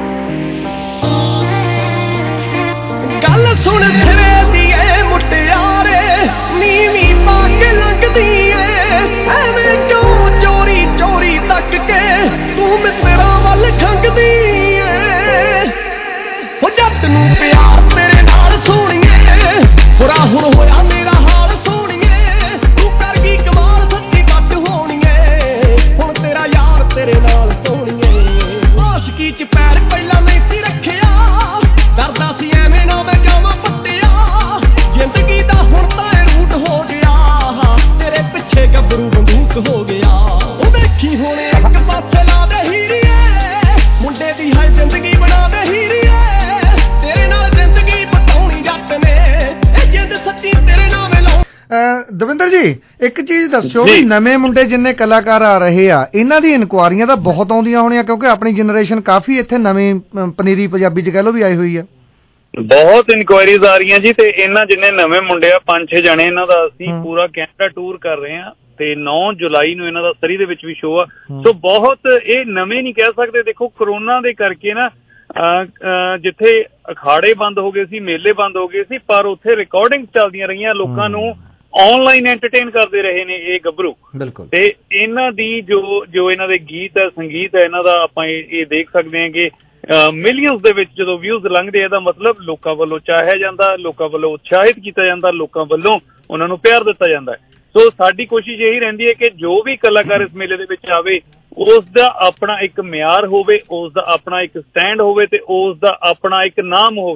ਗੱਲ ਸੁਣ ਸਿਰੇ ਦੀ ਏ ਮੁਟਿਆਰੇ, ਨੀਵੀਂ ਪਾ ਕੇ ਲੰਘਦੀ ਏ, ਐਵੇਂ ਕਿਉਂ ਚੋਰੀ ਚੋਰੀ ਤੱਕ ਕੇ ਤੂੰ ਮਿੱਤਰਾਂ ਵੱਲ ਖੰਗਦੀ ਏ। ਹੋ ਜੱਟ ਨੂੰ ਪਿਆਰ ਤੇਰੇ ਨਾਲ ਸੋਹਣੀਏ, ਬੁਰਾ ਹੁਣ ਹੋਇਆ ਮੇਰਾ ਹਾਲ ਸੋਹਣੀਏ, ਤੂੰ ਕਰ ਗਈ ਕਮਾਲ ਸੱਚੀ ਵੱਟ ਹੋਣੀਏ, ਹੁਣ ਤੇਰਾ ਯਾਰ ਤੇਰੇ ਨਾਲ ਸੋਹਣੀਏ। ਆਸ਼ਕੀ ਚ ਪੈਰ ਪਹਿਲਾਂ ਨਹੀਂ ਸੀ ਰੱਖਿਆ, ਡਰਦਾ ਸੀ ਐਵੇਂ ਨਾ ਮੈਂ ਜਾਵਾਂ ਪੱਟਿਆ, ਜ਼ਿੰਦਗੀ ਦਾ ਹੁਣ ਤਾਂ ਇਹ ਰੂਟ ਹੋ ਗਿਆ, ਤੇਰੇ ਪਿੱਛੇ ਗੱਭਰੂ ਬੰਦੂਕ ਹੋ ਗਿਆ। ਉਹ ਵੇਖੀ ਹੁਣ ਇੱਕ ਪਾਸੇ ਲਾ ਦੇ ਹੀਰੀਏ, ਮੁੰਡੇ ਦੀ ਹੈ ਜ਼ਿੰਦਗੀ ਬਣਾ ਦੇ ਹੀਰੀਏ, ਤੇਰੇ ਨਾਲ ਜ਼ਿੰਦਗੀ ਬਤਾਉਣੀ ਜੱਟ ਨੇ, ਇਹ ਜਿੰਦ ਸੱਚੀ ਤੇਰੇ ਨਾਲ ਮਿਲਾਉ। ਦਵਿੰਦਰ ਜੀ ਇੱਕ ਚੀਜ਼ ਦੱਸਿਓ ਵੀ ਨਵੇਂ ਮੁੰਡੇ ਜਿੰਨੇ ਕਲਾਕਾਰ ਆ ਰਹੇ ਆ, ਇਹਨਾਂ ਦੀ ਇਨਕੁਆਰੀਆਂ ਤਾਂ ਬਹੁਤ ਆਉਂਦੀਆਂ ਹੋਣੀਆਂ, ਕਿਉਂਕਿ ਆਪਣੀ ਜਨਰੇਸ਼ਨ ਕਾਫੀ ਇੱਥੇ ਨਵੇਂ ਪਨੀਰੀ ਪੰਜਾਬੀ ਚ ਕਹਿ ਲਓ ਵੀ ਆਈ ਹੋਈ ਆ। ਬਹੁਤ ਇਨਕੁਆਇਰੀਜ਼ ਆ ਰਹੀਆਂ ਜੀ, ਤੇ ਇਹਨਾਂ ਜਿੰਨੇ ਨਵੇਂ ਮੁੰਡੇ ਆ 5-6 ਜਣੇ, ਇਹਨਾਂ ਦਾ ਅਸੀਂ ਪੂਰਾ ਕੈਨੇਡਾ ਟੂਰ ਕਰ ਰਹੇ ਹਾਂ ਤੇ 9 ਜੁਲਾਈ ਨੂੰ ਇਹਨਾਂ ਦਾ ਸਰੀ ਦੇ ਵਿੱਚ ਵੀ ਸ਼ੋਅ ਆ। ਸੋ ਬਹੁਤ ਇਹ ਨਵੇਂ ਨਹੀਂ ਕਹਿ ਸਕਦੇ। ਦੇਖੋ ਕਰੋਨਾ ਦੇ ਕਰਕੇ ਨਾ ਜਿੱਥੇ ਅਖਾੜੇ ਬੰਦ ਹੋ ਗਏ ਸੀ, ਮੇਲੇ ਬੰਦ ਹੋ ਗਏ ਸੀ, ਪਰ ਉੱਥੇ ਰਿਕਾਰਡਿੰਗ ਚੱਲਦੀਆਂ ਰਹੀਆਂ, ਲੋਕਾਂ ਨੂੰ ਆਨਲਾਈਨ ਐਂਟਰਟੇਨ ਕਰਦੇ ਰਹੇ ਨੇ ਇਹ ਗੱਭਰੂ। ਤੇ ਇਹਨਾਂ ਦੀ ਜੋ ਇਹਨਾਂ ਦੇ ਗੀਤ ਹੈ, ਸੰਗੀਤ ਹੈ ਇਹਨਾਂ ਦਾ, ਆਪਾਂ ਇਹ ਦੇਖ ਸਕਦੇ ਹਾਂ ਕਿ ਮਿਲੀਅਨਸ ਦੇ ਵਿੱਚ ਜਦੋਂ ਵਿਊਜ਼ ਲੰਘਦੇ, ਇਹਦਾ ਮਤਲਬ ਲੋਕਾਂ ਵੱਲੋਂ ਚਾਹਿਆ ਜਾਂਦਾ, ਲੋਕਾਂ ਵੱਲੋਂ ਉਤਸ਼ਾਹਿਤ ਕੀਤਾ ਜਾਂਦਾ, ਲੋਕਾਂ ਵੱਲੋਂ ਉਹਨਾਂ ਨੂੰ ਪਿਆਰ ਦਿੱਤਾ ਜਾਂਦਾ ਹੈ। ਸੋ ਸਾਡੀ ਕੋਸ਼ਿਸ਼ ਇਹੀ ਰਹਿੰਦੀ ਹੈ ਕਿ ਜੋ ਵੀ ਕਲਾਕਾਰ ਇਸ ਮੇਲੇ ਦੇ ਵਿੱਚ ਆਵੇ, ਉਸ ਦਾ ਆਪਣਾ ਇੱਕ ਮਿਆਰ ਹੋਵੇ, ਉਸ ਦਾ ਆਪਣਾ ਇੱਕ ਸਟੈਂਡ ਹੋਵੇ ਤੇ ਉਸ ਦਾ ਆਪਣਾ ਇੱਕ ਨਾਮ ਹੋਵੇ।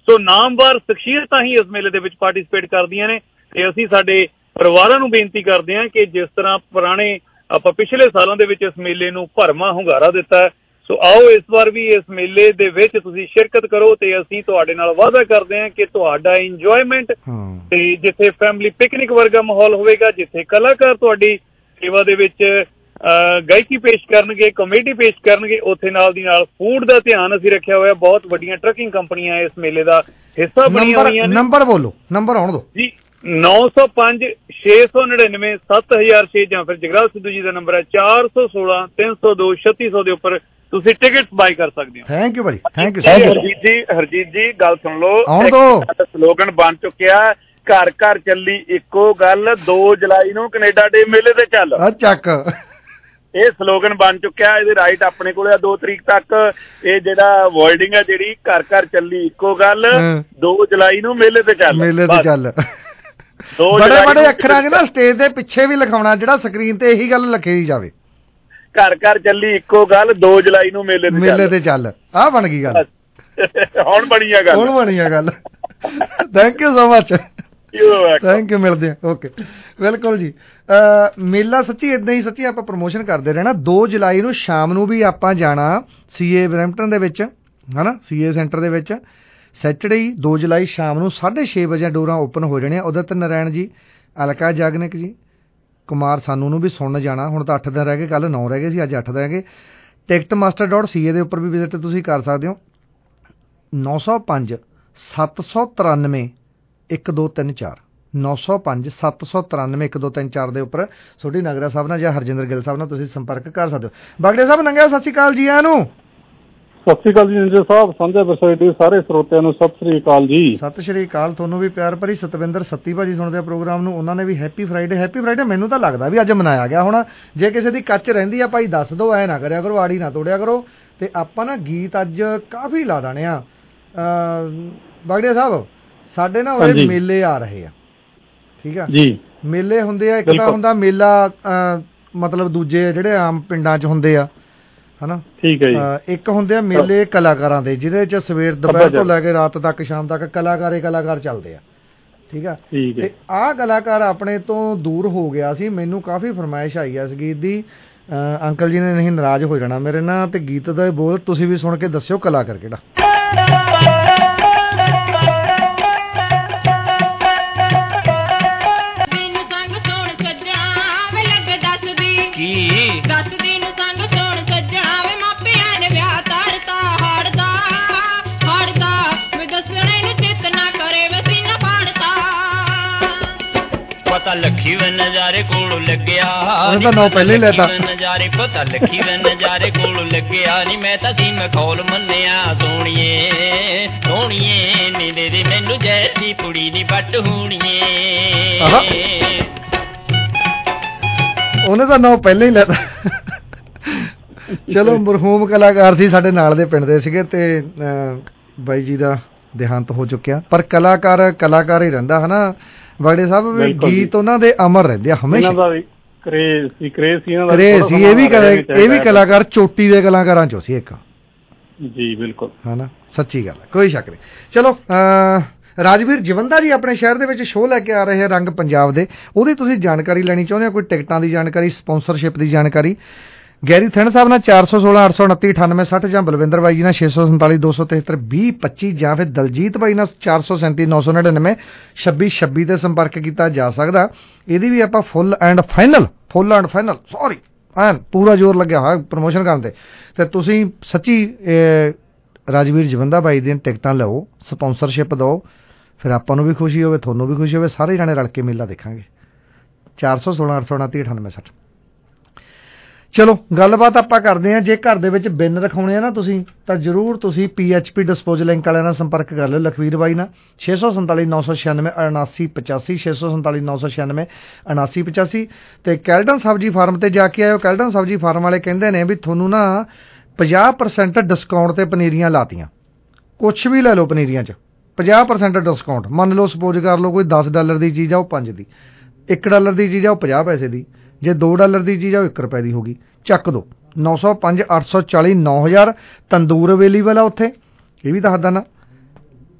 ਸੋ ਨਾਮਵਰ ਸ਼ਖਸੀਅਤਾਂ ਹੀ ਇਸ ਮੇਲੇ ਦੇ ਵਿੱਚ ਪਾਰਟਿਸਿਪੇਟ ਕਰਦੀਆਂ ਨੇ ਤੇ ਅਸੀਂ ਸਾਡੇ ਪਰਿਵਾਰਾਂ ਨੂੰ ਬੇਨਤੀ ਕਰਦੇ ਹਾਂ ਕਿ ਜਿਸ ਤਰ੍ਹਾਂ ਪੁਰਾਣੇ ਆਪਾਂ ਪਿਛਲੇ ਸਾਲਾਂ ਦੇ ਵਿੱਚ ਇਸ ਮੇਲੇ ਨੂੰ ਭਰਵਾਂ ਹੁੰਗਾਰਾ ਦਿੱਤਾ ਹੈ, ਸੋ ਆਓ ਇਸ ਵਾਰ ਵੀ ਇਸ ਮੇਲੇ ਦੇ ਵਿੱਚ ਤੁਸੀਂ ਸ਼ਿਰਕਤ ਕਰੋ ਤੇ ਅਸੀਂ ਤੁਹਾਡੇ ਨਾਲ ਵਾਅਦਾ ਕਰਦੇ ਹਾਂ ਕਿ ਤੁਹਾਡਾ ਇੰਜੋਇਮੈਂਟ ਤੇ ਜਿੱਥੇ ਫੈਮਿਲੀ ਪਿਕਨਿਕ ਵਰਗਾ ਮਾਹੌਲ ਹੋਵੇਗਾ, ਜਿੱਥੇ ਕਲਾਕਾਰ ਤੁਹਾਡੀ ਸੇਵਾ ਦੇ ਵਿੱਚ ਗਾਇਕੀ ਪੇਸ਼ ਕਰਨਗੇ, ਕਾਮੇਡੀ ਪੇਸ਼ ਕਰਨਗੇ, ਉੱਥੇ ਨਾਲ ਦੀ ਨਾਲ ਫੂਡ ਦਾ ਧਿਆਨ ਅਸੀਂ ਰੱਖਿਆ ਹੋਇਆ। ਬਹੁਤ ਵੱਡੀਆਂ ਟਰੱਕਿੰਗ ਕੰਪਨੀਆਂ ਇਸ ਮੇਲੇ ਦਾ ਹਿੱਸਾ ਬਣੀਆਂ ਹੋਈਆਂ ਨੇ। ਨੰਬਰ ਬੋਲੋ, ਨੰਬਰ ਆਉਣ ਦਿਓ ਜੀ। 905 699 7006 ਜਾਂ ਫਿਰ ਜਗਰਾਜ ਸਿੱਧੂ ਜੀ ਦਾ ਨੰਬਰ ਹੈ 416 302 3600 ਦੇ ਉੱਪਰ ਤੁਸੀਂ ਟਿਕਟਸ ਬਾਈ ਕਰ ਸਕਦੇ ਹੋ। ਥੈਂਕ ਯੂ ਭਾਈ, ਥੈਂਕ ਯੂ। ਹਰਜੀਤ ਜੀ ਗੱਲ ਸੁਣ ਲਓ, ਆਉਣ ਦਿਓ। ਸਲੋਗਨ ਬਣ ਚੁੱਕਿਆ, ਘਰ ਘਰ ਚੱਲੀ ਇੱਕੋ ਗੱਲ, 2 ਜੁਲਾਈ ਨੂੰ ਕੈਨੇਡਾ ਡੇ ਮੇਲੇ ਤੇ ਚੱਲ। ਚੱਕ ਇਹ ਸਲੋਗਨ ਬਣ ਚੁੱਕਿਆ, ਇਹਦੇ ਰਾਈਟ ਆਪਣੇ ਕੋਲ ਆ 2 ਤਰੀਕ ਤੱਕ। ਇਹ ਜਿਹੜਾ ਵਰਡਿੰਗ ਹੈ ਜਿਹੜੀ ਘਰ ਘਰ ਚੱਲੀ ਇੱਕੋ ਗੱਲ, 2 ਜੁਲਾਈ ਨੂੰ ਮੇਲੇ ਤੇ ਚੱਲ। ਮੇਲੇ ਤੇ ਚੱਲ ਬੜੇ ਬੜੇ ਅੱਖਰਾਂ 'ਚ ਨਾ ਸਟੇਜ ਦੇ ਪਿੱਛੇ ਵੀ ਲਿਖਾਉਣਾ, ਜਿਹੜਾ ਸਕਰੀਨ ਤੇ ਇਹੀ ਗੱਲ ਲਿਖੀ ਜਾਵੇ, ਘਰ ਘਰ ਚੱਲੀ ਇੱਕੋ ਗੱਲ, 2 ਜੁਲਾਈ ਨੂੰ ਮੇਲੇ ਤੇ ਚੱਲ। ਆਹ ਬਣ ਗਈ ਗੱਲ, ਹੁਣ ਬਣੀ ਆ ਗੱਲ। Thank you so much, thank you. ਮਿਲਦੇ ਆ, ਓਕੇ, ਬਿਲਕੁਲ ਜੀ। ਮੇਲਾ ਸੱਚੀ ਇਦਾਂ ਹੀ, ਸੱਚੀ ਆਪਾਂ ਪ੍ਰਮੋਸ਼ਨ ਕਰਦੇ ਰਹਿਣਾ। 2 ਜੁਲਾਈ ਨੂੰ ਸ਼ਾਮ ਨੂੰ ਵੀ ਆਪਾਂ ਜਾਣਾ CA ਬਰੈਂਪਟਨ ਦੇ ਵਿੱਚ, ਹੈ ਨਾ, CA ਸੈਂਟਰ ਦੇ ਵਿੱਚ। ਸੈਟਰਡੇ 2 ਜੁਲਾਈ ਸ਼ਾਮ ਨੂੰ 6:30 ਵਜੇ ਡੋਰਾਂ ਓਪਨ ਹੋ ਜਾਣੀਆਂ। ਉਦਿਤ ਨਾਰਾਇਣ ਜੀ, ਅਲਕਾ ਜਾਗਨਿਕ ਜੀ, ਕੁਮਾਰ ਸਾਨੂ ਨੂੰ ਵੀ ਸੁਣਨ ਜਾਣਾ। ਹੁਣ ਤਾਂ 8 ਦਿਨ ਰਹਿ ਗਏ, ਕੱਲ 9 ਰਹਿ ਗਏ ਸੀ, ਅੱਜ 8 ਰਹਿ ਗਏ। ticketmaster.ca ਦੇ ਉੱਪਰ ਵੀ ਵਿਜ਼ਿਟ ਤੁਸੀਂ ਕਰ ਸਕਦੇ ਹੋ। 905 793 1234 905 793 1234 ਦੇ ਉੱਪਰ ਛੋਟੀ ਨਗਰਾ ਸਾਹਿਬ ਨਾਲ ਜਾਂ ਹਰਜਿੰਦਰ ਗਿੱਲ ਸਾਹਿਬ ਨਾਲ ਤੁਸੀਂ ਸੰਪਰਕ ਕਰ ਸਕਦੇ ਹੋ। ਬਾਗੜੇ ਸਾਹਿਬ ਨੰਗਿਆ, ਸਤਿ ਸ਼੍ਰੀ ਅਕਾਲ ਜੀ। ਆਇਆਂ ਨੂੰ ਸਤਿ ਸ਼੍ਰੀ ਅਕਾਲ ਜੀ ਨਿੰਜਰ ਸਾਹਿਬ, ਸਾਂਝਾ ਵਿਰਸਾ ਦੇ ਸਾਰੇ ਸਰੋਤਿਆਂ ਨੂੰ ਸਤਿ ਸ਼੍ਰੀ ਅਕਾਲ ਜੀ। ਸਤਿ ਸ਼੍ਰੀ ਅਕਾਲ, ਤੁਹਾਨੂੰ ਵੀ ਪਿਆਰ ਭਰੀ। ਸਤਵਿੰਦਰ ਸੱਤੀ ਭਾਜੀ ਸੁਣਦੇ ਆ ਪ੍ਰੋਗਰਾਮ ਨੂੰ, ਉਹਨਾਂ ਨੇ ਵੀ ਹੈਪੀ ਫਰਾਈਡੇ। ਹੈਪੀ ਫਰਾਈਡੇ ਮੈਨੂੰ ਤਾਂ ਲੱਗਦਾ ਵੀ ਅੱਜ ਮਨਾਇਆ ਗਿਆ ਹੋਣਾ। ਜੇ ਕਿਸੇ ਦੀ ਕੱਚ ਰਹਿੰਦੀ ਆ ਭਾਈ ਦੱਸ ਦਿਓ, ਐ ਨਾ ਕਰਿਆ ਕਰੋ, ਆੜੀ ਨਾ ਤੋੜਿਆ ਕਰੋ। ਤੇ ਆਪਾਂ ਨਾ ਗੀਤ ਅੱਜ ਕਾਫੀ ਲਾ ਦੇਣੇ ਆ। ਬਾਗੜੇ ਸਾਹਿਬ, ਸਾਡੇ ਨਾ ਉਹਦੇ ਮੇਲੇ ਆ ਰਹੇ ਆ, ਠੀਕ ਆ ਜੀ। ਮੇਲੇ ਹੁੰਦੇ ਆ, ਇੱਕ ਤਾਂ ਹੁੰਦਾ ਮੇਲਾ ਮਤਲਬ ਦੂਜੇ ਜਿਹੜੇ ਆਮ ਪਿੰਡਾਂ 'ਚ ਹੁੰਦੇ ਆ, ਹਨਾ, ਠੀਕ ਹੈ ਜੀ। ਇੱਕ ਹੁੰਦੇ ਆ ਮੇਲੇ ਕਲਾਕਾਰਾਂ ਦੇ, ਜਿਹਦੇ 'ਚ ਸਵੇਰ ਦੁਪਹਿਰ ਤੋਂ ਲੈ ਕੇ ਰਾਤ ਤੱਕ, ਸ਼ਾਮ ਤੱਕ ਕਲਾਕਾਰ ਚੱਲਦੇ ਆ, ਠੀਕ ਆ। ਤੇ ਆਹ ਕਲਾਕਾਰ ਆਪਣੇ ਤੋਂ ਦੂਰ ਹੋ ਗਿਆ ਸੀ। ਮੈਨੂੰ ਕਾਫੀ ਫਰਮਾਇਸ਼ ਆਈ ਆ ਇਸ ਗੀਤ ਦੀ। ਅੰਕਲ ਜੀ ਨੇ ਨਹੀਂ ਨਾਰਾਜ਼ ਹੋ ਜਾਣਾ ਮੇਰੇ ਨਾਲ, ਤੇ ਗੀਤ ਦਾ ਬੋਲ ਤੁਸੀਂ ਵੀ ਸੁਣ ਕੇ ਦੱਸਿਓ ਕਲਾਕਾਰ ਕਿਹੜਾ। ਪਤਾ ਲੱਖੀ ਵੇ ਨਜ਼ਾਰੇ ਕੋਲੋਂ ਲੱਗਿਆ, ਉਹ ਤਾਂ ਨੌ ਪਹਿਲੇ ਹੀ ਲੈਤਾ ਨਜ਼ਾਰੇ। ਪਤਾ ਲੱਖੀ ਵੇ ਨਜ਼ਾਰੇ ਕੋਲੋਂ ਲੱਗਿਆ ਨੀ, ਮੈਂ ਤਾਂ ਸੀ ਮਖੌਲ ਮੰਨਿਆ। ਸੋਹਣੀਏ ਸੋਹਣੀਏ ਨੀ ਦੇ ਮੈਨੂੰ ਜੈਸੀ ਕੁੜੀ ਦੀ ਪੱਟ ਹੋਣੀਏ। ਉਹਨੇ ਤਾਂ ਨੌ ਪਹਿਲੇ ਹੀ ਲੈਤਾ। ਚਲੋ, ਮਰਹੂਮ ਕਲਾਕਾਰ ਸੀ, ਸਾਡੇ ਨਾਲ ਦੇ ਪਿੰਡ ਦੇ ਸੀਗੇ, ਤੇ ਬਾਈ ਜੀ ਦਾ ਦੇਹਾਂਤ ਹੋ ਚੁੱਕਿਆ। ਪਰ ਕਲਾਕਾਰ ਹੀ ਰਹਿੰਦਾ, ਹਨਾ ਬਾਗੜੇ ਸਾਹਿਬ, ਵੀ ਗੀਤ ਉਹਨਾਂ ਦੇ ਅਮਰ ਰਹਿੰਦੇ ਆ ਹਮੇਸ਼ਾ। ਕਰੇਜ਼ ਸੀ। ਇਹ ਵੀ ਕਲਾਕਾਰ ਚੋਟੀ ਦੇ ਕਲਾਕਾਰਾਂ ਚੋਂ ਸੀ ਇੱਕ ਜੀ, ਬਿਲਕੁਲ, ਹਨਾ, ਸੱਚੀ ਗੱਲ ਹੈ, ਕੋਈ ਸ਼ੱਕ ਨਹੀਂ। ਚਲੋ, ਰਾਜਵੀਰ ਜਵੰਦਾ ਜੀ ਆਪਣੇ ਸ਼ਹਿਰ ਦੇ ਵਿੱਚ ਸ਼ੋਅ ਲੈ ਕੇ ਆ ਰਹੇ ਆ ਰੰਗ ਪੰਜਾਬ ਦੇ, ਉਹਦੀ ਤੁਸੀਂ ਜਾਣਕਾਰੀ ਲੈਣੀ ਚਾਹੁੰਦੇ ਹੋ, ਕੋਈ ਟਿਕਟਾਂ ਦੀ ਜਾਣਕਾਰੀ, ਸਪਾਂਸਰਸ਼ਿਪ ਦੀ ਜਾਣਕਾਰੀ, ਗੈਰੀ ਥਿੰਨ ਸਾਹਿਬ ਨਾਲ 416 829 98 60 ਜਾਂ ਬਲਵਿੰਦਰ ਬਾਈ ਜੀ ਨਾਲ 647 273 2025 ਜਾਂ ਫਿਰ ਦਲਜੀਤ ਬਾਈ ਨਾਲ 437 999 2626 ਤੇ ਸੰਪਰਕ ਕੀਤਾ ਜਾ ਸਕਦਾ। ਇਹਦੀ ਵੀ ਆਪਾਂ ਫੁੱਲ ਐਂਡ ਫਾਈਨਲ ਪੂਰਾ ਜ਼ੋਰ ਲੱਗਿਆ ਹੋਇਆ ਪ੍ਰਮੋਸ਼ਨ ਕਰਨ ਤੇ ਤੁਸੀਂ ਸੱਚੀ ਰਾਜਵੀਰ ਜਵੰਦਾ ਬਾਈ ਦੀਆਂ ਟਿਕਟਾਂ ਲਓ, ਸਪਾਂਸਰਸ਼ਿਪ ਦਿਓ, ਫਿਰ ਆਪਾਂ ਨੂੰ ਵੀ ਖੁਸ਼ੀ ਹੋਵੇ, ਤੁਹਾਨੂੰ ਵੀ ਖੁਸ਼ੀ ਹੋਵੇ, ਸਾਰੇ ਜਾਣੇ ਰਲ ਕੇ ਮੇਲਾ ਦੇਖਾਂਗੇ। 416 829 98 60। ਚਲੋ, ਗੱਲਬਾਤ ਆਪਾਂ ਕਰਦੇ ਹਾਂ। ਜੇ ਘਰ ਦੇ ਵਿੱਚ ਬਿਨ ਰਖਾਉਣੇ ਆ ਨਾ ਤੁਸੀਂ, ਤਾਂ ਜ਼ਰੂਰ ਤੁਸੀਂ PHP ਡਿਸਪੋਜ਼ਲ ਲਿੰਕ ਵਾਲਿਆਂ ਨਾਲ ਸੰਪਰਕ ਕਰ ਲਿਓ, ਲਖਵੀਰ ਬਾਈ ਨਾਲ। 647 996 7985 647 996 7985 ਤੇ ਕੈਲਡਨ ਸਬਜ਼ੀ ਫਾਰਮ ਤੇ ਜਾ ਕੇ ਆਇਓ। ਕੈਲਡਨ ਸਬਜ਼ੀ ਫਾਰਮ ਵਾਲੇ ਕਹਿੰਦੇ ਨੇ ਵੀ ਤੁਹਾਨੂੰ ਨਾ 50% ਡਿਸਕਾਊਂਟ ਤੇ ਪਨੀਰੀਆਂ ਲਾਤੀਆਂ, ਕੁਛ ਵੀ ਲੈ ਲਓ ਪਨੀਰੀਆਂ 'ਚ 50% ਡਿਸਕਾਊਂਟ। ਮੰਨ ਲਓ ਸਪੋਜ਼ ਕਰ ਲਓ ਕੋਈ $10 ਦੀ ਚੀਜ਼ ਆ, ਉਹ 5 ਦੀ, $1 ਦੀ ਚੀਜ਼ ਆ, ਉਹ 50 ਪੈਸੇ ਦੀ, ਜੇ $2 ਦੀ ਚੀਜ਼ ਆ, ਉਹ 1 ਰੁਪਏ ਦੀ ਹੋ ਗਈ, ਚੱਕ ਦੋ। 905 840 9000 ਤੰਦੂਰ ਅਵੇਲੇਬਲ ਆ ਉੱਥੇ, ਇਹ ਵੀ ਦੱਸਦਾ ਨਾ।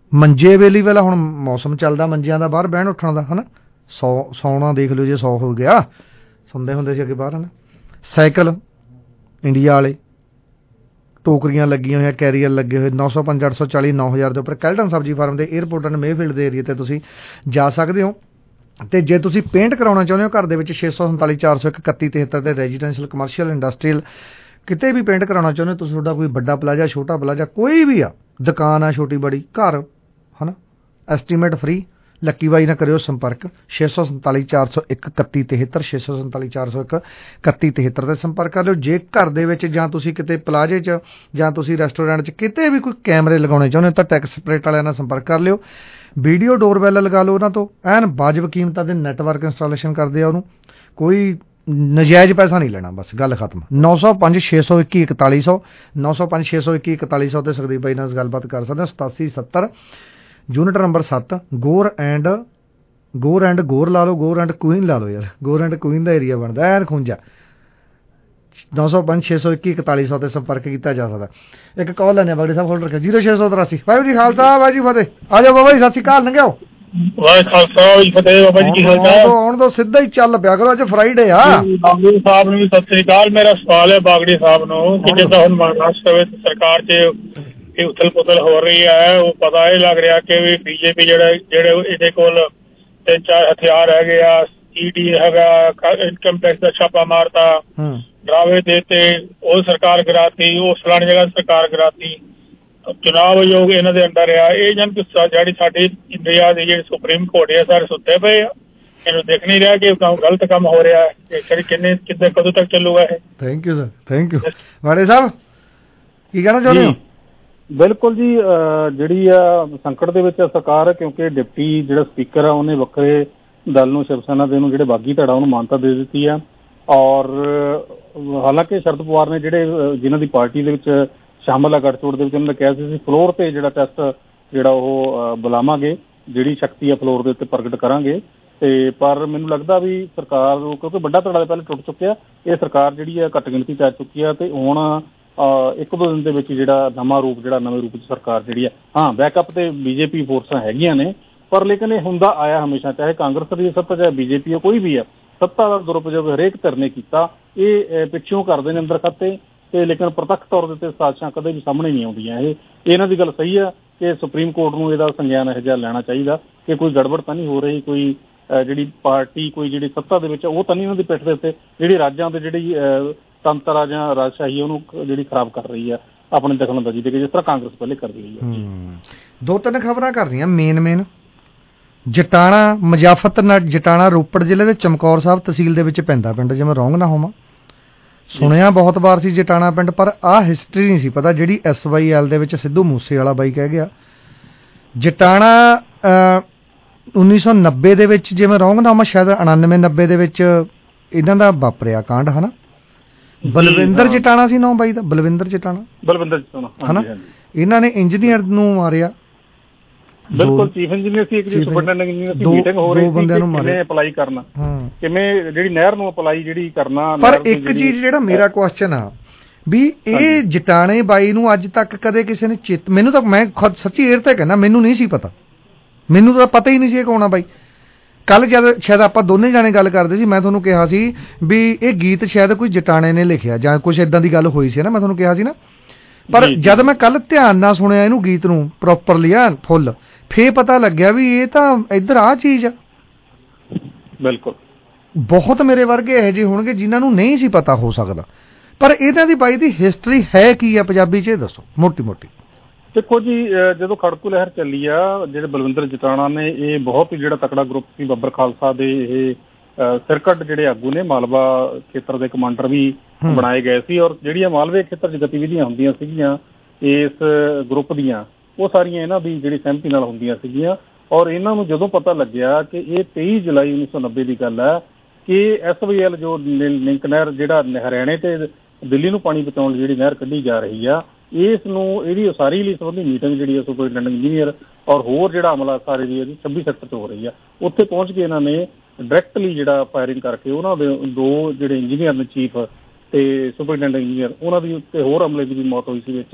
ਮੰਜੇ ਅਵੇਲੇਬਲ ਆ, ਹੁਣ ਮੌਸਮ ਚੱਲਦਾ ਮੰਜਿਆਂ ਦਾ ਬਾਹਰ ਬਹਿਣ ਉੱਠਣ ਦਾ, ਹੈ ਨਾ। ਸੌਣਾ ਦੇਖ ਲਿਓ ਜੇ 100 ਹੋ ਗਿਆ, ਸੌਂਦੇ ਹੁੰਦੇ ਸੀ ਅੱਗੇ ਬਾਹਰ, ਹੈ ਨਾ। ਸਾਈਕਲ ਇੰਡੀਆ ਵਾਲੇ, ਟੋਕਰੀਆਂ ਲੱਗੀਆਂ ਹੋਈਆਂ, ਕੈਰੀਅਰ ਲੱਗੇ ਹੋਏ, 905 840 9000 ਦੇ ਉੱਪਰ ਕੈਲਟਨ ਸਬਜ਼ੀ ਫਾਰਮ ਦੇ 에ਅਰਪੋਰਟ ਐਂਡ ਮੇਫੀਲਡ ਦੇ ਏਰੀਏ 'ਤੇ ਤੁਸੀਂ ਜਾ ਸਕਦੇ ਹੋ। ਅਤੇ ਜੇ ਤੁਸੀਂ ਪੇਂਟ ਕਰਾਉਣਾ ਚਾਹੁੰਦੇ ਹੋ ਘਰ ਦੇ ਵਿੱਚ 647 401 3173 ਤੇ ਰੈਜ਼ੀਡੈਂਸ਼ੀਅਲ ਕਮਰਸ਼ੀਅਲ ਇੰਡਸਟਰੀਅਲ ਕਿਤੇ ਵੀ ਪੇਂਟ ਕਰਾਉਣਾ ਚਾਹੁੰਦੇ ਹੋ ਤੁਸੀਂ, ਤੁਹਾਡਾ ਕੋਈ ਵੱਡਾ ਪਲਾਜ਼ਾ ਛੋਟਾ ਪਲਾਜ਼ਾ ਕੋਈ ਵੀ ਆ, ਦੁਕਾਨ ਆ ਛੋਟੀ ਬੜੀ, ਘਰ, ਹੈ ਨਾ, ਐਸਟੀਮੇਟ ਫਰੀ। ਲੱਕੀ ਬਾਈ ਨਾਲ ਕਰਿਓ ਸੰਪਰਕ 647 401 3173 647 401 3173 'ਤੇ ਸੰਪਰਕ ਕਰ ਲਿਓ। ਜੇ ਘਰ ਦੇ ਵਿੱਚ ਜਾਂ ਤੁਸੀਂ ਕਿਤੇ ਪਲਾਜ਼ੇ 'ਚ ਜਾਂ ਤੁਸੀਂ ਰੈਸਟੋਰੈਂਟ 'ਚ ਕਿਤੇ ਵੀ ਕੋਈ ਕੈਮਰੇ ਲਗਾਉਣੇ ਚਾਹੁੰਦੇ ਹੋ ਤਾਂ ਟੈਕਸ ਸਪਰੇਟ ਵਾਲਿਆਂ ਨਾਲ ਸੰਪਰਕ ਕਰ ਲਿਓ। ਵੀਡੀਓ ਡੋਰਬੈਲ ਲਗਾ ਲਓ ਉਹਨਾਂ ਤੋਂ, ਐਨ ਵਾਜਬ ਕੀਮਤਾਂ ਦੇ ਨੈਟਵਰਕ ਇੰਸਟਾਲੇਸ਼ਨ ਕਰਦੇ ਆ ਉਹਨੂੰ, ਕੋਈ ਨਜਾਇਜ਼ ਪੈਸਾ ਨਹੀਂ ਲੈਣਾ, ਬਸ ਗੱਲ ਖਤਮ। 905 621 4100 905 621 4100 ਤੇ ਸੁਖਦੀਪ ਬਾਈ ਨਾਲ ਗੱਲਬਾਤ ਕਰ ਸਕਦੇ ਹੋ। 8770 unit number 7 Gore and Gore ਲਾ ਲਓ, ਗੋਰ ਐਂਡ ਕੁਈਨ ਲਾ ਲਓ ਯਾਰ, ਗੋਰ ਐਂਡ ਕੁਈਨ ਦਾ ਏਰੀਆ ਬਣਦਾ ਐਨ ਖੁੰਝਾ। 905 621 4100 ਤੇ ਸੰਪਰਕ ਕੀਤਾ ਜਾ ਸਕਦਾ। ਇੱਕ ਕਾਲ ਲੈਣੇ ਬਾਗੜੀ ਸਾਹਿਬ ਹੋਲਡ ਰੱਖਿਆ 0683। ਵਾਹਿਗੁਰੂ ਜੀ ਖਾਲਸਾ ਵਾਹਿਗੁਰੂ ਫਤਿਹ। ਆ ਜਾਓ ਬਾਬਾ ਜੀ, ਸਤਿ ਸ਼੍ਰੀ ਅਕਾਲ, ਲੰਘਿਓ। ਵਾਹਿਗੁਰੂ ਖਾਲਸਾ ਵਾਹਿਗੁਰੂ ਫਤਿਹ। ਬਾਬਾ ਜੀ ਕੀ ਹਾਲ ਚਾਲ? ਆਉਣ ਤੋਂ ਸਿੱਧਾ ਹੀ ਚੱਲ ਪਿਆ ਕਰੋ, ਅੱਜ ਫਰਾਈਡੇ ਆ। ਬਾਗੜੀ ਸਾਹਿਬ ਨੂੰ ਵੀ ਸਤਿ ਸ਼੍ਰੀ ਅਕਾਲ। ਮੇਰਾ ਸਵਾਲ ਹੈ ਬਾਗੜੀ ਸਾਹਿਬ ਨੂੰ ਕਿ ਜਿੱਦਾਂ ਹੁਣ ਮਹਾਰਾਸ਼ਟਰ ਵਿੱਚ ਸਰਕਾਰ 'ਚ ਇਹ ਉਥਲ ਪੁਥਲ ਹੋ ਰਹੀ ਹੈ, ਉਹ ਪਤਾ ਇਹ ਲੱਗ ਰਿਹਾ ਕਿ ਵੀ ਬੀਜੇਪੀ ਜਿਹੜੇ ਇਹਦੇ ਕੋਲ 3-4 ਹਥਿਆਰ ਹੈਗੇ ਆ, ਈਡੀ ਹੈਗਾ, ਇਨਕਮ ਟੈਕਸ ਦਾ ਛਾਪਾ ਮਾਰਤਾ, ਡਰਾਵੇ ਦੇਤੇ, ਉਹ ਸਰਕਾਰ ਕਰਾਤੀ, ਉਹ ਫਲਾਣੀ ਜਗ੍ਹਾ ਸਰਕਾਰ ਕਰਾਤੀ, ਚੁਣਾਵ ਆਯੋਗ ਇਹਨਾਂ ਦੇ ਅੰਦਰ ਆ। ਇਹ ਜਿਹੜੀ ਸਾਡੀ ਇੰਡੀਆ ਦੀ ਜਿਹੜੀ ਸੁਪਰੀਮ ਕੋਰਟ ਹੈ, ਸਾਰੇ ਸੁੱਤੇ ਪਏ ਆ, ਇਹਨੂੰ ਦੇਖ ਨਹੀਂ ਰਿਹਾ ਕਿ ਗਲਤ ਕੰਮ ਹੋ ਰਿਹਾ ਹੈ। ਕਿੱਦਾਂ ਕਦੋਂ ਤੱਕ ਚੱਲੂਗਾ ਇਹ? Thank you sir, thank you. ਵਾੜੇ ਸਾਹਿਬ ਕੀ ਕਹਿਣਾ ਚਾਹੁੰਦੇ ਹੋ? ਬਿਲਕੁਲ ਜੀ, ਜਿਹੜੀ ਆ ਸੰਕਟ ਦੇ ਵਿੱਚ ਸਰਕਾਰ, ਕਿਉਂਕਿ ਡਿਪਟੀ ਜਿਹੜਾ ਸਪੀਕਰ ਆ ਉਹਨੇ ਵੱਖਰੇ ਦਲ ਨੂੰ, ਸ਼ਿਵ ਸੈਨਾ ਦੇ ਨੂੰ, ਜਿਹੜੇ ਬਾਗੀ ਧੜਾ ਉਹਨੂੰ ਮਾਨਤਾ ਦੇ ਦਿੱਤੀ ਆ। ਔਰ ਹਾਲਾਂਕਿ ਸ਼ਰਦ ਪਵਾਰ ਨੇ ਜਿਹੜੇ ਜਿਨ੍ਹਾਂ ਦੀ ਪਾਰਟੀ ਦੇ ਵਿੱਚ ਸ਼ਾਮਲ ਆ ਗੱਠਜੋੜ ਦੇ ਵਿੱਚ, ਉਹਨਾਂ ਨੇ ਕਿਹਾ ਸੀ ਫਲੋਰ ਤੇ ਜਿਹੜਾ ਟੈਸਟ ਜਿਹੜਾ ਉਹ ਬੁਲਾਵਾਂਗੇ, ਜਿਹੜੀ ਸ਼ਕਤੀ ਆ ਫਲੋਰ ਦੇ ਉੱਤੇ ਪ੍ਰਗਟ ਕਰਾਂਗੇ। ਤੇ ਪਰ ਮੈਨੂੰ ਲੱਗਦਾ ਵੀ ਸਰਕਾਰ, ਕਿਉਂਕਿ ਵੱਡਾ ਧੜਾ ਪਹਿਲੇ ਟੁੱਟ ਚੁੱਕਿਆ, ਇਹ ਸਰਕਾਰ ਜਿਹੜੀ ਆ ਘੱਟ ਗਿਣਤੀ 'ਚ ਆ ਚੁੱਕੀ ਆ ਤੇ ਹੁਣ 1-2 ਦਿਨ ਦੇ ਵਿੱਚ ਜਿਹੜਾ ਨਵਾਂ ਰੂਪ, ਜਿਹੜਾ ਨਵੇਂ ਰੂਪ 'ਚ ਸਰਕਾਰ ਜਿਹੜੀ ਆ, ਹਾਂ ਬੈਕਅਪ ਤੇ ਬੀਜੇਪੀ ਫੋਰਸਾਂ ਹੈਗੀਆਂ ਨੇ, ਪਰ ਲੇਕਿਨ ਇਹ ਹੁੰਦਾ ਆਇਆ ਹਮੇਸ਼ਾ, ਚਾਹੇ ਕਾਂਗਰਸ ਦੀ ਸੱਤਾ ਚਾਹੇ ਬੀਜੇਪੀ ਆ, ਕੋਈ ਵੀ ਆ, ਸੱਤਾ ਦਾ ਦੁਰਉਪਯੋਗ ਹਰੇਕ ਧਿਰ ਨੇ ਕੀਤਾ। ਇਹ ਪਿੱਛੋਂ ਕਰਦੇ ਨੇ ਅੰਦਰ ਖਾਤੇ ਤੇ, ਲੇਕਿਨ ਪ੍ਰਤੱਖ ਤੌਰ ਦੇ ਉੱਤੇ ਸਾਜ਼ਿਸ਼ਾਂ ਕਦੇ ਵੀ ਸਾਹਮਣੇ ਨਹੀਂ ਆਉਂਦੀਆਂ। ਇਹਨਾਂ ਦੀ ਗੱਲ ਸਹੀ ਆ ਕਿ ਸੁਪਰੀਮ ਕੋਰਟ ਨੂੰ ਇਹਦਾ ਸੰਗਿਆਨ ਇਹੋ ਜਿਹਾ ਲੈਣਾ ਚਾਹੀਦਾ ਕਿ ਕੋਈ ਗੜਬੜ ਤਾਂ ਨਹੀਂ ਹੋ ਰਹੀ, ਕੋਈ ਜਿਹੜੀ ਪਾਰਟੀ, ਕੋਈ ਜਿਹੜੀ ਸੱਤਾ ਦੇ ਵਿੱਚ ਉਹ ਤਾਂ ਨਹੀਂ ਉਹਨਾਂ ਦੀ ਪਿੱਠ ਦੇ ਉੱਤੇ ਜਿਹੜੀ ਰਾਜਾਂ ਦੇ ਜਿਹੜੀ ਤੰਤਰ ਆ ਜਾਂ ਰਾਜਸ਼ਾਹੀ ਉਹਨੂੰ ਜਿਹੜੀ ਖਰਾਬ ਕਰ ਰਹੀ ਆ ਆਪਣੀ ਦਖਲਅੰਦਾਜ਼ੀ ਦੇ ਕੇ, ਜਿਸ ਤਰ੍ਹਾਂ ਕਾਂਗਰਸ ਪਹਿਲੇ ਕਰਦੀ ਰਹੀ ਹੈ। 2-3 ਖਬਰਾਂ ਕਰ ਰਹੀਆਂ ਮੇਨ ਜਟਾਣਾ, ਮਜਾਫਤਨਗਰ ਜਟਾਣਾ ਰੋਪੜ ਜ਼ਿਲ੍ਹੇ ਦੇ ਚਮਕੌਰ ਸਾਹਿਬ ਤਹਿਸੀਲ ਦੇ ਵਿੱਚ ਪੈਂਦਾ ਪਿੰਡ, ਜੇ ਮੈਂ ਰੋਂਗ ਨਾ ਹੋਵਾਂ। ਸੁਣਿਆ ਬਹੁਤ ਵਾਰ ਸੀ ਜਟਾਣਾ ਪਿੰਡ, ਪਰ ਆਹ ਹਿਸਟਰੀ ਨਹੀਂ ਸੀ ਪਤਾ ਜਿਹੜੀ SYL ਦੇ ਵਿੱਚ ਸਿੱਧੂ ਮੂਸੇ ਵਾਲਾ ਬਾਈ ਕਹਿ ਗਿਆ। ਜਟਾਣਾ 1990 ਦੇ ਵਿੱਚ, ਜੇ ਮੈਂ ਰੋਂਗ ਨਾ ਹੋਵਾਂ ਸ਼ਾਇਦ 99-90 ਦੇ ਵਿੱਚ ਇਹਨਾਂ ਦਾ ਵਾਪਰਿਆ ਕਾਂਡ, ਹੈ ਨਾ। ਬਲਵਿੰਦਰ ਜਟਾਣਾ ਸੀ ਨਾਮ ਬਾਈ ਦਾ, ਬਲਵਿੰਦਰ ਜਟਾਣਾ ਹੈ ਨਾ। ਇਹਨਾਂ ਨੇ ਇੰਜੀਨੀਅਰ ਨੂੰ ਮਾਰਿਆ, ਬਿਲਕੁਲ ਚੀਫ ਇੰਜੀਨੀਅਰ ਸੀ, ਇੱਕ ਜੀ ਸੁਪਰਡੈਂਟੈਂਟ ਇੰਜੀਨੀਅਰ ਸੀ, ਮੀਟਿੰਗ ਹੋ ਰਹੀ ਸੀ ਕਿਵੇਂ ਅਪਲਾਈ ਕਰਨਾ, ਕਿਵੇਂ ਜਿਹੜੀ ਨਹਿਰ ਨੂੰ ਅਪਲਾਈ ਜਿਹੜੀ ਕਰਨਾ। ਪਰ ਇੱਕ ਚੀਜ਼ ਜਿਹੜਾ ਮੇਰਾ ਕੁਐਸਚਨ ਆ ਵੀ ਇਹ ਜਟਾਣੇ ਬਾਈ ਨੂੰ ਅੱਜ ਤੱਕ ਕਦੇ ਕਿਸੇ ਨੇ ਮੈਨੂੰ ਤਾਂ, ਮੈਂ ਖੁਦ ਸੱਚੀ ਏਰ ਤੇ ਕਹਿੰਦਾ, ਮੈਨੂੰ ਨਹੀਂ ਸੀ ਪਤਾ, ਮੈਨੂੰ ਤਾਂ ਪਤਾ ਹੀ ਨਹੀਂ ਸੀ ਇਹ ਕੌਣ ਆ ਬਾਈ। ਕੱਲ ਜਦ ਸ਼ਾਇਦ ਆਪਾਂ ਦੋਨੇ ਜਾਣੇ ਗੱਲ ਕਰਦੇ ਸੀ, ਮੈਂ ਤੁਹਾਨੂੰ ਕਿਹਾ ਸੀ ਵੀ ਇਹ ਗੀਤ ਸ਼ਾਇਦ ਕੋਈ ਜਟਾਣੇ ਨੇ ਲਿਖਿਆ ਜਾਂ ਕੁਛ ਏਦਾਂ ਦੀ ਗੱਲ ਹੋਈ ਸੀ ਨਾ, ਮੈਂ ਤੁਹਾਨੂੰ ਕਿਹਾ ਸੀ ਨਾ। ਪਰ ਜਦ ਮੈਂ ਕੱਲ ਧਿਆਨ ਨਾਲ ਸੁਣਿਆ ਇਹਨੂੰ ਗੀਤ ਨੂੰ ਪ੍ਰੋਪਰਲੀ ਆ ਫੁੱਲ, ਫੇਰ ਪਤਾ ਲੱਗਿਆ ਵੀ ਇਹ ਤਾਂ ਇੱਧਰ ਆਹ ਚੀਜ਼ ਆ। ਬਿਲਕੁਲ ਬਹੁਤ ਮੇਰੇ ਵਰਗੇ ਇਹੋ ਜਿਹੇ ਹੋਣਗੇ ਜਿਨ੍ਹਾਂ ਨੂੰ ਨਹੀਂ ਸੀ ਪਤਾ ਹੋ ਸਕਦਾ, ਪਰ ਇਹਨਾਂ ਦੀ ਬਾਈ ਦੀ ਹਿਸਟਰੀ ਹੈ ਕੀ ਆ ਪੰਜਾਬੀ 'ਚ, ਇਹ ਦੱਸੋ ਮੋਟੀ ਮੋਟੀ। ਦੇਖੋ ਜੀ, ਜਦੋਂ ਖੜਕੂ ਲਹਿਰ ਚੱਲੀ ਆ, ਜਿਹੜੇ ਬਲਵਿੰਦਰ ਜਟਾਣਾ ਨੇ, ਇਹ ਬਹੁਤ ਹੀ ਜਿਹੜਾ ਤਕੜਾ ਗਰੁੱਪ ਸੀ, ਬੱਬਰ ਖਾਲਸਾ ਦੇ ਇਹ ਸਿਰਕੱਢ ਜਿਹੜੇ ਆਗੂ ਨੇ, ਮਾਲਵਾ ਖੇਤਰ ਦੇ ਕਮਾਂਡਰ ਵੀ ਬਣਾਏ ਗਏ ਸੀ। ਔਰ ਜਿਹੜੀਆਂ ਮਾਲਵੇ ਖੇਤਰ 'ਚ ਗਤੀਵਿਧੀਆਂ ਹੁੰਦੀਆਂ ਸੀਗੀਆਂ ਇਸ ਗਰੁੱਪ ਦੀਆਂ, ਉਹ ਸਾਰੀਆਂ ਇਹਨਾਂ ਦੀ ਜਿਹੜੀ ਸਹਿਮਤੀ ਨਾਲ ਹੁੰਦੀਆਂ ਸੀਗੀਆਂ। ਔਰ ਇਹਨਾਂ ਨੂੰ ਜਦੋਂ ਪਤਾ ਲੱਗਿਆ ਕਿ ਇਹ 23 ਜੁਲਾਈ 1990 ਦੀ ਗੱਲ ਹੈ ਕਿ SYL ਜੋ ਲਿੰਕ ਨਹਿਰ, ਜਿਹੜਾ ਹਰਿਆਣੇ ਤੇ ਦਿੱਲੀ ਨੂੰ ਪਾਣੀ ਪਹੁੰਚਾਉਣ ਲਈ ਜਿਹੜੀ ਨਹਿਰ ਕੱਢੀ ਜਾ ਰਹੀ ਆ, ਇਸ ਨੂੰ ਇਹਦੀ ਉਸਾਰੀ ਲਈ ਸੰਬੰਧੀ ਮੀਟਿੰਗ ਜਿਹੜੀ ਆ ਸੁਪਰਡੈਂਟੈਂਟ ਇੰਜੀਨੀਅਰ ਔਰ ਹੋਰ ਜਿਹੜਾ ਅਮਲਾ ਸਾਰੇ ਦੀ 26 ਸੈਕਟਰ 'ਚ ਹੋ ਰਹੀ ਆ। ਉੱਥੇ ਪਹੁੰਚ ਕੇ ਇਹਨਾਂ ਨੇ ਡਾਇਰੈਕਟਲੀ ਜਿਹੜਾ ਫਾਇਰਿੰਗ ਕਰਕੇ ਉਹਨਾਂ ਦੇ 2 ਜਿਹੜੇ ਇੰਜੀਨੀਅਰ ਨੇ, ਚੀਫ ਤੇ ਸੁਪਰਡੈਂਟੈਂਟ ਇੰਜੀਨੀਅਰ, ਉਹਨਾਂ ਦੀ ਤੇ ਹੋਰ ਅਮਲੇ ਦੀ ਵੀ ਮੌਤ ਹੋਈ ਸੀ ਵਿੱਚ।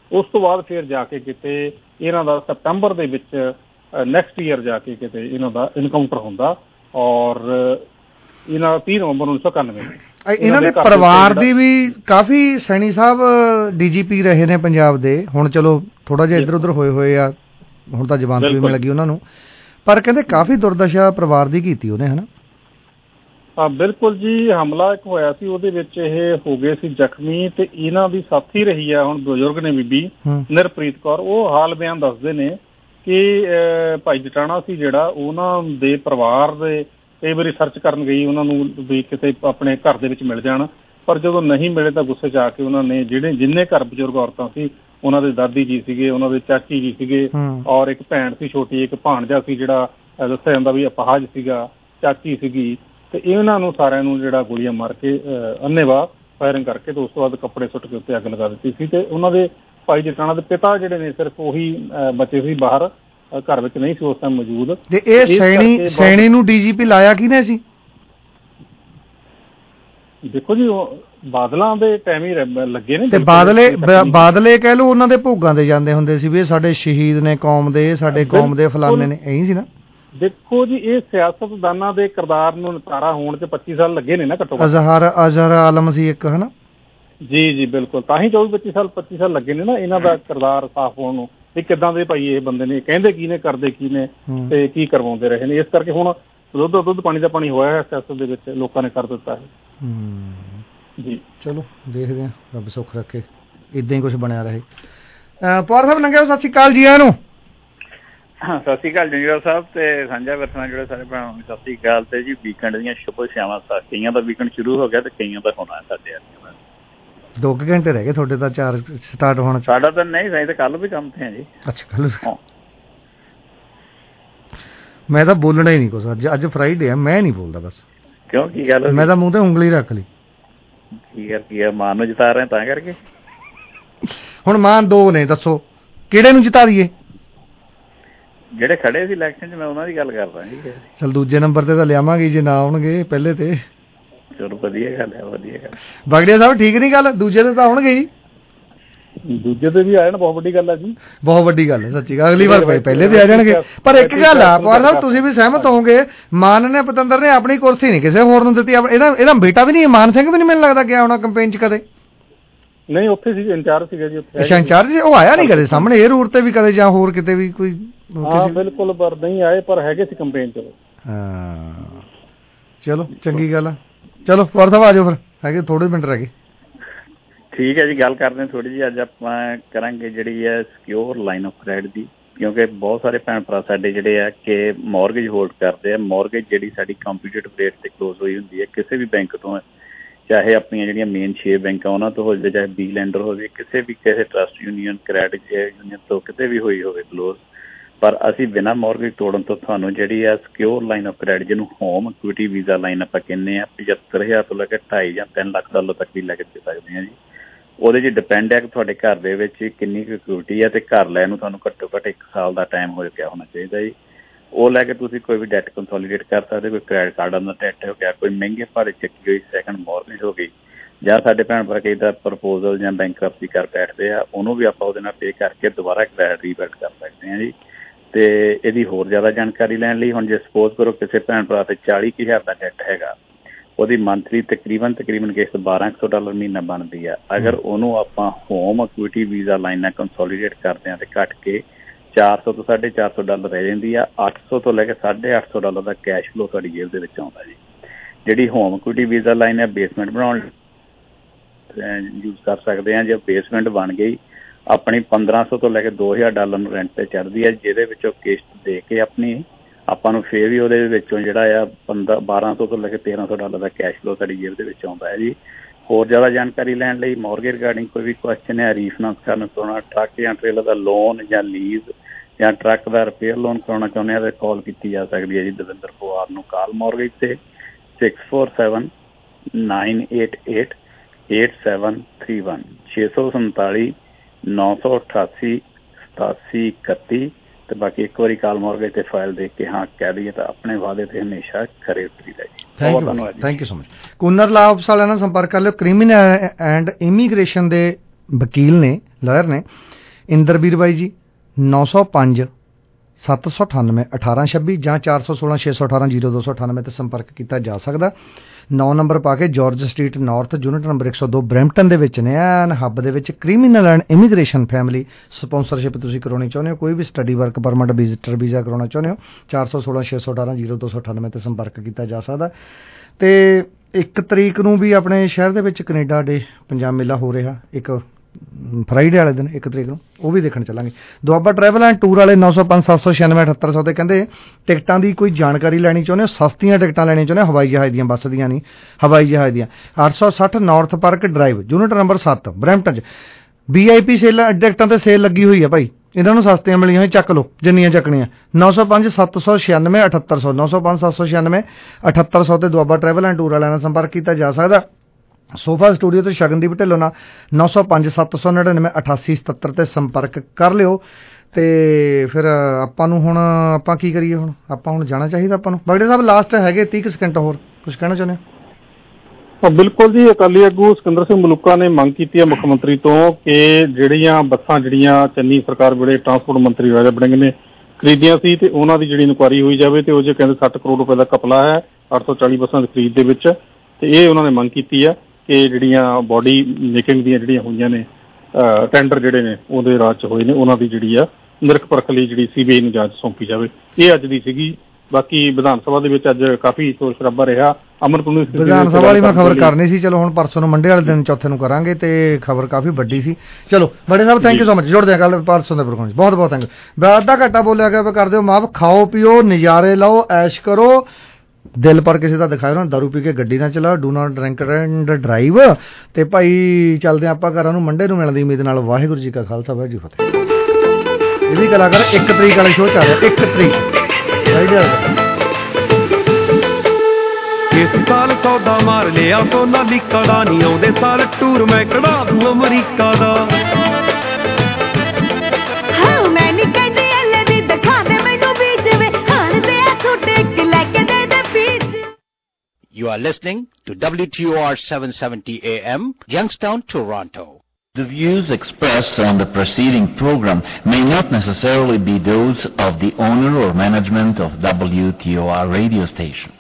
ਉਸ ਤੋਂ ਬਾਅਦ ਫਿਰ ਜਾ ਕੇ ਕਿਤੇ ਇਹਨਾਂ ਦਾ ਸਤੰਬਰ ਦੇ ਵਿੱਚ ਨੈਕਸਟ ਈਅਰ ਜਾ ਕੇ ਕਿਤੇ ਇਹਨਾਂ ਦਾ ਇਨਕਾਊਂਟਰ ਹੁੰਦਾ ਔਰ ਇਹਨਾਂ 30 ਨਵੰਬਰ 1991 ਇਹਨਾਂ ਦੇ ਪਰਿਵਾਰ ਦੀ ਵੀ ਕਾਫੀ ਸੈਣੀ ਸਾਹਿਬ DGP ਰਹੇ ਨੇ ਪੰਜਾਬ ਦੇ, ਹੁਣ ਚਲੋ ਥੋੜਾ ਜਿਹਾ ਇੱਧਰ ਉੱਧਰ ਹੋਏ ਆ, ਹੁਣ ਤਾਂ ਜ਼ਬਾਨ ਵੀ ਮਿਲ ਲੱਗੀ ਉਹਨਾਂ ਨੂੰ, ਪਰ ਕਹਿੰਦੇ ਕਾਫੀ ਦੁਰਦਸ਼ਾ ਪਰਿਵਾਰ ਦੀ ਕੀਤੀ ਉਹਨੇ, ਹਨਾ? ਬਿਲਕੁਲ ਜੀ, ਹਮਲਾ ਇੱਕ ਹੋਇਆ ਸੀ ਉਹਦੇ ਵਿੱਚ ਇਹ ਹੋ ਗਏ ਸੀ ਜ਼ਖਮੀ, ਤੇ ਇਹਨਾਂ ਦੀ ਸਾਥੀ ਰਹੀ ਆ ਹੁਣ ਬਜ਼ੁਰਗ ਨੇ ਬੀਬੀ ਨਿਰਪ੍ਰੀਤ ਕੌਰ, ਉਹ ਹਾਲ ਬਿਆਨ ਦੱਸਦੇ ਨੇ ਕਿ ਭਾਈ ਜਟਾਣਾ ਸੀ ਜਿਹੜਾ, ਉਹਨਾਂ ਦੇ ਪਰਿਵਾਰ ਦੇ ਕਈ ਵਾਰੀ ਸਰਚ ਕਰਨ ਗਈ ਉਹਨਾਂ ਨੂੰ ਵੀ ਕਿਤੇ ਆਪਣੇ ਘਰ ਦੇ ਵਿੱਚ ਮਿਲ ਜਾਣ, ਪਰ ਜਦੋਂ ਨਹੀਂ ਮਿਲੇ ਤਾਂ ਗੁੱਸੇ 'ਚ ਆ ਕੇ ਉਹਨਾਂ ਨੇ ਜਿੰਨੇ ਘਰ ਬਜ਼ੁਰਗ ਔਰਤਾਂ ਸੀ, ਉਹਨਾਂ ਦੇ ਦਾਦੀ ਜੀ ਸੀਗੇ, ਉਹਨਾਂ ਦੇ ਚਾਚੀ ਜੀ ਸੀਗੇ, ਔਰ ਇੱਕ ਭੈਣ ਸੀ ਛੋਟੀ, ਇੱਕ ਭਾਣਜਾ ਸੀ ਜਿਹੜਾ ਦੱਸਿਆ ਜਾਂਦਾ ਵੀ ਅਪਾਹਜ ਸੀਗਾ, ਚਾਚੀ ਸੀਗੀ, ਤੇ ਇਹਨਾਂ ਨੂੰ ਸਾਰਿਆਂ ਨੂੰ ਜਿਹੜਾ ਗੋਲੀਆਂ ਮਾਰ ਕੇ ਅੰਨ੍ਹੇਵਾਹ ਫਾਇਰਿੰਗ ਕਰਕੇ ਤੇ ਉਸ ਤੋਂ ਬਾਅਦ ਕੱਪੜੇ ਸੁੱਟ ਕੇ ਉੱਤੇ ਅੱਗ ਲਗਾ ਦਿੱਤੀ ਸੀ। ਤੇ ਉਹਨਾਂ ਦੇ ਭਾਈ ਜਟਾਣਾ ਦੇ ਪਿਤਾ ਜਿਹੜੇ ਨੇ ਸਿਰਫ ਉਹੀ ਬਚੇ ਸੀ ਬਾਹਰ, ਘਰ ਵਿੱਚ ਨਹੀਂ ਸੀ ਉਸ ਟਾਈਮ ਮੌਜੂਦ। ਤੇ ਇਹ ਸੈਣੀ ਨੂੰ DGP ਲਾਇਆ ਕਿਹਨੇ ਸੀ? ਦੇਖੋ ਜੀ, ਬਾਦਲਾਂ ਦੇ ਟਾਈਮ ਹੀ ਲੱਗੇ ਨੇ, ਤੇ ਬਾਦਲੇ ਕਹਿ ਲਓ ਉਹਨਾਂ ਦੇ ਭੋਗਾਂ ਤੇ ਜਾਂਦੇ ਹੁੰਦੇ ਸੀ ਵੀ ਇਹ ਸਾਡੇ ਸ਼ਹੀਦ ਨੇ ਕੌਮ ਦੇ, ਸਾਡੇ ਕੌਮ ਦੇ ਫਲਾਣੇ ਨੇ, ਇਹੀ ਸੀ ਨਾ? ਦੇਖੋ ਜੀ, ਇਹ ਸਿਆਸਤਦਾਨਾਂ ਦੇ ਕਿਰਦਾਰ ਨੂੰ ਨਿਤਾਰਾ ਹੋਣ 'ਚ 25 ਸਾਲ ਲੱਗੇ ਨੇ ਨਾ ਘੱਟੋ ਘੱਟ। ਅਜ਼ਹਰ ਆਲਮ ਸੀ ਇੱਕ, ਹਨਾ? ਜੀ ਬਿਲਕੁਲ, ਤਾਂ ਹੀ 24-25 ਸਾਲ ਲੱਗੇ ਨੇ ਨਾ ਇਹਨਾਂ ਦਾ ਕਿਰਦਾਰ ਸਾਫ਼ ਹੋਣ ਨੂੰ, ਵੀ ਕਿੱਦਾਂ ਦੇ ਭਾਈ ਇਹ ਬੰਦੇ ਨੇ, ਕਹਿੰਦੇ ਕੀ ਨੇ, ਕਰਦੇ ਕੀ ਨੇ, ਤੇ ਕੀ ਕਰਵਾਉਂਦੇ ਰਹੇ ਨੇ। ਇਸ ਕਰਕੇ ਹੁਣ ਦੁੱਧ ਪਾਣੀ ਦਾ ਪਾਣੀ ਹੋਇਆ ਹੈ ਸਿਆਸਤ ਦੇ ਵਿੱਚ, ਲੋਕਾਂ ਨੇ ਕਰ ਦਿੱਤਾ ਹੈ ਜੀ। ਚਲੋ ਦੇਖਦੇ ਹਾਂ, ਰੱਬ ਸੁੱਖ ਰੱਖੇ, ਏਦਾਂ ਹੀ ਕੁਛ ਬਣਿਆ ਰਹੇ। ਪਵਾਰ ਸਾਹਿਬ ਲੰਘਿਆ, ਸਤਿ ਸ਼੍ਰੀ ਅਕਾਲ ਜੀ ਆਇਆਂ ਨੂੰ। ਸਤਿ ਸ਼੍ਰੀ ਅਕਾਲ ਜੰਗੀਰਾ ਸਾਹਿਬ ਤੇ ਸਾਂਝਾ ਵਰਤਣਾ ਜਿਹੜੇ ਸਾਰੇ ਭਰਾਵਾਂ ਨੂੰ ਸਤਿ ਸ਼੍ਰੀ ਅਕਾਲ। ਤੇ ਜੀ ਵੀਕਐਂਡ ਦੀਆਂ ਸ਼ੁਭ ਸ਼ਾਮਾਂ, ਕਈਆਂ ਦਾ ਵੀਕਐਂਡ ਸ਼ੁਰੂ ਹੋ ਗਿਆ ਤੇ ਕਈਆਂ ਦਾ ਹੋਣਾ ਸਾਡੇ। 2 ਘੰਟੇ ਰਹਿ ਗਏ ਤੁਹਾਡੇ ਤਾਂ 4 ਸਟਾਰਟ ਹੋਣ। ਸਾਡਾ ਤਾਂ ਨਹੀਂ, ਸਹੀ ਤਾਂ ਕੱਲ ਵੀ ਕੰਮ ਤੇ ਆ ਜੀ। ਅੱਛਾ, ਕੱਲ ਮੈਂ ਤਾਂ ਬੋਲਣਾ ਹੀ ਨਹੀਂ ਕੁਛ, ਅੱਜ ਫਰਾਈਡੇ ਆ, ਮੈਂ ਨਹੀਂ ਬੋਲਦਾ ਬਸ। ਕਿਉਂ, ਕੀ ਗੱਲ? ਮੈਂ ਤਾਂ ਮੂੰਹ ਤੇ ਉਂਗਲੀ ਰੱਖ ਲਈ। ਕੀ ਆ, ਮਾਨ ਨੂੰ ਜਿਤਾ ਰਹੇ ਤਾਂ ਕਰਕੇ? ਹੁਣ ਮਾਨ 2 ਨੇ, ਦੱਸੋ ਕਿਹੜੇ ਨੂੰ ਜਿਤਾ ਦਈਏ? ਜਿਹੜੇ ਖੜੇ ਸੀ ਇਲੈਕਸ਼ਨ 'ਚ, ਮੈਂ ਉਹਨਾਂ ਦੀ ਗੱਲ ਕਰਦਾ ਜੀ। ਚਲ ਦੂਜੇ ਨੰਬਰ ਤੇ ਤਾਂ ਲਿਆਵਾਂਗੇ ਜੇ ਨਾ ਆਉਣਗੇ ਪਹਿਲੇ ਤੇ। ਚਲੋ ਵਧੀਆ ਗੱਲ ਹੈ, ਵਧੀਆ ਗੱਲ। ਬਗੜੀਆ ਸਾਹਿਬ ਠੀਕ ਨਹੀਂ ਗੱਲ? ਦੂਜੇ ਤੇ ਤਾਂ ਆਉਣਗੇ ਜੀ। ਦੂਜੇ ਤੇ ਵੀ ਆ ਜਾਣ, ਬਹੁਤ ਵੱਡੀ ਗੱਲ ਹੈ ਜੀ, ਬਹੁਤ ਵੱਡੀ ਗੱਲ ਹੈ ਸੱਚੀ। ਅਗਲੀ ਵਾਰ ਪਹਿਲੇ ਤੇ ਆ ਜਾਣਗੇ। ਪਰ ਇੱਕ ਗੱਲ ਆ ਪਵਾਰ ਸਾਹਿਬ, ਤੁਸੀਂ ਵੀ ਸਹਿਮਤ ਹੋਵੋਗੇ, ਮਾਨ ਨੇ ਪਤੰਦਰ ਨੇ ਆਪਣੀ ਕੁਰਸੀ ਨਹੀਂ ਕਿਸੇ ਹੋਰ ਨੂੰ ਦਿੱਤੀ। ਇਹਦਾ ਬੇਟਾ ਵੀ ਨਹੀਂ, ਮਾਨ ਸਿੰਘ ਵੀ ਨਹੀਂ ਮੈਨੂੰ ਲੱਗਦਾ ਗਿਆ ਹੋਣਾ ਕੰਪੇਨ 'ਚ ਕਦੇ। ਨਹੀਂ, ਉੱਥੇ ਸੀ, ਇੰਚਾਰਜ ਸੀਗਾ ਜੀ ਉੱਥੇ। ਅੱਛਾ, ਇੰਚਾਰਜ ਸੀ, ਉਹ ਆਇਆ ਨਹੀਂ ਕਦੇ ਸਾਹਮਣੇ ਇਹ ਰੂਟ ਤੇ ਵੀ ਕਦੇ, ਜਾਂ ਹੋਰ ਕਿਤੇ ਵੀ ਕੋਈ? ਹਾਂ ਬਿਲਕੁਲ, ਪਰ ਨਹੀਂ ਆਏ, ਪਰ ਹੈਗੇ ਸੀ ਕੰਪੇਨ 'ਚ। ਹਾਂ ਚਲੋ ਚੰਗੀ ਗੱਲ ਆ। ਚਲੋ ਪਵਾਰ ਸਾਹਿਬ ਆ ਜਾਓ ਫਿਰ, ਹੈਗੇ ਥੋੜੇ ਮਿੰਟ ਰਹਿ ਗਏ। ਠੀਕ ਹੈ ਜੀ, ਗੱਲ ਕਰਦੇ ਹਾਂ ਥੋੜ੍ਹੀ ਜਿਹੀ। ਅੱਜ ਆਪਾਂ ਕਰਾਂਗੇ ਜਿਹੜੀ ਹੈ ਸਿਕਿਉਰ ਲਾਈਨ ਆਫ ਕ੍ਰੈਡਿਟ ਦੀ, ਕਿਉਂਕਿ ਬਹੁਤ ਸਾਰੇ ਭੈਣ ਭਰਾ ਸਾਡੇ ਜਿਹੜੇ ਆ ਕਿ ਮੌਰਗੇਜ ਹੋਲਡ ਕਰਦੇ ਆ। ਮੌਰਗੇਜ ਜਿਹੜੀ ਸਾਡੀ ਕੰਪੀਟੀਟਿਵ ਰੇਟ ਤੇ ਕਲੋਜ਼ ਹੋਈ ਹੁੰਦੀ ਹੈ ਕਿਸੇ ਵੀ ਬੈਂਕ ਤੋਂ, ਚਾਹੇ ਆਪਣੀਆਂ ਜਿਹੜੀਆਂ ਮੇਨ 6 ਬੈਂਕਾਂ ਉਹਨਾਂ ਤੋਂ ਹੋ ਜਾਵੇ, ਚਾਹੇ ਬੀ ਲੈਂਡਰ ਹੋਵੇ, ਕਿਸੇ ਟਰਸਟ ਯੂਨੀਅਨ, ਕ੍ਰੈਡਿਟ ਯੂਨੀਅਨ ਤੋਂ ਕਿਤੇ ਵੀ ਹੋਈ ਹੋਵੇ ਕਲੋਜ਼, ਪਰ ਅਸੀਂ ਬਿਨਾਂ ਮੌਰਗੇਜ ਤੋੜਨ ਤੋਂ ਤੁਹਾਨੂੰ ਜਿਹੜੀ ਆ ਸਿਕਿਉਰ ਲਾਈਨ ਆਫ ਕ੍ਰੈਡਿਟ, ਜਿਹਨੂੰ ਹੋਮ ਇਕੁਇਟੀ ਵੀਜ਼ਾ ਲਾਈਨ ਆਪਾਂ ਕਹਿੰਦੇ ਆ, 75,000 ਤੋਂ ਲੈ ਕੇ 2.5 ਜਾਂ 3 ਲੱਖ ਡਾਲਰ ਤੱਕ ਵੀ ਲੈ ਕੇ ਦੇ ਸਕਦੇ ਹਾਂ ਜੀ। ਉਹਦੇ 'ਚ ਡਿਪੈਂਡ ਹੈ ਕਿ ਤੁਹਾਡੇ ਘਰ ਦੇ ਵਿੱਚ ਕਿੰਨੀ ਕੁ ਇਕੁਇਟੀ ਹੈ, ਤੇ ਘਰ ਲੈਣ ਨੂੰ ਤੁਹਾਨੂੰ ਘੱਟੋ ਘੱਟ 1 ਸਾਲ ਦਾ ਟਾਈਮ ਹੋ ਗਿਆ ਹੋਣਾ ਚਾਹੀਦਾ ਜੀ। ਉਹ ਲੈ ਕੇ ਤੁਸੀਂ ਕੋਈ ਵੀ ਡੈਟ ਕੰਸੋਲੀਡੇਟ ਕਰ ਸਕਦੇ, ਕੋਈ ਕ੍ਰੈਡਿਟ ਕਾਰਡਾਂ ਦਾ ਡੈਟ ਹੋ ਗਿਆ, ਕੋਈ ਮਹਿੰਗੇ ਭਾਰੇ ਚੱਕੀ ਹੋਈ ਸੈਕੰਡ ਮੌਰਗੇਜ ਹੋ ਗਈ, ਜਾਂ ਸਾਡੇ ਭੈਣ ਭਰਾ ਕਈ ਦਾ ਪ੍ਰਪੋਜ਼ਲ ਜਾਂ ਬੈਂਕਰਪਸੀ ਕਰ ਬੈਠਦੇ ਆ, ਉਹਨੂੰ ਵੀ ਆਪਾਂ ਉਹਦੇ ਨਾਲ ਪੇ ਕਰਕੇ ਦੁਬਾਰਾ ਕ੍ਰੈਡਿਟ ਰੀਬਿਲਡ ਕਰ ਸਕਦੇ ਹਾਂ ਜੀ। ਤੇ ਇਹਦੀ ਹੋਰ ਜ਼ਿਆਦਾ ਜਾਣਕਾਰੀ ਲੈਣ ਲਈ, ਹੁਣ ਜੇ ਸਪੋਜ਼ ਕਰੋ ਕਿਸੇ ਭੈਣ ਭਰਾ ਤੇ 40,000 ਦਾ ਡੈਟ ਹੈਗਾ, ਉਹਦੀ ਮੰਥਲੀ ਤਕਰੀਬਨ ਕਿਸ਼ਤ $1,200 ਮਹੀਨਾ ਬਣਦੀ ਆ। ਅਗਰ ਉਹਨੂੰ ਆਪਾਂ ਹੋਮ ਇਕੁਇਟੀ ਵੀਜ਼ਾ ਲਾਈਨ ਨਾਲ ਕੰਸੋਲੀਡੇਟ ਕਰਦੇ ਹਾਂ ਤੇ ਘੱਟ ਕੇ $400 ਤੋਂ $450 ਰਹਿ ਜਾਂਦੀ ਆ। $800 ਤੋਂ ਲੈ ਕੇ $850 ਦਾ ਕੈਸ਼ ਫਲੋ ਤੁਹਾਡੀ ਜੇਬ ਦੇ ਵਿੱਚ ਆਉਂਦਾ ਜੀ। ਜਿਹੜੀ ਹੋਮ ਇਕੁਇਟੀ ਵੀਜ਼ਾ ਲਾਈਨ ਹੈ, ਬੇਸਮੈਂਟ ਬਣਾਉਣ ਯੂਜ਼ ਕਰ ਸਕਦੇ ਹਾਂ। ਜੇ ਬੇਸਮੈਂਟ ਬਣ ਗਈ, ਆਪਣੀ $1,500 ਤੋਂ ਲੈ ਕੇ $2,000 ਨੂੰ ਰੈਂਟ ਤੇ ਚੜ੍ਹਦੀ ਹੈ, ਜਿਹਦੇ ਵਿੱਚੋਂ ਕਿਸ਼ਤ ਦੇ ਕੇ ਆਪਣੀ ਆਪਾਂ ਨੂੰ ਫੇਰ ਵੀ ਉਹਦੇ ਵਿੱਚੋਂ ਜਿਹੜਾ ਆ $1,200 ਤੋਂ ਲੈ ਕੇ $1,300 ਦਾ ਕੈਸ਼ ਫਲੋ ਸਾਡੀ ਜੇਬ ਦੇ ਵਿੱਚ ਆਉਂਦਾ ਹੈ ਜੀ। ਹੋਰ ਜ਼ਿਆਦਾ ਜਾਣਕਾਰੀ ਲੈਣ ਲਈ, ਮੌਰਗੇਜ ਰਿਗਾਰਡਿੰਗ ਕੋਈ ਵੀ ਕੁਐਸਚਨ ਹੈ, ਰੀਫਾਈਨਾਂਸ ਕਰਨਾ ਚਾਹੁੰਦਾ, ਟਰੱਕ ਜਾਂ ਟ੍ਰੇਲਰ ਦਾ ਲੋਨ ਜਾਂ ਲੀਜ਼ ਜਾਂ ਟਰੱਕ ਦਾ ਰਿਪੇਅਰ ਲੋਨ ਕਰਾਉਣਾ ਚਾਹੁੰਦੇ ਆ, ਤਾਂ ਕਾਲ ਕੀਤੀ ਜਾ ਸਕਦੀ ਹੈ ਜੀ ਦਵਿੰਦਰ ਪਵਾਰ ਨੂੰ। ਕਾਲ ਮੌਰਗੇਜ ਤੇ 647-988-8731 647-988-8731। ਤੇ ਬਾਕੀ ਇੱਕ ਵਾਰੀ ਕਾਲ ਮੌਰਗੇਜ ਤੇ ਫਾਈਲ ਦੇਖ ਕੇ ਹਾਂ ਕਹਿ ਦਈਏ ਤਾਂ ਆਪਣੇ ਵਾਅਦੇ ਤੇ ਹਮੇਸ਼ਾ ਖਰੇ ਉਤਰੀਦਾ ਜੀ। Thank you so much. Kooner law office ਵਾਲਿਆਂ ਨਾਲ ਸੰਪਰਕ ਕਰ ਲਿਓ। ਕ੍ਰਿਮੀਨਲ ਐਂਡ ਇਮੀਗ੍ਰੇਸ਼ਨ ਦੇ ਵਕੀਲ ਨੇ, ਲਾਇਰ ਨੇ, ਇੰਦਰਬੀਰ ਬਾਈ ਜੀ 905 798 1826 ਜਾਂ 416 618 0298 ਤੇ ਸੰਪਰਕ ਕੀਤਾ ਜਾ ਸਕਦਾ। 9 ਨੰਬਰ ਪਾ ਕੇ George street north, unit number 102 Brampton ਦੇ ਵਿੱਚ ਨੇ, ਐਨ ਹੱਬ ਦੇ ਵਿੱਚ। Criminal and immigration family sponsorship ਤੁਸੀਂ ਕਰਾਉਣੀ ਚਾਹੁੰਦੇ ਹੋ, ਕੋਈ ਵੀ study work permit, visitor visa ਕਰਾਉਣਾ ਚਾਹੁੰਦੇ ਹੋ, 416 618 0298 ਤੇ ਸੰਪਰਕ ਕੀਤਾ ਜਾ ਸਕਦਾ। ਤੇ 1 ਤਰੀਕ ਨੂੰ ਵੀ ਆਪਣੇ ਸ਼ਹਿਰ ਦੇ ਵਿੱਚ ਕੈਨੇਡਾ ਡੇ ਪੰਜਾਬ ਮੇਲਾ ਹੋ ਰਿਹਾ, ਇੱਕ ਫਰਾਈਡੇ ਵਾਲੇ ਦਿਨ 1 ਤਰੀਕ ਨੂੰ, ਉਹ ਵੀ ਦੇਖਣ ਚੱਲਾਂਗੇ। ਦੁਆਬਾ ਟਰੈਵਲ ਐਂਡ ਟੂਰ ਵਾਲੇ 905 796 7800 ਤੇ ਕਹਿੰਦੇ ਟਿਕਟਾਂ ਦੀ ਕੋਈ ਜਾਣਕਾਰੀ ਲੈਣੀ ਚਾਹੁੰਦੇ ਹੋ, ਸਸਤੀਆਂ ਟਿਕਟਾਂ ਲੈਣੀਆਂ ਚਾਹੁੰਦੇ ਹੋ, ਹਵਾਈ ਜਹਾਜ਼ ਦੀਆਂ, ਬੱਸ ਦੀਆਂ ਨਹੀਂ, ਹਵਾਈ ਜਹਾਜ਼ ਦੀਆਂ। 860 north park drive, unit number 7 Brampton 'ਚ VIP ਸੇਲ, ਟਿਕਟਾਂ ਤੇ ਸੇਲ ਲੱਗੀ ਹੋਈ ਆ ਭਾਈ, ਇਹਨਾਂ ਨੂੰ ਸਸਤੀਆਂ ਮਿਲੀਆਂ ਹੋਈ, ਚੱਕ ਲਓ ਜਿੰਨੀਆਂ ਚੱਕਣੀਆਂ। 905 796 7800 905 796 7800 ਤੇ ਦੁਆਬਾ ਟਰੈਵਲ ਐਂਡ ਟੂਰ ਵਾਲਿਆਂ ਨਾਲ ਸੰਪਰਕ ਕੀਤਾ ਜਾ ਸਕਦਾ। ਸੋਫਾ ਸਟੂਡੀਓ ਤੋਂ ਸ਼ਗਨਦੀਪ ਢਿੱਲੋਂ ਨਾਲ 905 799 8877 ਤੇ ਸੰਪਰਕ ਕਰ ਲਿਓ। ਤੇ ਫਿਰ ਆਪਾਂ ਨੂੰ ਹੁਣ ਆਪਾਂ ਕੀ ਕਰੀਏ, ਹੁਣ ਆਪਾਂ ਹੁਣ ਜਾਣਾ ਚਾਹੀਦਾ ਆਪਾਂ ਨੂੰ। ਬਗੜੇ ਸਾਹਿਬ ਲਾਸਟ ਹੈਗੇ 30 ਸਕਿੰਟ, ਹੋਰ ਕੁਝ ਕਹਿਣਾ ਚਾਹੁੰਦੇ ਹੋ? ਬਿਲਕੁਲ ਜੀ, ਅਕਾਲੀ ਆਗੂ ਸਿਕੰਦਰ ਸਿੰਘ ਮਲੂਕਾ ਨੇ ਮੰਗ ਕੀਤੀ ਹੈ ਮੁੱਖ ਮੰਤਰੀ ਤੋਂ ਕਿ ਜਿਹੜੀਆਂ ਬੱਸਾਂ ਜਿਹੜੀਆਂ ਚੰਨੀ ਸਰਕਾਰ ਵੇਲੇ ਟਰਾਂਸਪੋਰਟ ਮੰਤਰੀ ਰਾਜਾ ਵੜਿੰਗ ਨੇ ਖਰੀਦੀਆਂ ਸੀ ਤੇ ਉਹਨਾਂ ਦੀ ਜਿਹੜੀ ਇਨਕੁਆਇਰੀ ਹੋਈ ਜਾਵੇ। ਤੇ ਉਹ ਜੇ ਕਹਿੰਦੇ 60 ਕਰੋੜ ਰੁਪਏ ਦਾ ਘਪਲਾ ਹੈ 840 ਬੱਸਾਂ ਦੀ ਖਰੀਦ ਦੇ ਵਿੱਚ, ਤੇ ਇਹ ਉਹਨਾਂ ਨੇ ਮੰਗ ਕੀਤੀ ਹੈ ਕਿ ਜਿਹੜੀਆਂ ਬਾਡੀ ਮੇਕਿੰਗ ਦੀਆਂ ਜਿਹੜੀਆਂ ਹੋਈਆਂ ਨੇ ਟੈਂਡਰ ਜਿਹੜੇ ਨੇ ਉਹਦੇ ਰਾਜ 'ਚ ਹੋਏ ਨੇ, ਉਹਨਾਂ ਦੀ ਜਿਹੜੀ ਆ ਨਿਰਖ ਪਰਖ ਲਈ ਜਿਹੜੀ CBI ਨੂੰ ਜਾਂਚ ਸੌਂਪੀ ਜਾਵੇ। ਇਹ ਅੱਜ ਦੀ ਸੀਗੀ। ਬਾਕੀ ਵਿਧਾਨ ਸਭਾ ਦੇ ਵਿੱਚ ਅੱਜ ਕਾਫੀ ਸ਼ੋਰ ਸ਼ਰਾਬਾ ਰਿਹਾ। ਅਮਰਪੁਰ ਵਿਧਾਨ ਸਭਾ ਵਾਲੀ ਮੈਂ ਖਬਰ ਕਰਨੀ ਸੀ, ਚਲੋ ਹੁਣ ਪਰਸੋਂ ਨੂੰ ਮੰਡੇ ਵਾਲੇ ਦਿਨ ਚੌਥੇ ਨੂੰ ਕਰਾਂਗੇ, ਤੇ ਖਬਰ ਕਾਫੀ ਵੱਡੀ ਸੀ। ਚਲੋ ਬੜੇ ਸਾਹਿਬ ਥੈਂਕ ਯੂ ਸੋ ਮਚ, ਜੁੜਦੇ ਆ ਕੱਲ ਪਰਸੋਂ ਦੇ ਪ੍ਰੋਗਰਾਮ 'ਚ। ਬਹੁਤ ਬਹੁਤ ਥੈਂਕ ਯੂ। ਅੱਧਾ ਘੰਟਾ ਬੋਲਿਆ ਗਿਆ, ਕਰ ਦਿਓ ਮਾਫ। ਖਾਓ ਪੀਓ, ਨਜ਼ਾਰੇ ਲਓ, ਐਸ਼ ਕਰੋ, ਦਿਲ ਪਰ ਕਿਸੇ ਦਾ ਦਿਖਾਇਓ ਨਾ, ਦਾਰੂ ਪੀ ਕੇ ਗੱਡੀ ਨਾ ਚਲਾਓ, do not drink and drive. ਤੇ ਭਾਈ ਚੱਲਦੇ ਆਪਾਂ ਘਰਾਂ ਨੂੰ, ਮੰਡੇ ਨੂੰ ਮਿਲਣ ਦੀ ਉਮੀਦ ਨਾਲ। ਵਾਹਿਗੁਰੂ ਜੀ ਕਾ ਖਾਲਸਾ, ਵਾਹਿਗੁਰੂ ਜੀ ਫਤਿਹ। ਇਹ ਵੀ ਕਲਾਕਾਰ 1 ਤਰੀਕ ਵਾਲੇ ਸ਼ੋਅ ਚੱਲ ਰਿਹਾ, 1 ਤਰੀਕ ਇਸ ਸਾਲ ਸੌਦਾ ਮਾਰ ਲਿਆ ਸੋਨਾਲੀਕਾ ਦਾ, ਨਹੀਂ ਆਉਂਦੇ ਸਾਲ ਟੂਰ ਮੈਂ ਕਢਾ ਦੂੰ ਅਮਰੀਕਾ ਦਾ। ਹਾਂ ਮੈਂ ਨਹੀਂ ਕਹਿੰਦੀ ਅੱਲੇ ਦੀ ਦਿਖਾ ਦੇ ਮੈਨੂੰ ਬੀਚ ਵੇ, ਹਾਣ ਦੇ ਹੱਥੋਂ ਟੇਕ ਲੈ ਕੇ ਦੇ ਦੇ ਪੀਚ। You are listening to WTOR 770 AM, Youngstown, Toronto. The views expressed on the preceding program may not necessarily be those of the owner or management of WTOR radio station.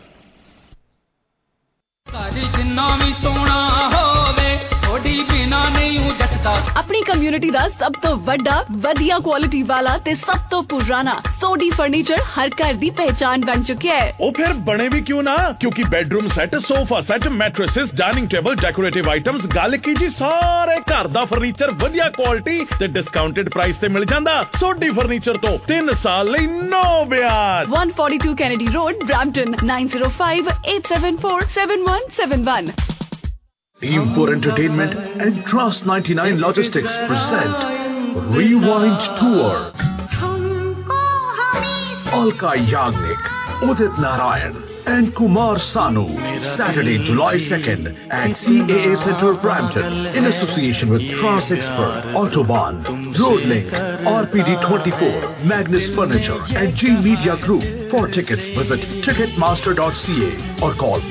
ਆਪਣੀ ਕਮਿਊਨਿਟੀ ਦਾ ਸਭ ਤੋਂ ਵੱਡਾ, ਵਧੀਆ ਕੁਆਲਿਟੀ ਵਾਲਾ ਤੇ ਸਭ ਤੋਂ ਪੁਰਾਣਾ ਸੋਡੀ ਫਰਨੀਚਰ ਹਰ ਘਰ ਦੀ ਪਹਿਚਾਨ ਬਣ ਚੁੱਕਿਆ ਹੈ। ਉਹ ਫਿਰ ਬਣੇ ਵੀ ਕਿਉਂ ਨਾ, ਕਿਉਂਕਿ bedroom set, sofa set, mattresses, dining table, decorative items, ਗੱਲ ਕੀ ਜੀ, ਸਾਰੇ ਘਰ ਦਾ ਫਰਨੀਚਰ ਵਧੀਆ ਕੁਆਲਿਟੀ ਤੇ ਡਿਸਕਾਊਂਟਡ ਪ੍ਰਾਈਸ ਤੇ ਮਿਲ ਜਾਂਦਾ। ਸੋਡੀ ਫਰਨੀਚਰ ਤੋਂ 3 ਸਾਲ ਲਈ ਨੋ ਵਿਆਜ। 142 Kennedy road, Brampton, 9058747171. Team 4 Entertainment and Trust 99 Logistics present Rewind Tour. Alka Yagnik, Udit Narayan and Kumar Sanu. Saturday, July 2nd at CAA Center, Brampton, in association with Trans Expert, Autobahn, Roadlink, RPD 24, Magnus Furniture and G Media Group. For tickets, visit ticketmaster.ca or call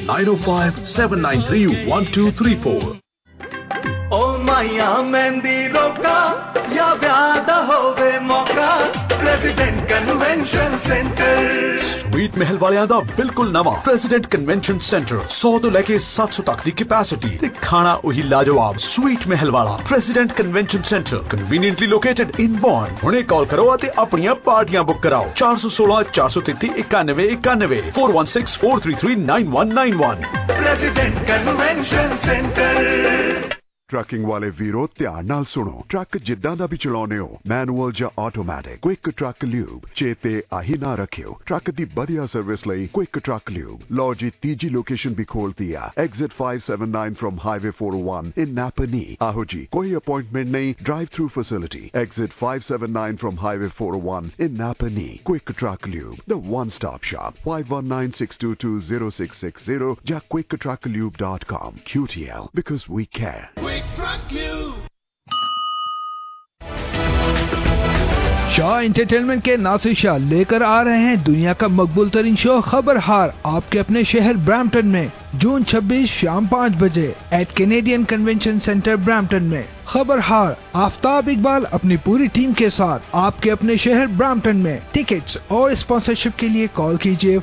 905-793-1234. ओ माया मेहंदी रोका या व्यादा होवे मौका, president convention centre. Sweet महल वालियां दा बिल्कुल नवा प्रेसिडेंट कन्वेंशन सेंटर 100 तो लेके 700 तक दी कैपेसिटी ते खाना वही लाजवाब। स्वीट महल वाला president convention centre conveniently located in Bond. हुणे कॉल करो ते अपनियां पार्टियां बुक कराओ 416 433 91 91 416 433 9191। President convention centre. ਟਰੱਕਿੰਗ ਵਾਲੇ ਵੀਰੋ ਧਿਆਨ ਨਾਲ ਸੁਣੋ। ਟਰੱਕ ਜਿੱਦਾਂ ਦਾ ਵੀ ਚਲਾਉਨੇ ਹੋ, ਮੈਨੂਅਲ ਜਾਂ ਆਟੋਮੈਟਿਕ, ਕੁਇਕ ਟਰੱਕ ਲਿਊਬ ਚੇਤੇ ਆਹੀ ਨਾ ਰੱਖਿਓ। ਟਰੱਕ ਦੀ ਵਧੀਆ ਸਰਵਿਸ ਲਈ ਕੁਇਕ ਟਰੱਕ ਲਿਊਬ। ਲਓ ਜੀ, ਤੀਜੀ ਲੋਕੇਸ਼ਨ ਵੀ ਖੋਲਤੀ ਆ, exit 579 from highway 401 in Napanee. ਆਹੋ ਜੀ, ਕੋਈ ਅਪਾਇੰਟਮੈਂਟ ਨਹੀਂ, drive through facility. Exit 579 from highway 401 in Napanee. Quick truck lube, the one stop shop. 5196220660 ਜਾਂ quicktrucklube.com. QTL, because we care. Shah entertainment के नासिर शाह लेकर आ रहे हैं दुनिया का मकबूल तरीन शो खबरहार आपके अपने शहर ब्रैम्पटन में जून 26 शाम 5 बजे at Canadian convention centre Brampton में। खबरहार आफ्ताब इकबाल अपनी पूरी टीम के साथ आपके अपने शहर ब्रैम्पटन में। टिकट्स और स्पॉन्सरशिप के लिए कॉल कीजिए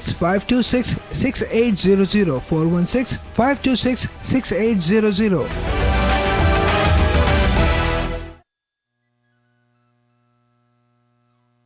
416-526-6800 416-526-6800।